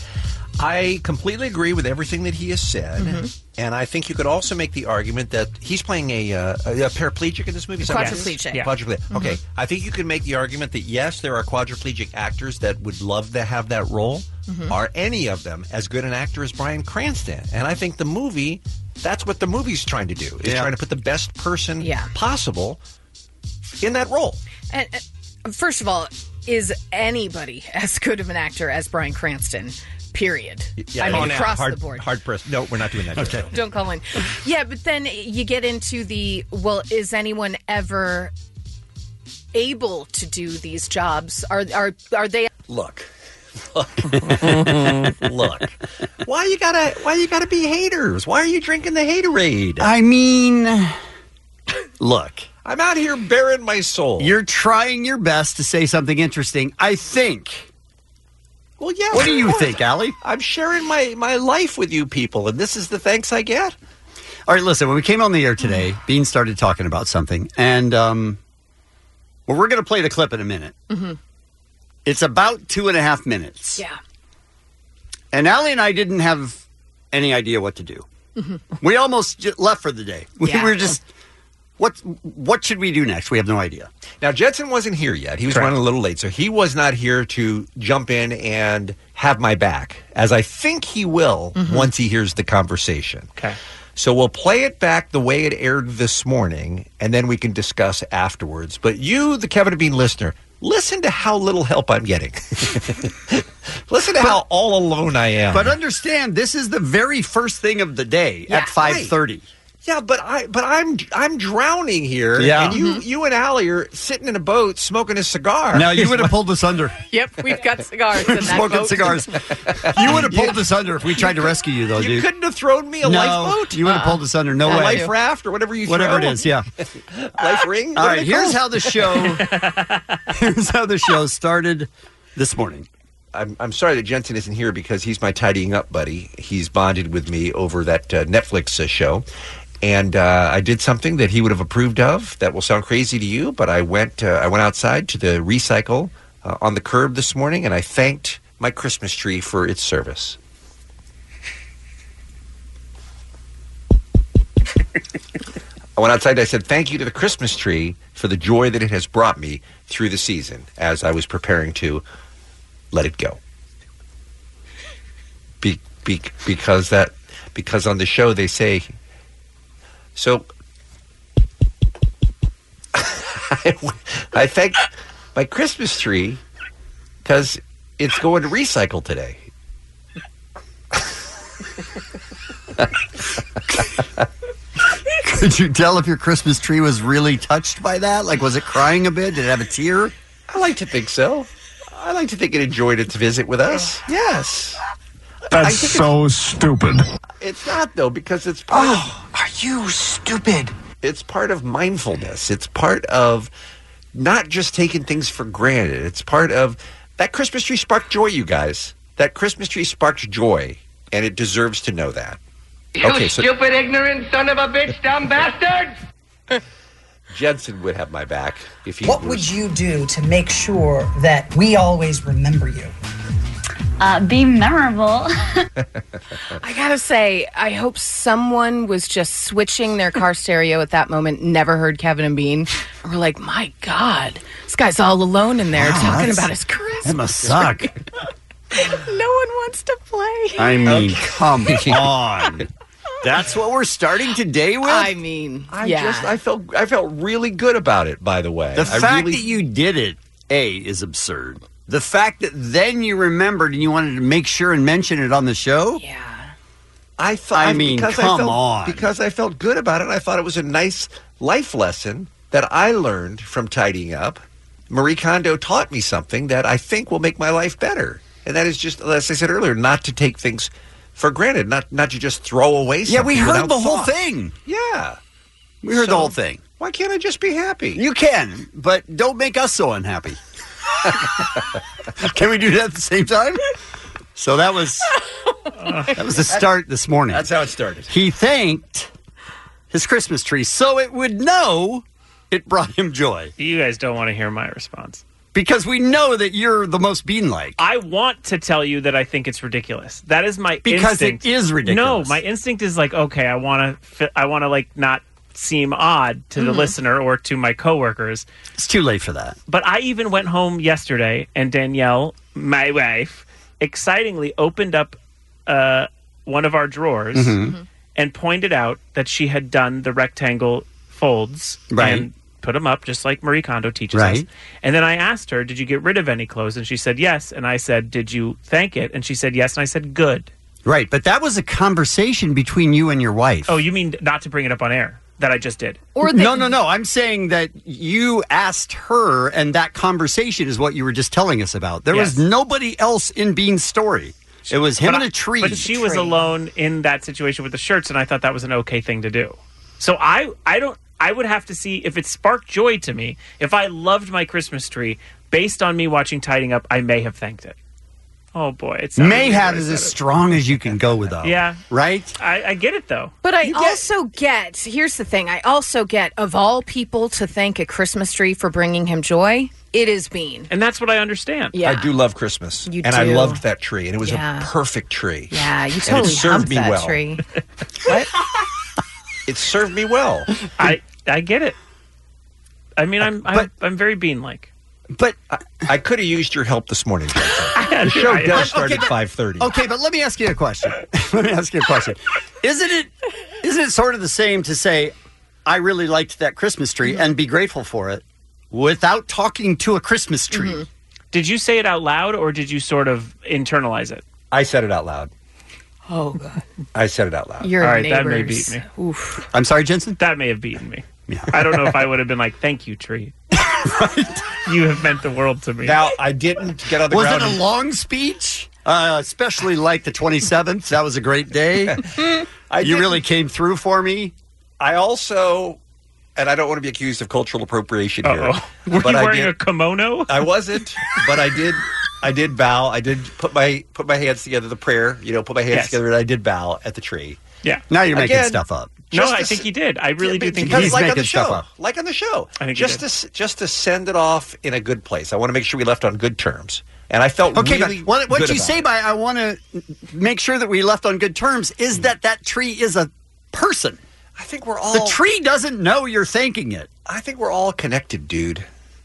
Speaker 13: I completely agree with everything that he has said, and I think you could also make the argument that he's playing a paraplegic in this movie.
Speaker 1: Quadriplegic.
Speaker 13: Yeah. Quadriplegic. Okay, I think you could make the argument that yes, there are quadriplegic actors that would love to have that role. Are any of them as good an actor as Bryan Cranston? And I think the movie, that's what the movie's trying to do, is trying to put the best person possible in that role.
Speaker 1: And first of all, is anybody as good of an actor as Bryan Cranston? Period. I mean, across the board.
Speaker 13: Hard pressed. No, we're not doing that.
Speaker 12: Okay.
Speaker 1: Don't call in. Yeah, but then you get into well, is anyone ever able to do these jobs? Are they?
Speaker 13: Look. Look. Why you gotta be haters? Why are you drinking the haterade?
Speaker 12: I mean, look.
Speaker 13: I'm out here bearing my soul.
Speaker 12: You're trying your best to say something interesting, I think.
Speaker 13: Well, yeah.
Speaker 12: What do you think, Allie?
Speaker 13: I'm sharing my life with you people, and this is the thanks I get.
Speaker 12: All right, listen, when we came on the air today, Bean started talking about something, and we're going to play the clip in a minute.
Speaker 1: Mm-hmm.
Speaker 12: It's about 2.5 minutes.
Speaker 1: Yeah.
Speaker 12: And Allie and I didn't have any idea what to do.
Speaker 1: Mm-hmm.
Speaker 12: We almost left for the day. We were just, what should we do next? We have no idea.
Speaker 13: Now, Jensen wasn't here yet. He was running a little late, so he was not here to jump in and have my back, as I think he will once he hears the conversation.
Speaker 21: Okay.
Speaker 13: So we'll play it back the way it aired this morning, and then we can discuss afterwards. But you, the Kevin and Bean listener, listen to how little help I'm getting. Listen to how all alone I am.
Speaker 12: But understand, this is the very first thing of the day at 5:30.
Speaker 13: Yeah, but I'm drowning here.
Speaker 12: Yeah.
Speaker 13: And you and Allie are sitting in a boat smoking a cigar.
Speaker 12: Now, you would have pulled us under.
Speaker 1: Yep, we've got cigars in that
Speaker 12: Smoking
Speaker 1: boat.
Speaker 12: cigars. You would have pulled us under if we tried to rescue you, though, dude.
Speaker 13: You couldn't have thrown me a lifeboat?
Speaker 12: You would have pulled us under. No
Speaker 13: a
Speaker 12: way.
Speaker 13: life raft or whatever you throw.
Speaker 12: Whatever it is, yeah.
Speaker 13: Life ring?
Speaker 12: All right, here's how the show started this morning.
Speaker 13: I'm sorry that Jensen isn't here because he's my tidying up buddy. He's bonded with me over that Netflix show. And I did something that he would have approved of. That will sound crazy to you, but I went outside to the recycle on the curb this morning, and I thanked my Christmas tree for its service. I went outside and I said, thank you to the Christmas tree for the joy that it has brought me through the season as I was preparing to let it go. Because on the show they say... So I thank my Christmas tree because it's going to recycle today.
Speaker 12: Could you tell if your Christmas tree was really touched by that? Like, was it crying a bit? Did it have a tear?
Speaker 13: I like to think so. I like to think it enjoyed its visit with us. Yes.
Speaker 5: That's so stupid.
Speaker 13: It's not, though, because it's part
Speaker 5: are you stupid?
Speaker 13: It's part of mindfulness. It's part of not just taking things for granted. It's part of that Christmas tree sparked joy, you guys. That Christmas tree sparked joy, and it deserves to know that.
Speaker 14: You stupid, ignorant son of a bitch, dumb bastard!
Speaker 13: Jensen would have my back if he
Speaker 17: What would you do to make sure that we always remember you?
Speaker 20: Be memorable.
Speaker 1: I gotta say, I hope someone was just switching their car stereo at that moment, never heard Kevin and Bean, and we're like, my God, this guy's all alone in there talking about his Christmas.
Speaker 12: That must suck.
Speaker 1: No one wants to play.
Speaker 12: I mean, come on. That's what we're starting today with?
Speaker 1: I mean,
Speaker 13: I felt really good about it, by the way.
Speaker 12: The fact that you did it, is absurd. The fact that then you remembered and you wanted to make sure and mention it on the show?
Speaker 1: Yeah.
Speaker 12: Come on.
Speaker 13: Because I felt good about it, I thought it was a nice life lesson that I learned from tidying up. Marie Kondo taught me something that I think will make my life better. And that is just, as I said earlier, not to take things for granted, not to just throw away something.
Speaker 12: Yeah, we heard the whole
Speaker 13: thought.
Speaker 12: thing.
Speaker 13: Yeah.
Speaker 12: We heard the whole thing.
Speaker 13: Why can't I just be happy?
Speaker 12: You can, but don't make us so unhappy. Can we do that at the same time? So that was the start this morning.
Speaker 13: That's how it started.
Speaker 12: He thanked his Christmas tree so it would know it brought him joy.
Speaker 21: You guys don't want to hear my response.
Speaker 12: Because we know that you're the most Bean-like.
Speaker 21: I want to tell you that I think it's ridiculous. That is my
Speaker 12: because
Speaker 21: instinct.
Speaker 12: It is ridiculous.
Speaker 21: No, my instinct is like, okay, I want to like not seem odd to the listener or to my coworkers.
Speaker 12: It's too late for that.
Speaker 21: But I even went home yesterday, and Danielle, my wife, excitingly opened up one of our drawers and pointed out that she had done the rectangle folds
Speaker 12: Right.
Speaker 21: and put them up just like Marie Kondo teaches us.
Speaker 12: Right.
Speaker 21: And then I asked her, did you get rid of any clothes? And she said yes. And I said, did you thank it? And she said yes. And I said, good.
Speaker 12: Right, but that was a conversation between you and your wife.
Speaker 21: Oh, you mean not to bring it up on air? That I just did.
Speaker 12: No. I'm saying that you asked her, and that conversation is what you were just telling us about. There was nobody else in Bean's story. It was him and a tree.
Speaker 21: But she was alone in that situation with the shirts, and I thought that was an okay thing to do. So I would have to see if it sparked joy to me. If I loved my Christmas tree, based on me watching Tidying Up, I may have thanked it. Oh, boy.
Speaker 12: Mayhem is as strong as you can go with, though.
Speaker 21: Yeah.
Speaker 12: Right?
Speaker 21: I get it, though.
Speaker 1: But I also get, here's the thing, I also get, of all people to thank a Christmas tree for bringing him joy, it is Bean.
Speaker 21: And that's what I understand.
Speaker 1: Yeah.
Speaker 13: I do love Christmas.
Speaker 1: You
Speaker 13: and
Speaker 1: do.
Speaker 13: I loved that tree, and it was
Speaker 1: Yeah.
Speaker 13: a perfect tree.
Speaker 1: Yeah, you
Speaker 13: And
Speaker 1: totally
Speaker 13: it served
Speaker 1: humped
Speaker 13: me
Speaker 1: that
Speaker 13: well.
Speaker 1: tree.
Speaker 13: It served me well.
Speaker 21: I get it. I mean, I'm very Bean-like.
Speaker 12: But
Speaker 13: I could have used your help this morning, Jensen. The show does start at 5:30.
Speaker 12: Okay, but let me ask you a question. Isn't it sort of the same to say, I really liked that Christmas tree and be grateful for it without talking to a Christmas tree?
Speaker 21: Mm-hmm. Did you say it out loud, or did you sort of internalize it?
Speaker 13: I said it out loud.
Speaker 1: Oh, God.
Speaker 13: I said it out loud.
Speaker 1: Your
Speaker 21: All right,
Speaker 1: neighbors.
Speaker 21: that may beat me.
Speaker 1: Oof.
Speaker 12: I'm sorry, Jensen?
Speaker 21: That may have beaten me. I don't know if I would have been like, thank you, tree. You have meant the world to me.
Speaker 13: Now, I didn't get on the
Speaker 12: Was
Speaker 13: ground.
Speaker 12: it a long speech? Especially like the 27th. That was a great day. You really came through for me.
Speaker 13: I also, and I don't want to be accused of cultural appropriation here.
Speaker 21: Uh-oh. Were
Speaker 13: but
Speaker 21: you
Speaker 13: I
Speaker 21: wearing
Speaker 13: did-
Speaker 21: a kimono?
Speaker 13: I wasn't, but I did bow. I did put my hands together, the prayer, put my hands
Speaker 21: Yes.
Speaker 13: together, and I did bow at the tree.
Speaker 21: Yeah.
Speaker 12: Now you're making
Speaker 13: Again,
Speaker 12: stuff up.
Speaker 21: No,
Speaker 13: Just
Speaker 21: I
Speaker 13: to
Speaker 21: think
Speaker 13: s-
Speaker 21: he did. I really do think
Speaker 13: because
Speaker 12: he's
Speaker 13: like on
Speaker 12: making
Speaker 13: the
Speaker 12: stuff
Speaker 13: show,
Speaker 12: up.
Speaker 13: like on the show,
Speaker 21: I think he
Speaker 13: just to send it off in a good place. I want to make sure we left on good terms, and I felt
Speaker 12: Okay,
Speaker 13: really
Speaker 12: but what
Speaker 13: good
Speaker 12: you
Speaker 13: about
Speaker 12: say
Speaker 13: it.
Speaker 12: by I want to make sure that we left on good terms is that tree is a person.
Speaker 13: I think we're all
Speaker 12: The tree doesn't know you're thanking it.
Speaker 13: I think we're all connected, dude.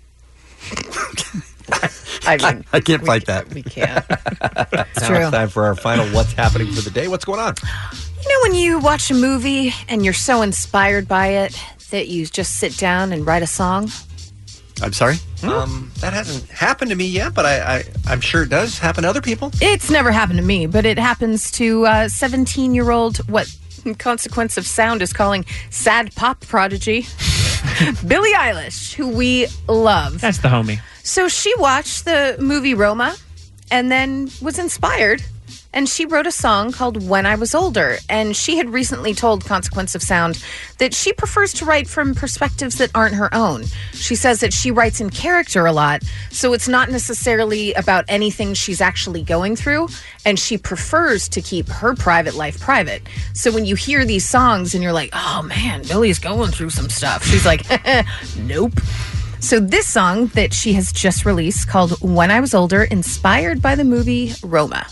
Speaker 1: I mean,
Speaker 12: I can't fight that.
Speaker 1: we can't. It's
Speaker 13: Now
Speaker 1: true.
Speaker 13: it's time for our final What's Happening for the Day. What's going on?
Speaker 1: You know when you watch a movie and you're so inspired by it that you just sit down and write a song?
Speaker 12: I'm sorry?
Speaker 13: That hasn't happened to me yet, but I'm sure it does happen to other people.
Speaker 1: It's never happened to me, but it happens to 17-year-old, what Consequence of Sound is calling sad pop prodigy, Billie Eilish, who we love.
Speaker 21: That's the homie.
Speaker 1: So she watched the movie Roma and then was inspired, and she wrote a song called When I Was Older. And she had recently told Consequence of Sound that she prefers to write from perspectives that aren't her own. She says that she writes in character a lot, so it's not necessarily about anything she's actually going through, and she prefers to keep her private life private. So when you hear these songs and you're like, oh man, Billie's going through some stuff, she's like, nope. So this song that she has just released called When I Was Older, inspired by the movie Roma.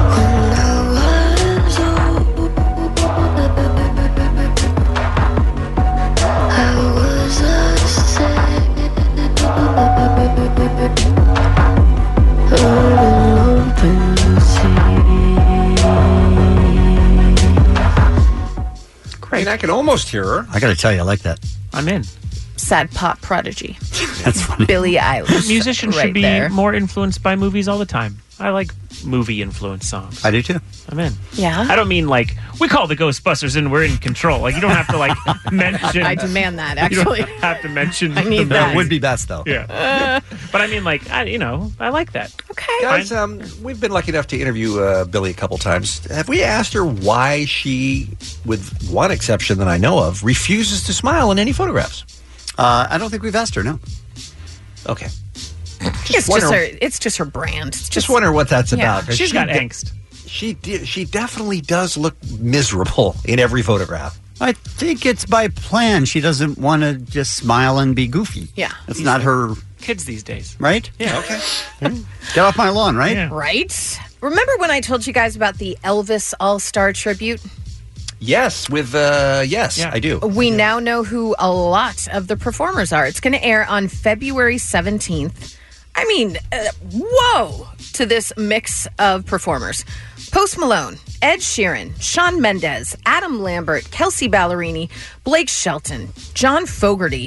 Speaker 13: I mean, I can almost hear her.
Speaker 12: I got to tell you, I like that.
Speaker 21: I'm in.
Speaker 1: Sad pop prodigy.
Speaker 12: That's funny.
Speaker 1: Billie Eilish.
Speaker 21: Musicians
Speaker 1: right
Speaker 21: should be
Speaker 1: there.
Speaker 21: more influenced by movies all the time. I like movie-influenced songs.
Speaker 12: I do too.
Speaker 21: I'm in.
Speaker 1: Yeah?
Speaker 21: I don't mean like, we call the Ghostbusters and we're in control. Like, you don't have to like mention.
Speaker 1: I demand that,
Speaker 21: You
Speaker 1: actually.
Speaker 21: don't have to mention.
Speaker 1: I need
Speaker 21: the
Speaker 1: that.
Speaker 12: It would be best, though.
Speaker 21: Yeah. But I mean, like, I like that.
Speaker 1: Okay.
Speaker 13: Guys, we've been lucky enough to interview Billie a couple times. Have we asked her why she, with one exception that I know of, refuses to smile in any photographs?
Speaker 12: I don't think we've asked her, no.
Speaker 13: Okay.
Speaker 1: It's just her brand. It's
Speaker 13: Just wonder what that's
Speaker 1: Yeah.
Speaker 13: about.
Speaker 21: She's got angst.
Speaker 13: She definitely does look miserable in every photograph.
Speaker 12: I think it's by plan. She doesn't want to just smile and be goofy.
Speaker 1: Yeah.
Speaker 12: It's not her,
Speaker 21: Kids these days.
Speaker 12: right?
Speaker 21: Yeah.
Speaker 13: Okay.
Speaker 12: Get off my lawn, right?
Speaker 21: Yeah.
Speaker 1: Right? Remember when I told you guys about the Elvis All-Star tribute?
Speaker 13: Yes, yes,
Speaker 21: Yeah.
Speaker 13: I do.
Speaker 1: We now know who a lot of the performers are. It's going to air on February 17th. I mean, whoa, to this mix of performers. Post Malone, Ed Sheeran, Shawn Mendes, Adam Lambert, Kelsey Ballerini, Blake Shelton, John Fogerty.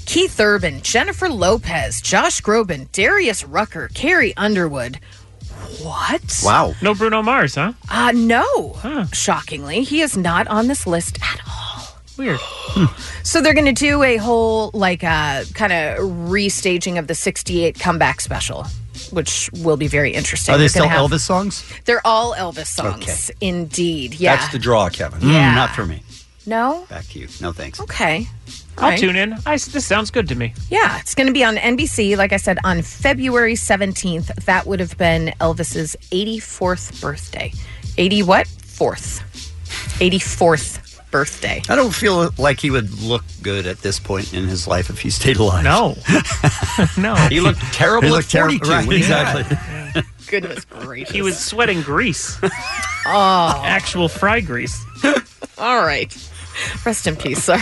Speaker 1: Keith Urban, Jennifer Lopez, Josh Groban, Darius Rucker, Carrie Underwood. What?
Speaker 12: Wow.
Speaker 21: No Bruno Mars, huh?
Speaker 1: No. Shockingly, he is not on this list at all.
Speaker 21: Weird.
Speaker 1: So they're going to do a whole, kind of restaging of the 68 comeback special, which will be very interesting.
Speaker 12: Are they
Speaker 1: They're
Speaker 12: still
Speaker 1: gonna have-
Speaker 12: Elvis songs?
Speaker 1: They're all Elvis songs. Indeed. Yeah.
Speaker 13: That's the draw, Kevin.
Speaker 1: Yeah.
Speaker 12: Not for me.
Speaker 1: No?
Speaker 12: Back to you. No thanks.
Speaker 1: Okay.
Speaker 21: I'll
Speaker 1: right.
Speaker 21: tune in. This sounds good to me.
Speaker 1: Yeah, it's going to be on NBC, like I said, on February 17th. That would have been Elvis's 84th birthday. 80 what? 4th. 84th birthday.
Speaker 12: I don't feel like he would look good at this point in his life if he stayed alive.
Speaker 21: No. No.
Speaker 13: He looked terrible at 42.
Speaker 12: Right, exactly.
Speaker 1: Goodness gracious.
Speaker 21: He was sweating grease.
Speaker 1: Oh.
Speaker 21: Actual fry grease.
Speaker 1: All right. Rest in peace, sir.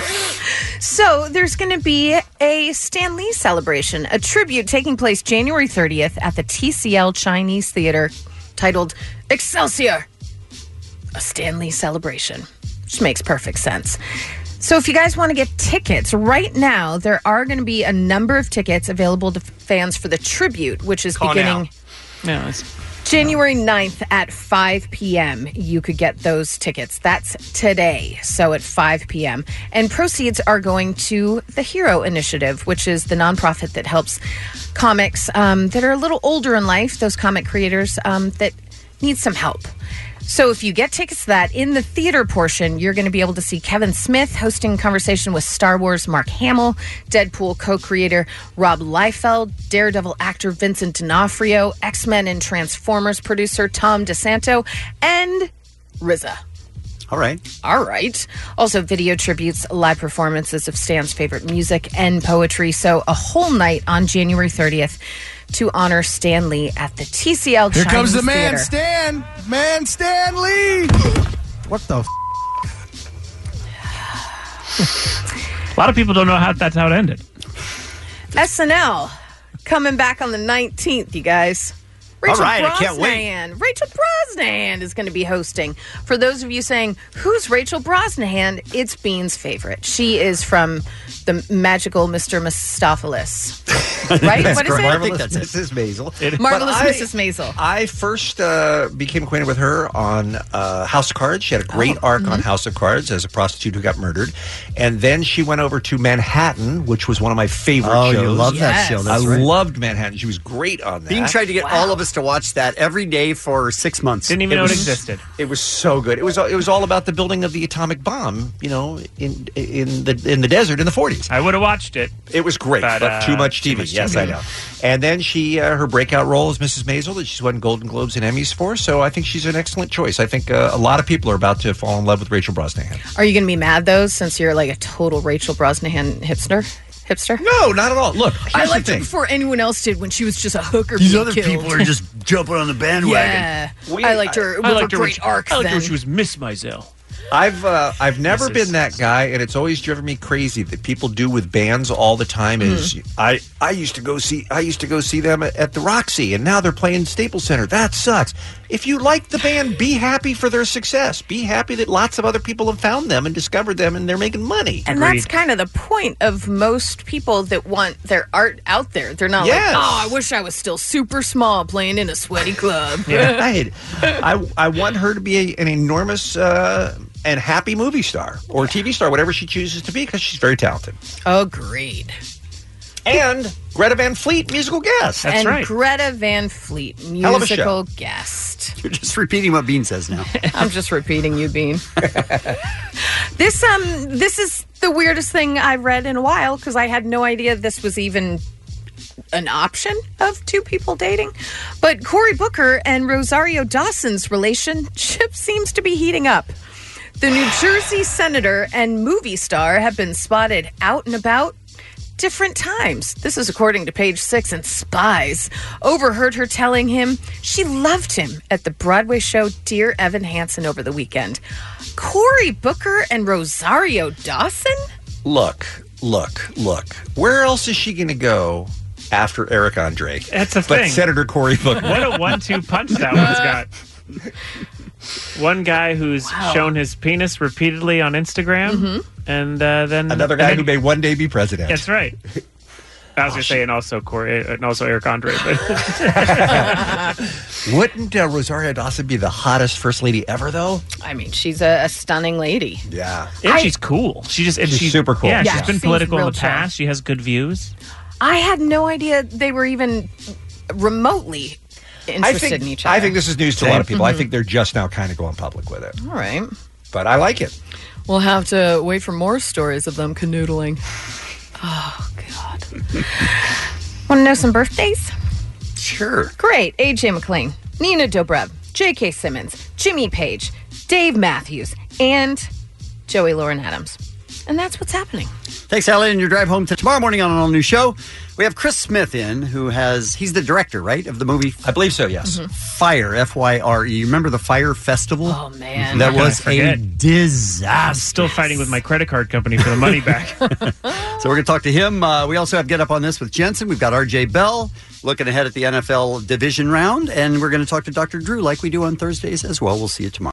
Speaker 1: So there's going to be a Stan Lee celebration, a tribute taking place January 30th at the TCL Chinese Theater titled Excelsior, a Stan Lee celebration, which makes perfect sense. So if you guys want to get tickets, right now there are going to be a number of tickets available to fans for the tribute, which is beginning January 9th at 5 p.m. You could get those tickets. That's today, so at 5 p.m. And proceeds are going to the Hero Initiative, which is the nonprofit that helps comics that are a little older in life, those comic creators that need some help. So if you get tickets to that, in the theater portion, you're going to be able to see Kevin Smith hosting a conversation with Star Wars Mark Hamill, Deadpool co-creator Rob Liefeld, Daredevil actor Vincent D'Onofrio, X-Men and Transformers producer Tom DeSanto, and RZA.
Speaker 12: All right.
Speaker 1: All right. Also, video tributes, live performances of Stan's favorite music and poetry. So a whole night on January 30th to honor Stan Lee at the TCL
Speaker 5: Here
Speaker 1: Chinese
Speaker 5: comes the man,
Speaker 1: Theater.
Speaker 5: Stan. Man, Stan Lee. What the
Speaker 21: A lot of people don't know that's how it ended.
Speaker 1: SNL coming back on the 19th, you guys. Rachel
Speaker 12: All right, I can't wait.
Speaker 1: Rachel Brosnahan is going to be hosting. For those of you saying, who's Rachel Brosnahan? It's Bean's favorite. She is from the magical Mr. Mistopheles. Right? What is it?
Speaker 12: I think that's Mrs. Maisel.
Speaker 1: Marvelous Mrs. Maisel.
Speaker 13: I first became acquainted with her on House of Cards. She had a great arc on House of Cards as a prostitute who got murdered. And then she went over to Manhattan, which was one of my favorite shows.
Speaker 12: Oh, you love that show. That's
Speaker 13: I
Speaker 12: right.
Speaker 13: loved Manhattan. She was great on that.
Speaker 12: Bean tried to get all of us to watch that every day for 6 months.
Speaker 21: Didn't even know it existed.
Speaker 13: It was so good. It was all about the building of the atomic bomb, in the desert in the 40s.
Speaker 21: I would have watched it.
Speaker 13: It was great, but too much TV. Yes, I know. And then she her breakout role is Mrs. Maisel that she's won Golden Globes and Emmys for. So I think she's an excellent choice. I think a lot of people are about to fall in love with Rachel Brosnahan.
Speaker 1: Are you going to be mad, though, since you're like a total Rachel Brosnahan hipster?
Speaker 13: No, not at all. Look,
Speaker 1: I liked her before anyone else did when she was just a hooker.
Speaker 12: These
Speaker 1: being
Speaker 12: other
Speaker 1: killed.
Speaker 12: people are just jumping on the bandwagon.
Speaker 1: Yeah, I liked her with her great arc.
Speaker 21: I liked her
Speaker 1: then.
Speaker 21: when she was Miss Maisel.
Speaker 13: I've never been that guy, and it's always driven me crazy that people do with bands all the time. Is I used to go see them at the Roxy, and now they're playing Staples Center. That sucks. If you like the band, be happy for their success. Be happy that lots of other people have found them and discovered them, and they're making money.
Speaker 1: And that's kind of the point of most people that want their art out there. They're not like, oh, I wish I was still super small playing in a sweaty club.
Speaker 13: Right. I want her to be an enormous and happy movie star or TV star, whatever she chooses to be, because she's very talented.
Speaker 1: Agreed.
Speaker 13: And Greta Van Fleet, musical guest.
Speaker 21: That's
Speaker 1: and
Speaker 21: right.
Speaker 1: Greta Van Fleet,
Speaker 13: Hell of a
Speaker 1: musical guest.
Speaker 12: You're just repeating what Bean says now.
Speaker 1: I'm just repeating you, Bean. This is the weirdest thing I've read in a while because I had no idea this was even an option of two people dating. But Cory Booker and Rosario Dawson's relationship seems to be heating up. The New Jersey senator and movie star have been spotted out and about different times. This is according to Page Six, and spies overheard her telling him she loved him at the Broadway show Dear Evan Hansen over the weekend. Cory Booker and Rosario Dawson?
Speaker 13: Look. Where else is she going to go after Eric Andre?
Speaker 21: That's a
Speaker 13: but
Speaker 21: thing.
Speaker 13: Senator Cory Booker.
Speaker 21: What a 1-2 punch that one's got. One guy who's shown his penis repeatedly on Instagram, and then
Speaker 13: Another guy who may one day be president.
Speaker 21: That's right. I was going to say, and also Eric Andre. But
Speaker 13: Wouldn't Rosario Dawson be the hottest first lady ever, though?
Speaker 1: I mean, she's a stunning lady.
Speaker 13: Yeah.
Speaker 21: And she's cool. She's
Speaker 13: super cool.
Speaker 21: Yeah,
Speaker 1: Yeah,
Speaker 21: she's been
Speaker 1: seems
Speaker 21: political in
Speaker 1: real
Speaker 21: the
Speaker 1: chill.
Speaker 21: past. She has good views.
Speaker 1: I had no idea they were even remotely interested in each other.
Speaker 13: I think this is news to a lot of people. I
Speaker 1: Mhm.
Speaker 13: think they're just now kind of going public with it.
Speaker 1: All right.
Speaker 13: But I like it.
Speaker 1: We'll have to wait for more stories of them canoodling. Oh, God. Want to know some birthdays?
Speaker 12: Sure.
Speaker 1: Great. AJ McLean, Nina Dobrev, J.K. Simmons, Jimmy Page, Dave Matthews, and Joey Lauren Adams. And that's what's happening.
Speaker 12: Thanks, Allie, and your drive home tomorrow morning on an all-new show. We have Chris Smith in, he's the director, right, of the movie?
Speaker 13: I believe so, yes.
Speaker 12: Fire, F-Y-R-E. Remember the Fire Festival?
Speaker 1: Oh, man.
Speaker 12: That
Speaker 21: How could I
Speaker 12: was a
Speaker 21: forget?
Speaker 12: disaster.
Speaker 21: I'm still fighting with my credit card company for the money back.
Speaker 12: So we're going to talk to him. We also have Get Up on This with Jensen. We've got R.J. Bell looking ahead at the NFL division round, and we're going to talk to Dr. Drew like we do on Thursdays as well. We'll see you tomorrow.